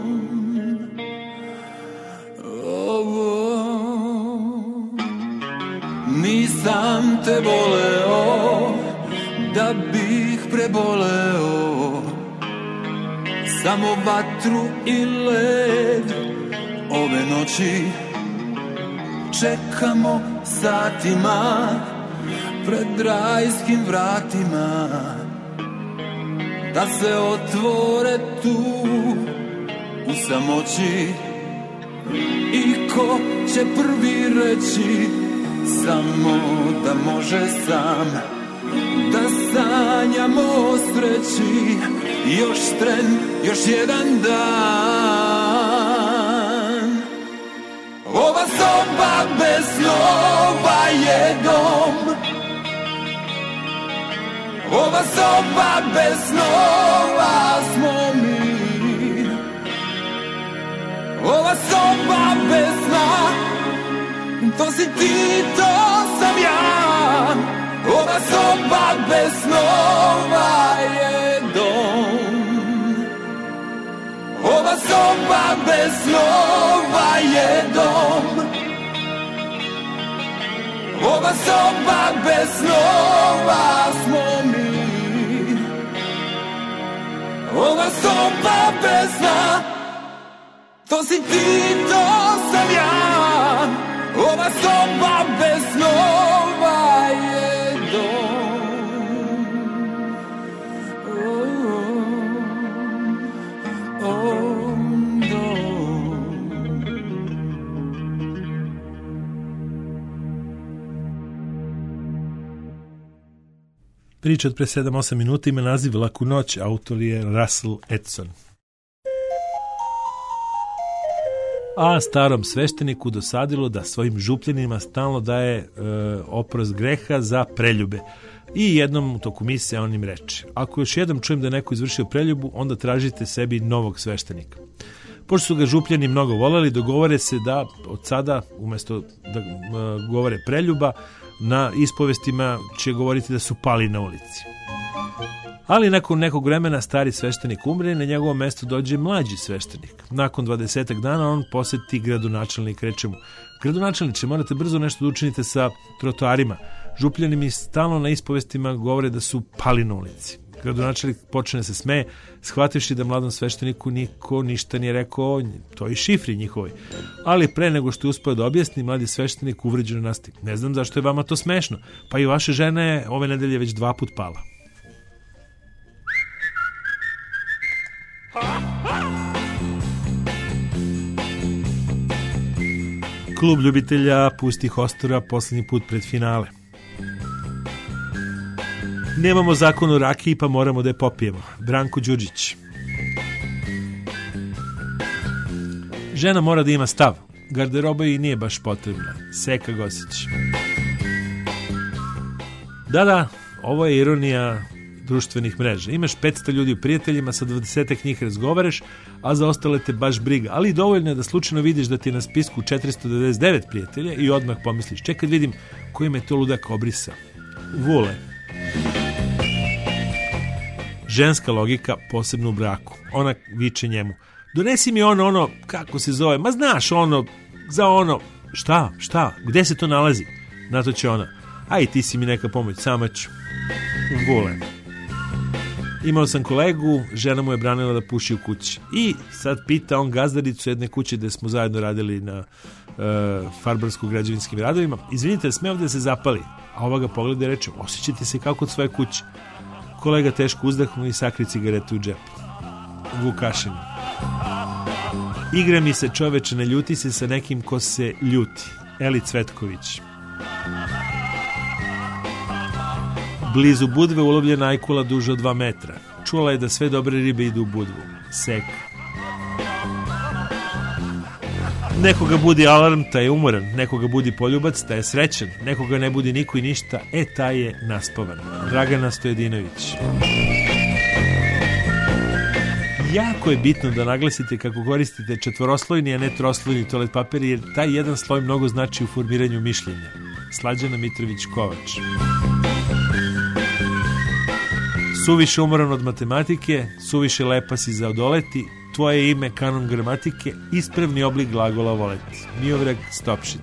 Nisam te voleo da bih preboleo, samo vatru i led ove noći čekamo satima pred rajskim vratima, da se otvore tu u samoći. I ko će prvi reći samo da može sam, da sanjamo o sreći, još tren, još jedan dan. Ova soba bez snova je dom, ova soba bez snova smo mi, ova soba bez sna, to si ti, to sam ja. Ova soba bez snova je dom, ova soba bez snova je dom, ova soba bez snova smo mi, ova soba bez sna, to si ti, to sam ja. Ova soba bez snova je dom. Priča od pre 7-8 minuta ima naziv Laku noć, autor je Russell Edson. A starom svešteniku dosadilo da svojim župljenima stalno daje oprost greha za preljube. I jednom u toku mise on im reče: ako još jednom čujem da je neko izvršio preljubu, onda tražite sebi novog sveštenika. Pošto su ga župljeni mnogo voleli, dogovore se da od sada, umjesto da govore preljuba, na ispovestima će govoriti da su pali na ulici. Ali nakon nekog vremena stari sveštenik umre i na njegovo mesto dođe mlađi sveštenik. Nakon 20 dana on poseti gradonačelnik, reče mu: gradonačelniče, morate brzo nešto da učinite sa trotoarima. Župljani mi stalno na ispovestima govore da su pali na ulici. Gradonačelnik počne se smeje, shvativši da mladom svešteniku niko ništa nije rekao o toj šifri njihovoj. Ali pre nego što je uspeo da objasni, mladi sveštenik uvređeno nastavi: ne znam zašto je vama to smešno, pa i vaša žena je ove nedelje već 2 puta pala. Klub ljubitelja pustih ostora poslednji put pred finale. Nemamo zakon o rakiji, pa moramo da je popijemo. Branko Đurđić. Žena mora da ima stav. Garderoba i nije baš potrebna. Seka Gosić. Da, ovo je ironija društvenih mreža. Imaš 500 ljudi u prijateljima, sa 20 njih razgovaraš, a za ostale te baš briga. Ali dovoljno je da slučajno vidiš da ti je na spisku 499 prijatelja i odmah pomisliš: čekaj vidim koji me to ludak obrisa. Vule. Ženska logika, posebno u braku. Ona viče njemu: donesi mi ono, kako se zove, ma znaš za ono. Šta, gde se to nalazi? Na to će ona: aj ti si mi neka pomoć, sama ću. Vule. Imao sam kolegu, žena mu je branila da puši u kući. I sad pita on gazdaricu jedne kuće gde smo zajedno radili na farbarsko-građevinskim radovima: izvinite, sme ovde se zapali? A ova ga pogleda i reče: osjećate se kao kod svoje kuće. Kolega teško uzdahnu i sakri cigaretu u džep. Vukašin. Igra mi se čoveče, ne ljuti se sa nekim ko se ljuti. Eli Cvetković. Blizu Budve ulovljena ajkula duža od 2 metra. Čula je da sve dobre ribe idu u Budvu. Sek. Nekoga budi alarm, taj je umoran. Nekoga budi poljubac, taj je srećan. Nekoga ne budi niko i ništa, taj je naspavan. Dragana Stojedinović. Jako je bitno da naglasite kako koristite četvoroslojni, a ne troslojni toalet papir, jer taj jedan sloj mnogo znači u formiranju mišljenja. Slađana Mitrović Kovač. Suviše umoran od matematike, suviše lepa si za odoleti, tvoje ime kanon gramatike, ispravni oblik glagola voleti. Miodrag Stopšit.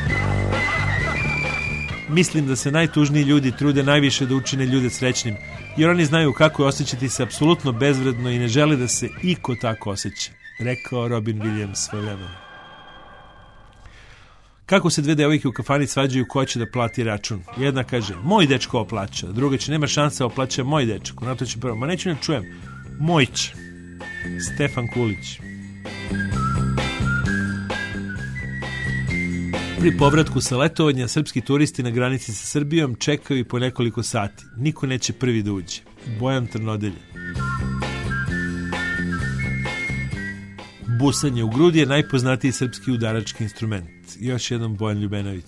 Mislim da se najtužniji ljudi trude najviše da učine ljude srećnim, jer oni znaju kako je osjećati se apsolutno bezvredno i ne žele da se iko tako osjeća, rekao Robin Williams svojevremeno. Kako se 2 devojke u kafani svađaju ko će da plati račun? Jedna kaže: moj dečko oplaća, druga će: nema šanse oplaća moj dečko. Na to će prvo: ma neću ne čujem, moj će. Stefan Kulić. Pri povratku sa letovanja srpski turisti na granici sa Srbijom čekaju i po nekoliko sati. Niko neće prvi da uđe. Bojan Trnodelje. Busanje u grudi je najpoznatiji srpski udarački instrument. Još jednom Bojan Ljubenović.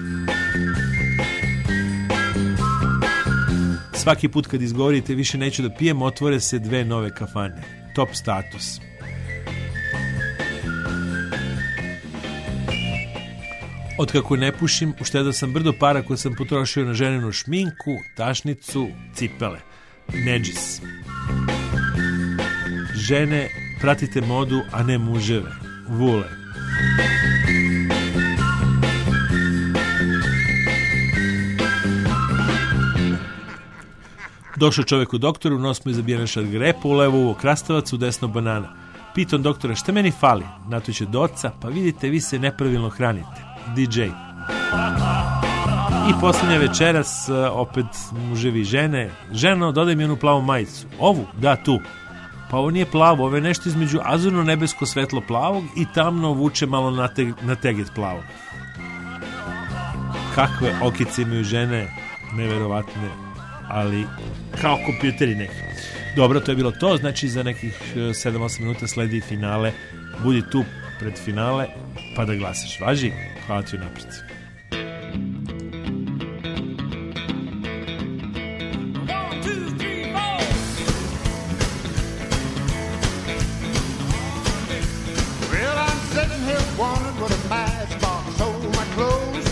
Svaki put kad izgovorite više neću da pijem, otvore se 2 nove kafane. Top status. Otkako ne pušim, uštedao sam brdo para koje sam potrošio na ženinu šminku, tašnicu, cipele. Neđis. Žene, pratite modu, a ne muževe. Vule. Došao čovjek u doktoru, nos mu je zabijen šargarepu, u levo uvo krastavac, u desno banana. Pitan doktora: šta meni fali? Na to će doca: pa vidite, vi se nepravilno hranite. DJ. I posljednja večeras, opet muževi žene: ženo, dodaj mi onu plavu majicu. Ovu? Da, tu. Pa ovo nije plavo, ovo je nešto između azurno nebesko svetlo plavog i tamno vuče malo na teget plavog. Kakve okice imaju žene, neverovatne. ali kao kompjuteri neki. Dobro, to je bilo to, znači za nekih 7-8 minuta sledi finale. Budi tu pred finale pa da glasaš. Važi? Hvala ti unaprijed. Well, I'm sitting here wondering what a matchbox hold my clothes.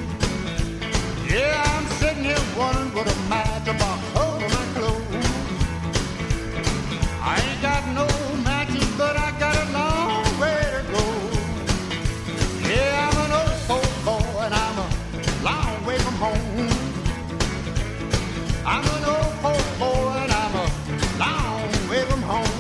Yeah, I'm sitting here wondering what a matchbox hold my clothes. I ain't got no matches, but I got a long way to go. Yeah, I'm an old folk boy and I'm a long way from home. I'm an old folk boy and I'm a long way from home.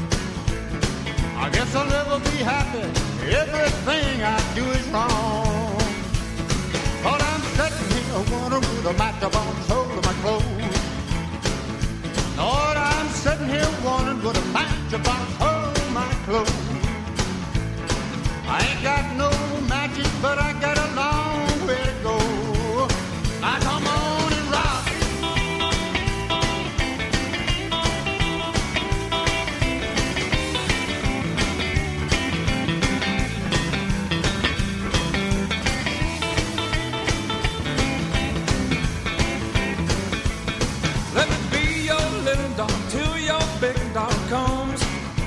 I guess I'll never be happy. Everything I do is wrong. But I'm sitting here wondering with a matchbox hold my clothes. Lord, I'm sitting here wondering with a matchbox hold my clothes. I ain't got no matches, but I got a long way to go. Now come on and rock. Let me be your little dog till your big dog comes.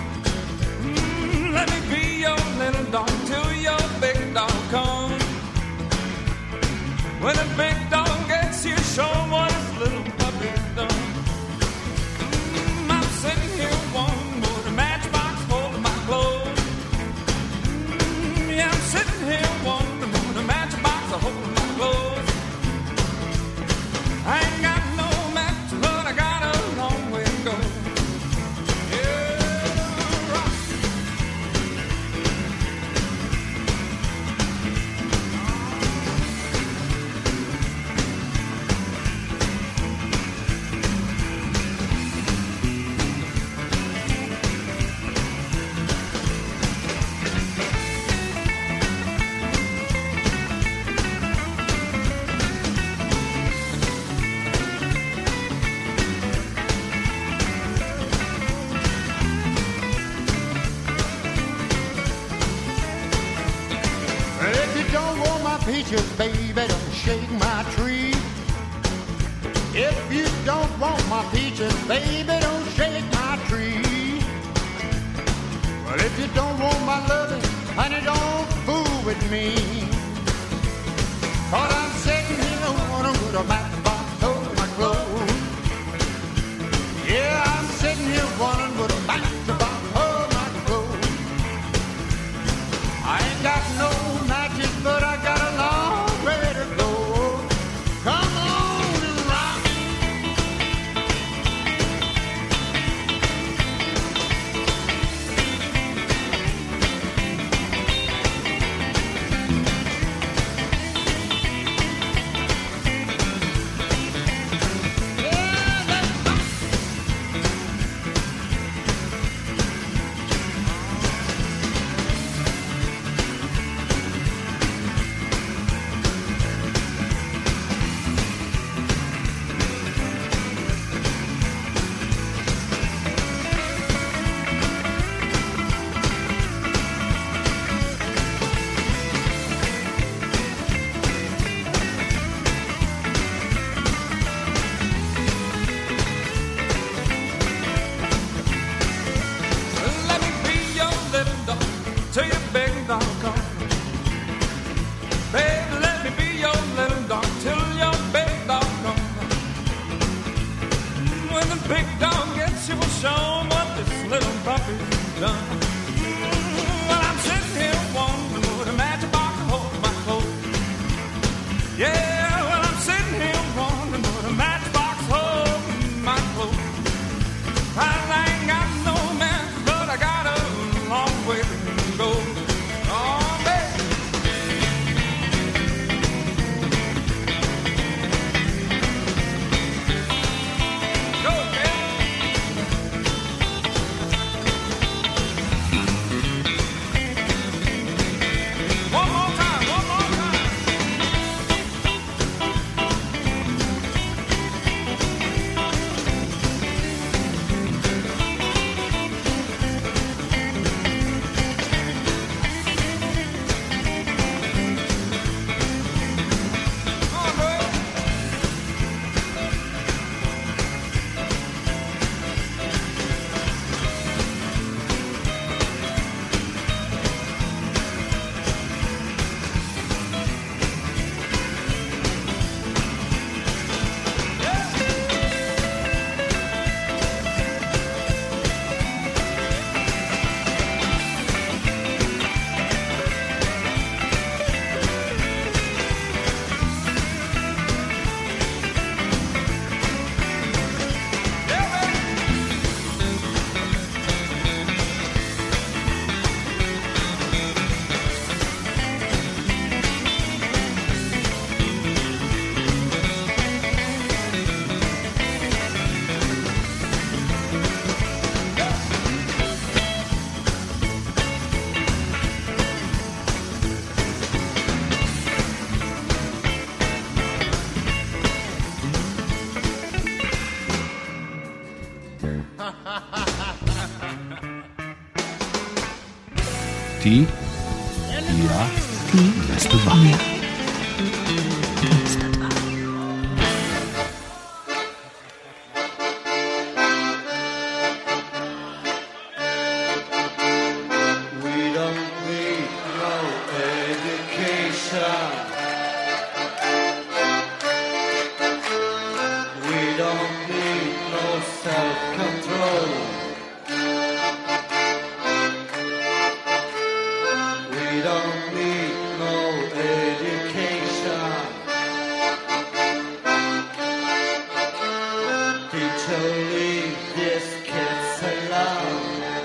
Let me be your little dog till your big dog comes. When a big dog gets you, show him what his little puppy's done. I'm sitting here one with a matchbox holding my clothes. Yeah, I'm sitting here one with a matchbox holding my clothes. I ain't got no match, but I got a long way to go. Yeah, rock. Well, if you don't want my peaches, baby, don't shake my tree. If you don't want my peaches, baby, don't shake my tree. Well, if you don't want my loving, honey, don't fool with me. Cause I'm sitting here wanting with a matchbox hold my clothes. Yeah, I'm sitting here wanting with a matchbox hold my clothes. I ain't got no matches, but I got a long way to go. Come on and rock. Let me be your little dog till your big dog comes. Baby, let me be your little dog till your big dog comes. When the big dog gets you, we'll show him what this little puppy's done. Well, I'm sitting here wondering what a matchbox hold my clothes. Yeah, well, I'm sitting here wondering what a matchbox hold my clothes. I ain't got no match, but I got a long way to go. Oh, baby. Go, baby. Ti i ja. Ti 202. i ja. 202. We don't need no education. We don't need no self-control. We don't need no education. Teacher, leave these kids alone.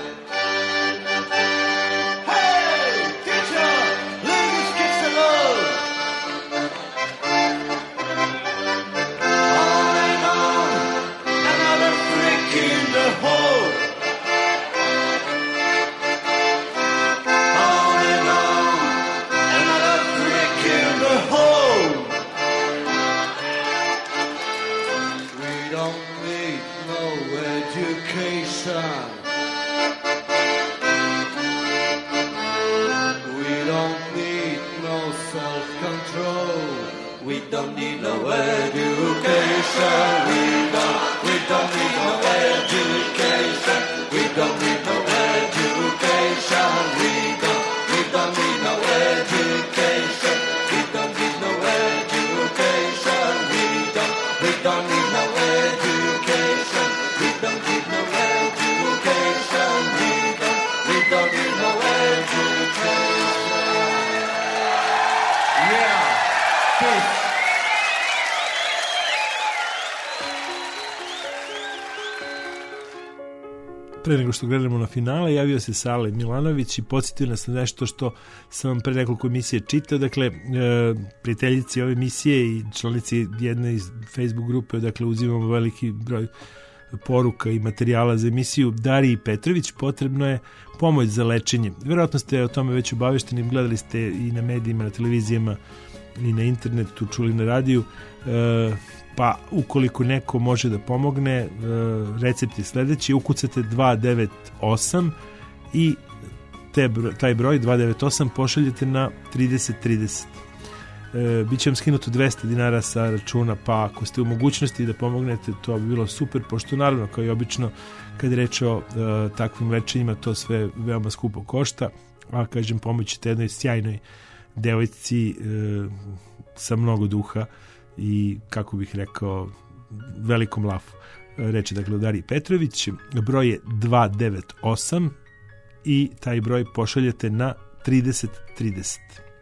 Hey, teacher, leave these kids alone. On and on, another freak in the hole. On and on, another freak in the hole. We don't need no education. We don't need no self-control. We don't need no education. We don't need no education. We don't need no education. We don't need no education. We don't need no education. We don't need no education. We don't need no education. We don't need no education. Yeah. Peace. Pre nego što gledamo na finale, javio se Sale Milanović i podsjetio nas na nešto što sam vam pre nekoliko emisije čitao. Dakle, prijateljici ove emisije i članici jedne iz Facebook grupe, dakle, uzimamo veliki broj poruka i materijala za emisiju. Dariji Petrović potrebno je pomoć za lečenje. Vjerojatno ste o tome već obavešteni, gledali ste i na medijima, na televizijama i na internetu, čuli na radiju. Pa ukoliko neko može da pomogne, recept je sledeći: ukucate 298 i taj broj 298 pošaljete na 3030. Biće vam skinuto 200 dinara sa računa, pa ako ste u mogućnosti da pomognete, to bi bilo super, pošto naravno, kao i obično, kad je reč o takvim lečenjima, to sve veoma skupo košta, a kažem, pomoćete jednoj sjajnoj devojci sa mnogo duha i, kako bih rekao, velikom lafu. Reč je dakle o Dariji Petrović, broj je 298 i taj broj pošaljete na 3030.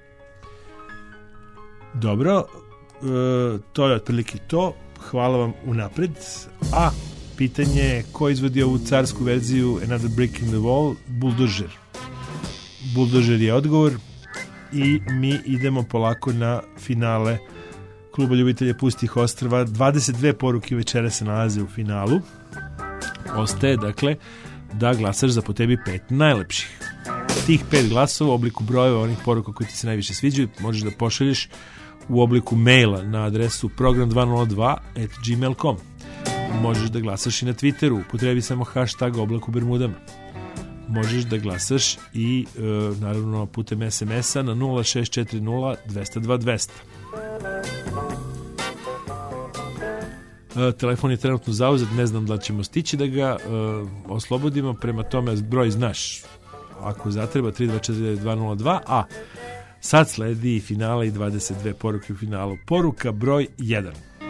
Dobro, to je otprilike to. Hvala vam unapred. A pitanje je ko izvodi ovu carsku verziju Another Brick in the Wall? Buldožer. Buldožer je odgovor i mi idemo polako na finale Kluba ljubitelja pustih ostrva. 22 poruke večera se nalaze u finalu. Ostaje, dakle, da glasaš za po tebi 5 najlepših. Tih 5 glasova u obliku brojeva onih poruka koji ti se najviše sviđaju možeš da pošalješ u obliku maila na adresu program202@gmail.com. Možeš da glasaš i na Twitteru, upotrebi samo hashtag Oblak u Bermudama. Možeš da glasaš i naravno putem SMS-a na 0640 202 200. Telefon je trenutno zauzet, ne znam da ćemo stići da ga oslobodimo, prema tome broj znaš. Ako zatreba 3249202, a sad sledi finale i 22 poruke u finalu. Poruka broj 1.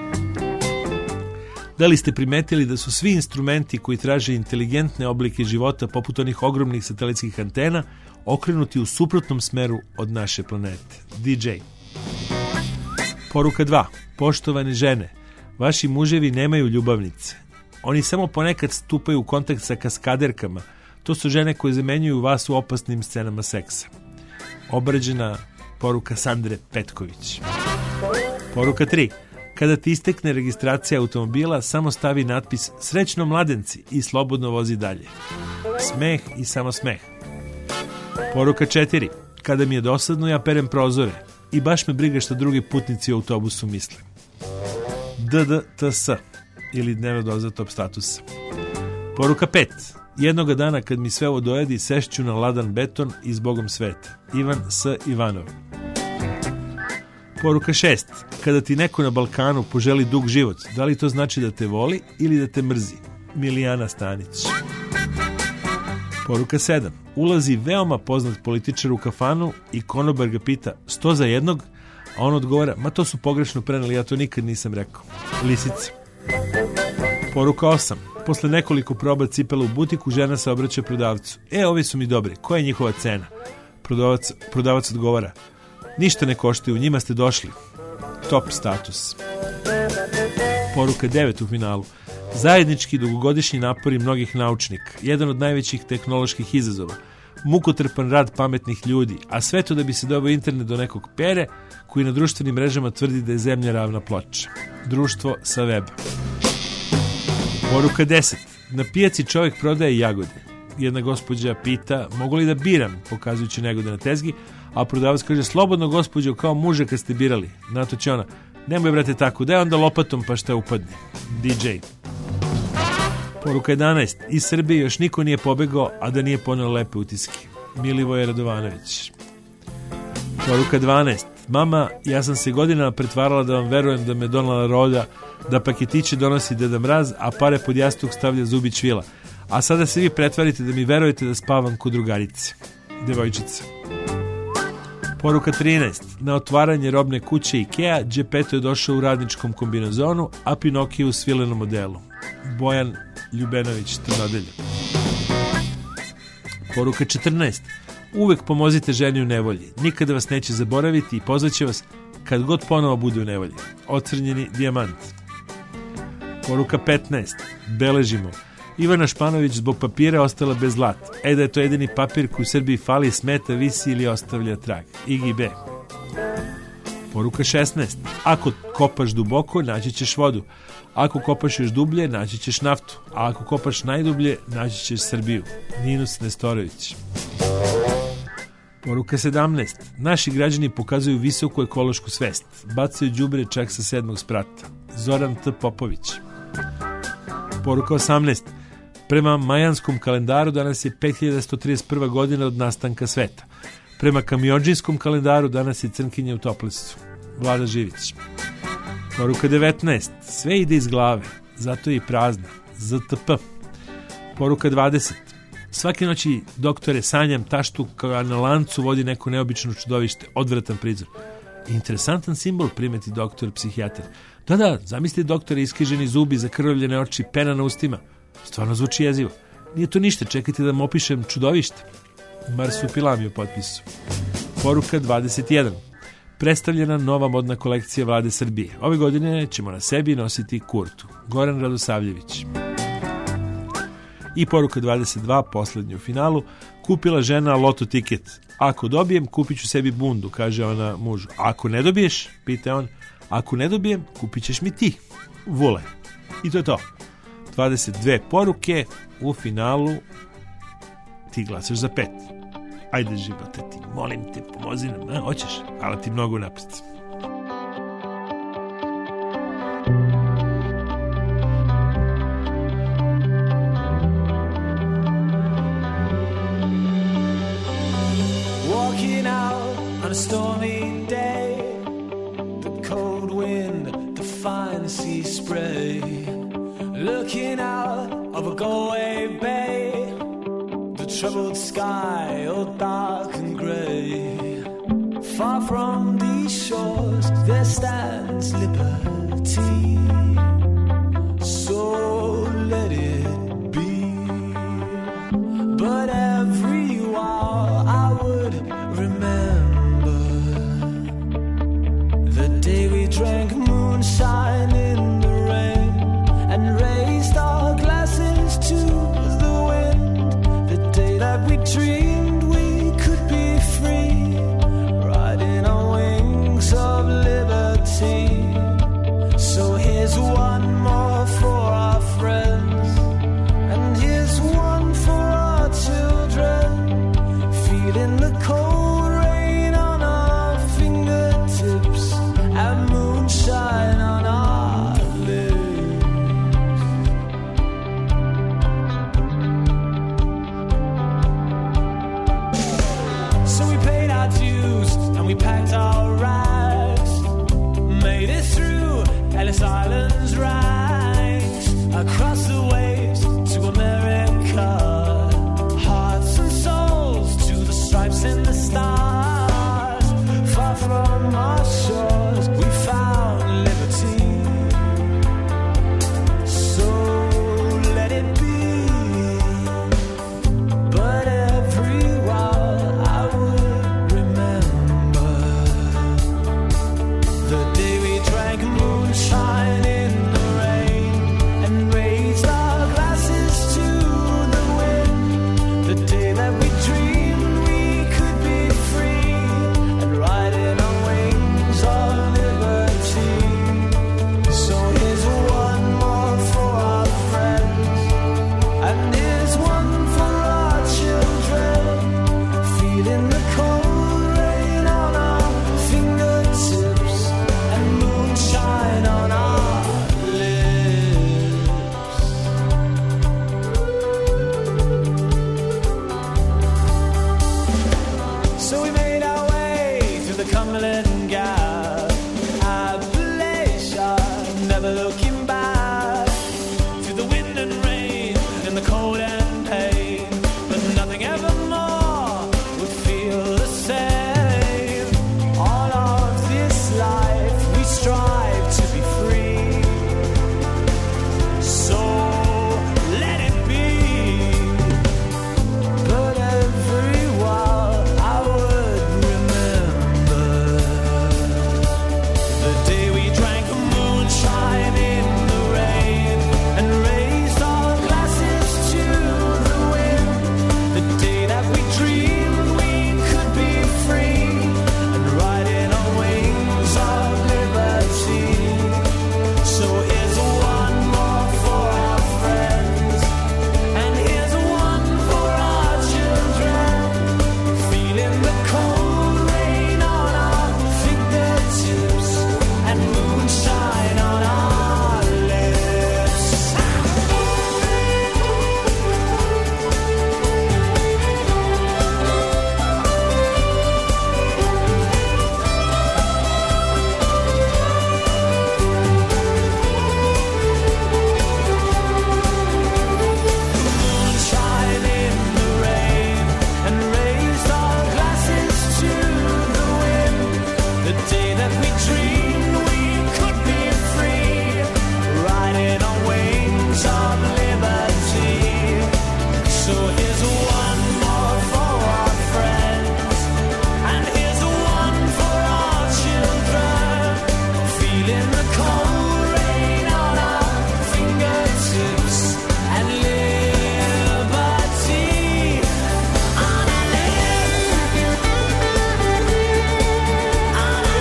Da li ste primetili da su svi instrumenti koji traže inteligentne oblike života, poput onih ogromnih satelitskih antena, okrenuti u suprotnom smeru od naše planete? DJ. Poruka 2. Poštovane žene, vaši muževi nemaju ljubavnice. Oni samo ponekad stupaju u kontakt sa kaskaderkama. To su žene koje zamenjuju vas u opasnim scenama seksa. Obrađena poruka Sandre Petković. Poruka 3. Kada ti istekne registracija automobila, samo stavi natpis "Srećno mladenci" i slobodno vozi dalje. Smeh i samo smeh. Poruka 4. Kada mi je dosadno, ja perem prozore i baš me briga što drugi putnici u autobusu misle. DDTS ili dnevna doza top statusa. Poruka 5. Jednoga dana kad mi sve ovo dojedi, sešću na ladan beton i zbogom sveta. Ivan S. Ivanov. Poruka 6. Kada ti neko na Balkanu poželi dug život, da li to znači da te voli ili da te mrzi? Milijana Stanić. Poruka 7. Ulazi veoma poznat političar u kafanu i konobar ga pita 100 za jednog, a on odgovara, ma to su pogrešno preneli, ja to nikad nisam rekao. Lisica. Poruka 8. Posle nekoliko proba cipela u butiku, žena se obraća prodavcu. Ovi su mi dobri, koja je njihova cena? Prodavac odgovara, ništa ne koštaju, njima ste došli. Top status. Poruka 9 u finalu. Zajednički dugogodišnji napori mnogih naučnika, jedan od najvećih tehnoloških izazova, mukotrpan rad pametnih ljudi, a sve to da bi se dobio internet do nekog Pere, koji na društvenim mrežama tvrdi da je zemlja ravna ploča. Društvo sa weba. Poruka 10. Na pijaci čovjek prodaje jagode. Jedna gospođa pita, mogu li da biram, pokazujući negode na tezgi, a prodavac kaže, slobodno gospođo, kao muže kad ste birali. Na to će ona, nemoj brate tako, daj onda lopatom pa šta upadne. DJ. Poruka 11. Iz Srbije još niko nije pobegao, a da nije poneo lepe utiske. Milivoje Radovanović. Poruka 12. Mama, ja sam se godinama pretvarala da vam verujem da me donala roda, da paketiće donosi Deda Mraz, a pare pod jastuk stavlja Zubić Vila. A sada se vi pretvarite da mi verujete da spavam kod drugarice. Devojčica. Poruka 13. Na otvaranje robne kuće Ikea, Džepeto je došao u radničkom kombinazonu, a Pinokio u svilenom modelu. Bojan Ljubenović, Trnodelja. Poruka 14. Uvek pomozite ženi u nevolji. Nikada vas neće zaboraviti i pozvaće vas kad god ponovo bude u nevolji. Ocrnjeni dijamant. Poruka 15. Beležimo. Ivana Španović zbog papira ostala bez zlata. Da je to jedini papir koji u Srbiji fali, smeta, visi ili ostavlja trag. Igi B. Poruka 16. Ako kopaš duboko, naći ćeš vodu. Ako kopaš još dublje, naći ćeš naftu. A ako kopaš najdublje, naći ćeš Srbiju. Ninus Nestorović. Poruka 17. Naši građani pokazuju visoku ekološku svest. Bacaju đubre čak sa 7. sprata. Zoran T. Popović. Poruka 18. Prema majanskom kalendaru danas je 5131. godina od nastanka sveta. Prema kamionđinskom kalendaru danas je crnkinja u toplicu. Vlada Živić. Poruka 19. Sve ide iz glave, zato je i prazna. ZTP. Poruka 20. Svake noći, doktore, sanjam taštu koja na lancu vodi neko neobično čudovište, odvratan prizor. Interesantan simbol, primeti doktor psihijatar. Da, zamislite doktore, iskriženi zubi, zakrvavljene oči, pena na ustima. Stvarno zvuči jezivo. Nije to ništa, čekajte da vam opišem čudovište. Marsupilami u potpisu. Poruka 21. Predstavljena nova modna kolekcija Vlade Srbije. Ove godine ćemo na sebi nositi kurtu. Goran Radosavljević. I poruka 22, poslednju u finalu. Kupila žena loto tiket. Ako dobijem, kupit ću sebi bundu, kaže ona mužu. Ako ne dobiješ, pita on, ako ne dobijem, kupit ćeš mi ti. Vule. I to je to. 22 poruke u finalu. Ti glasaš za 5. Ajde živote ti, molim te, pomozi nam, hoćeš, ali ti mnogo napred. Walking out on a stormy day, the cold wind, the fine sea spray, looking out of a Galway bay, the troubled sky all dark and grey. Far from these shores there stands liberty, so let it be. But every while I would remember the day we drank moonshine in the rain and raised our glasses to the wind. The day that we dreamed we could be free, riding on wings of liberty. So here's one more for our friends, and here's one for our children, feeling the cold rain on our fingertips and moonshine on our lips. Paradise Islands rise across the waves to America. Hearts and souls to the stripes and the stars. Far from our shores we found liberty. So let it be. But every while I would remember the day we drank moonshine in the rain and raised our glasses to the wind. The day that we dreamed we could be free and riding on wings of liberty. So here's one more for our friends, and here's one for our children, feeling the cold rain on our fingertips and moonshine on our lips. So we made our way through the Cumberland Gap, Appalachia, never looking back, through the wind and rain and the cold and pain, but nothing evermore would feel the same. All of this life we strive to be free. So let it be. But every while I would remember the day we drank moonshine in the rain and raised our glasses to the wind. The day that we dreamed we could be free and riding on wings of liberty. So here's one more for our friends, and here's one for our children, feeling the cold rain on our fingertips and moonshine on our lips. Moonshine in the rain and raised our glasses to the wind. The day that we dreamed we could be free, riding on wings of liberty. So here's one more for our friends, and here's one for our children, feeling the cold rain on our fingertips and liberty on our lips, on our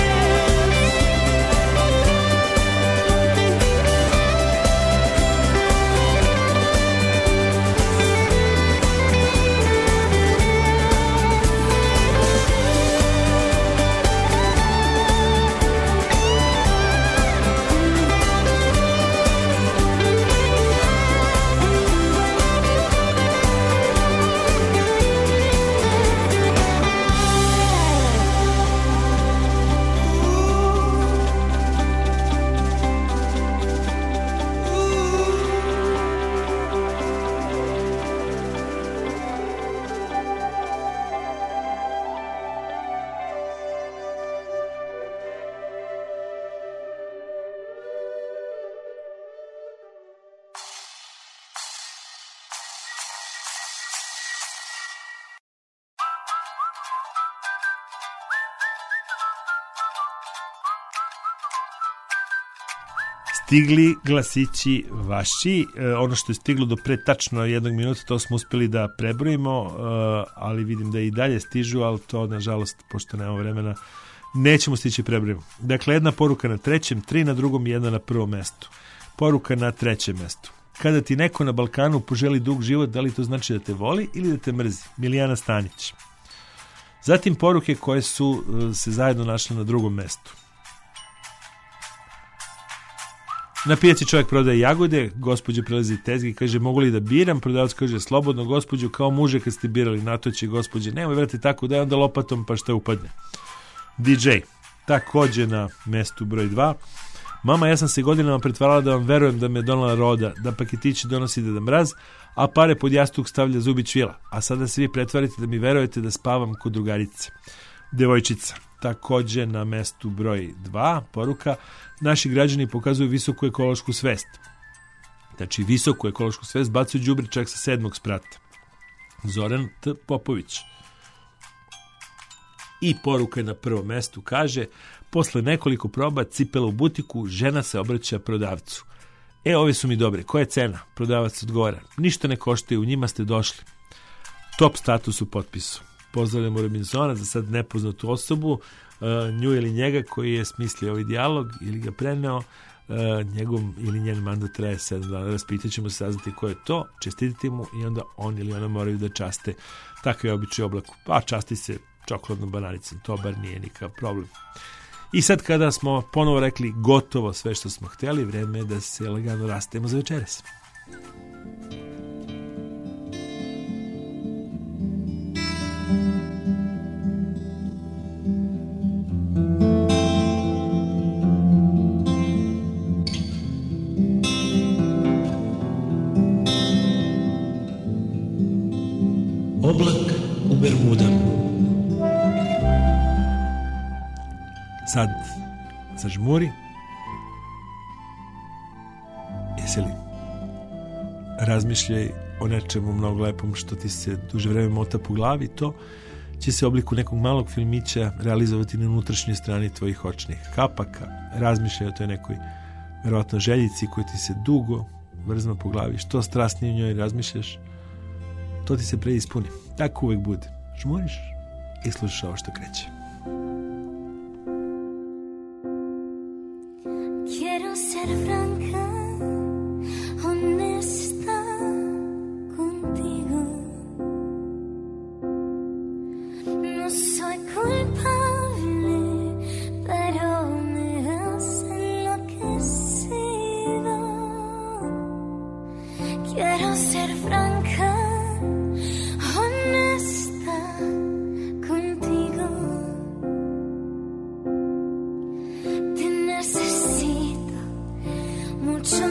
Stigli glasići vaši, ono što je stiglo do pre tačno 1 minuta, to smo uspeli da prebrojimo, ali vidim da i dalje stižu, ali to nažalost, pošto nemamo vremena, nećemo stići prebrojimo. Dakle, 1 poruka na 3., 3 na 2. i 1 na 1. mestu. Poruka na 3. mestu. Kada ti neko na Balkanu poželi dug život, da li to znači da te voli ili da te mrzi? Milijana Stanić. Zatim poruke koje su se zajedno našle na 2. mestu. Na pijaci čovjek prodaje jagode, gospođa prelazi tezgi i kaže mogu li da biram, prodavac kaže slobodno gospođu, kao muže kad ste birali, na to će gospođe nemoj vrati tako, daj onda lopatom pa šta upadne. DJ takođe na mestu broj 2. Mama, ja sam se godinama pretvarala da vam verujem da me je donela roda, da paketići donosi Deda Mraz, a pare pod jastuk stavlja Zubić Vila. A sada se vi pretvarite da mi verujete da spavam kod drugarice. Devojčica. Takođe na mestu broj 2, poruka, naši građani pokazuju visoku ekološku svest. Znači, visoku ekološku svest bacuju đubre čak sa 7. sprata. Zoran T. Popović. I poruka je na prvom mestu, kaže, posle nekoliko proba cipela u butiku, žena se obraća prodavcu. Ove su mi dobre, koja je cena? Prodavac odgovara, ništa ne koštaju, u njima ste došli. Top status u potpisu. Pozdravljamo Robinsona, za sad nepoznatu osobu, nju ili njega koji je smislio ovaj dijalog ili ga preneo, njegov ili njen mandat traje 7 dana. Raspitat ćemo se, saznati ko je to, čestititi mu i onda on ili ona moraju da časte. Takav je običaj oblaku. Pa časti se čokoladnom bananicom, to bar nije nikakav problem. I sad kada smo ponovo rekli gotovo sve što smo hteli, vreme je da se lagano rastajemo za večeras. Oblak u Bermudama. Sad zažmuri. Jesi li? Razmišljaj o nečemu mnogo lepom što ti se duže vreme mota po glavi. To će se u obliku nekog malog filmića realizovati na unutrašnjoj strani tvojih očnih kapaka. Razmišljaj o toj nekoj verovatno željici koja ti se dugo vrzma po glavi. Što strasnije u njoj razmišljaš, to ti se preispuni. Tako uvek bude. Žmuriš i slušaš ovo što kreće. Quiero ser franca, honesta contigo. No soy culpable, pero me has enloquecido. Quiero ser franca, honesta contigo. Te necesito mucho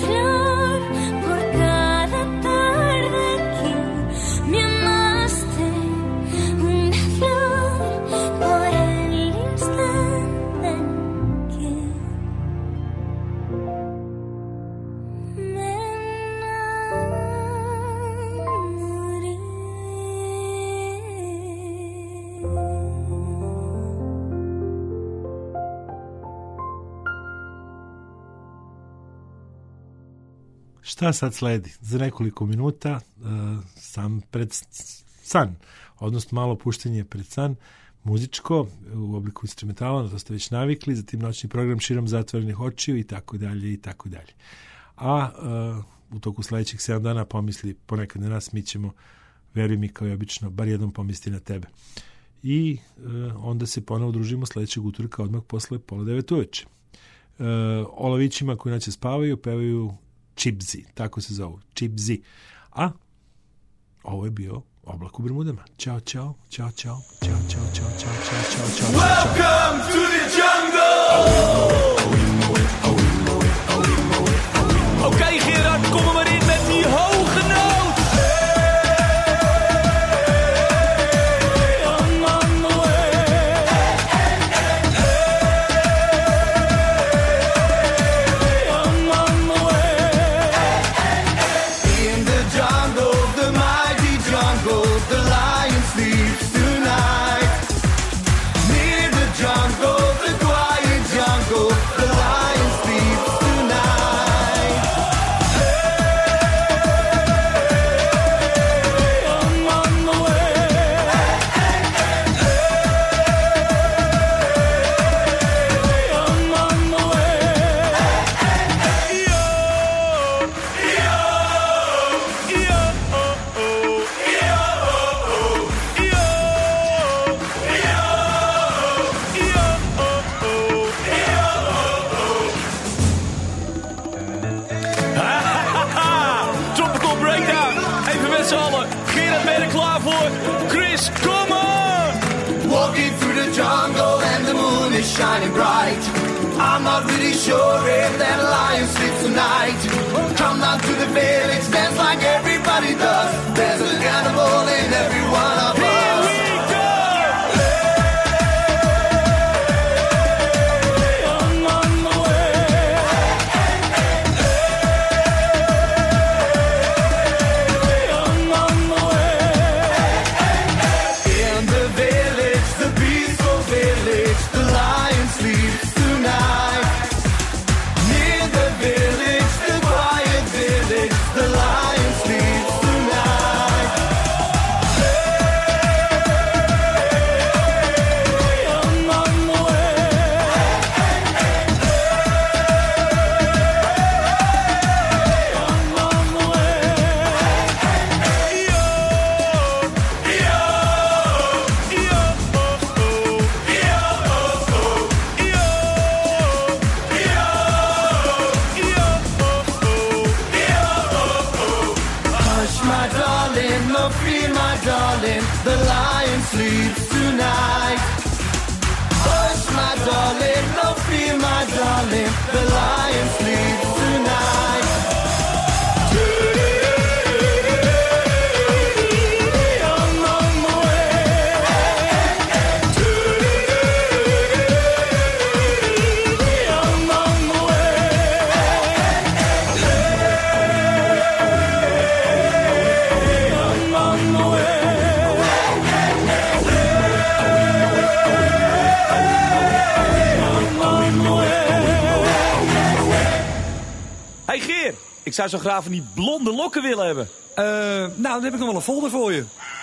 flor por cada tarde que me amaste, una flor por el instante en que me enamoré. Šta sad sledi? Za nekoliko minuta sam pred san, odnosno malo puštenje pred san, muzičko u obliku instrumentala, na to ste već navikli, zatim noćni program širom zatvorenih očiju i tako dalje i tako dalje. A u toku sledećih 7 dana pomisli ponekad na nas, mi ćemo, veruj mi kao i obično, bar jednom pomisliti na tebe. I onda se ponovo družimo sledećeg utorka odmah posle 8:30 uveče. Olavićima koji noće spavaju, pevaju Čipzi, tako se zovu, Čipzi. A ovo je bio Oblak u Bermudama. Ćao, čao, čao, čao, čao, čao, čao, čao, čao, čao, čao. Welcome to the jungle. Oké, Gerard, kom er maar in met die hoge noot. In the jungle, the mighty jungle, the lion sleeps tonight. Near the jungle, the quiet jungle, the lion sleeps tonight. I'm on the way. I'm on the way. Tropical Breakdown. Even met z'n allen. Gerard, ben je er klaar voor? Chris, kom on! Walking through the jungle and the moon is shining bright. I'm not really sure if that lion sleeps tonight. Come down to the village, dance like everybody does. There's an animal in every one of us. I'm on the way. I'm on the way. In the village, the peaceful village, the lion sleeps tonight. Near the village, the quiet village, the lion sleeps tonight. I'm on the way. I'm on the way. Hush, my darling, no fear, my darling, the lion sleeps tonight. Hush, my darling, no fear, my darling, the lion sleeps tonight. I'm on the way. I'm on the way. I'm on the way. Hey Geer, ik zou zo graag van die blonde lokken willen hebben. Nou, dan heb ik nog wel een folder voor je.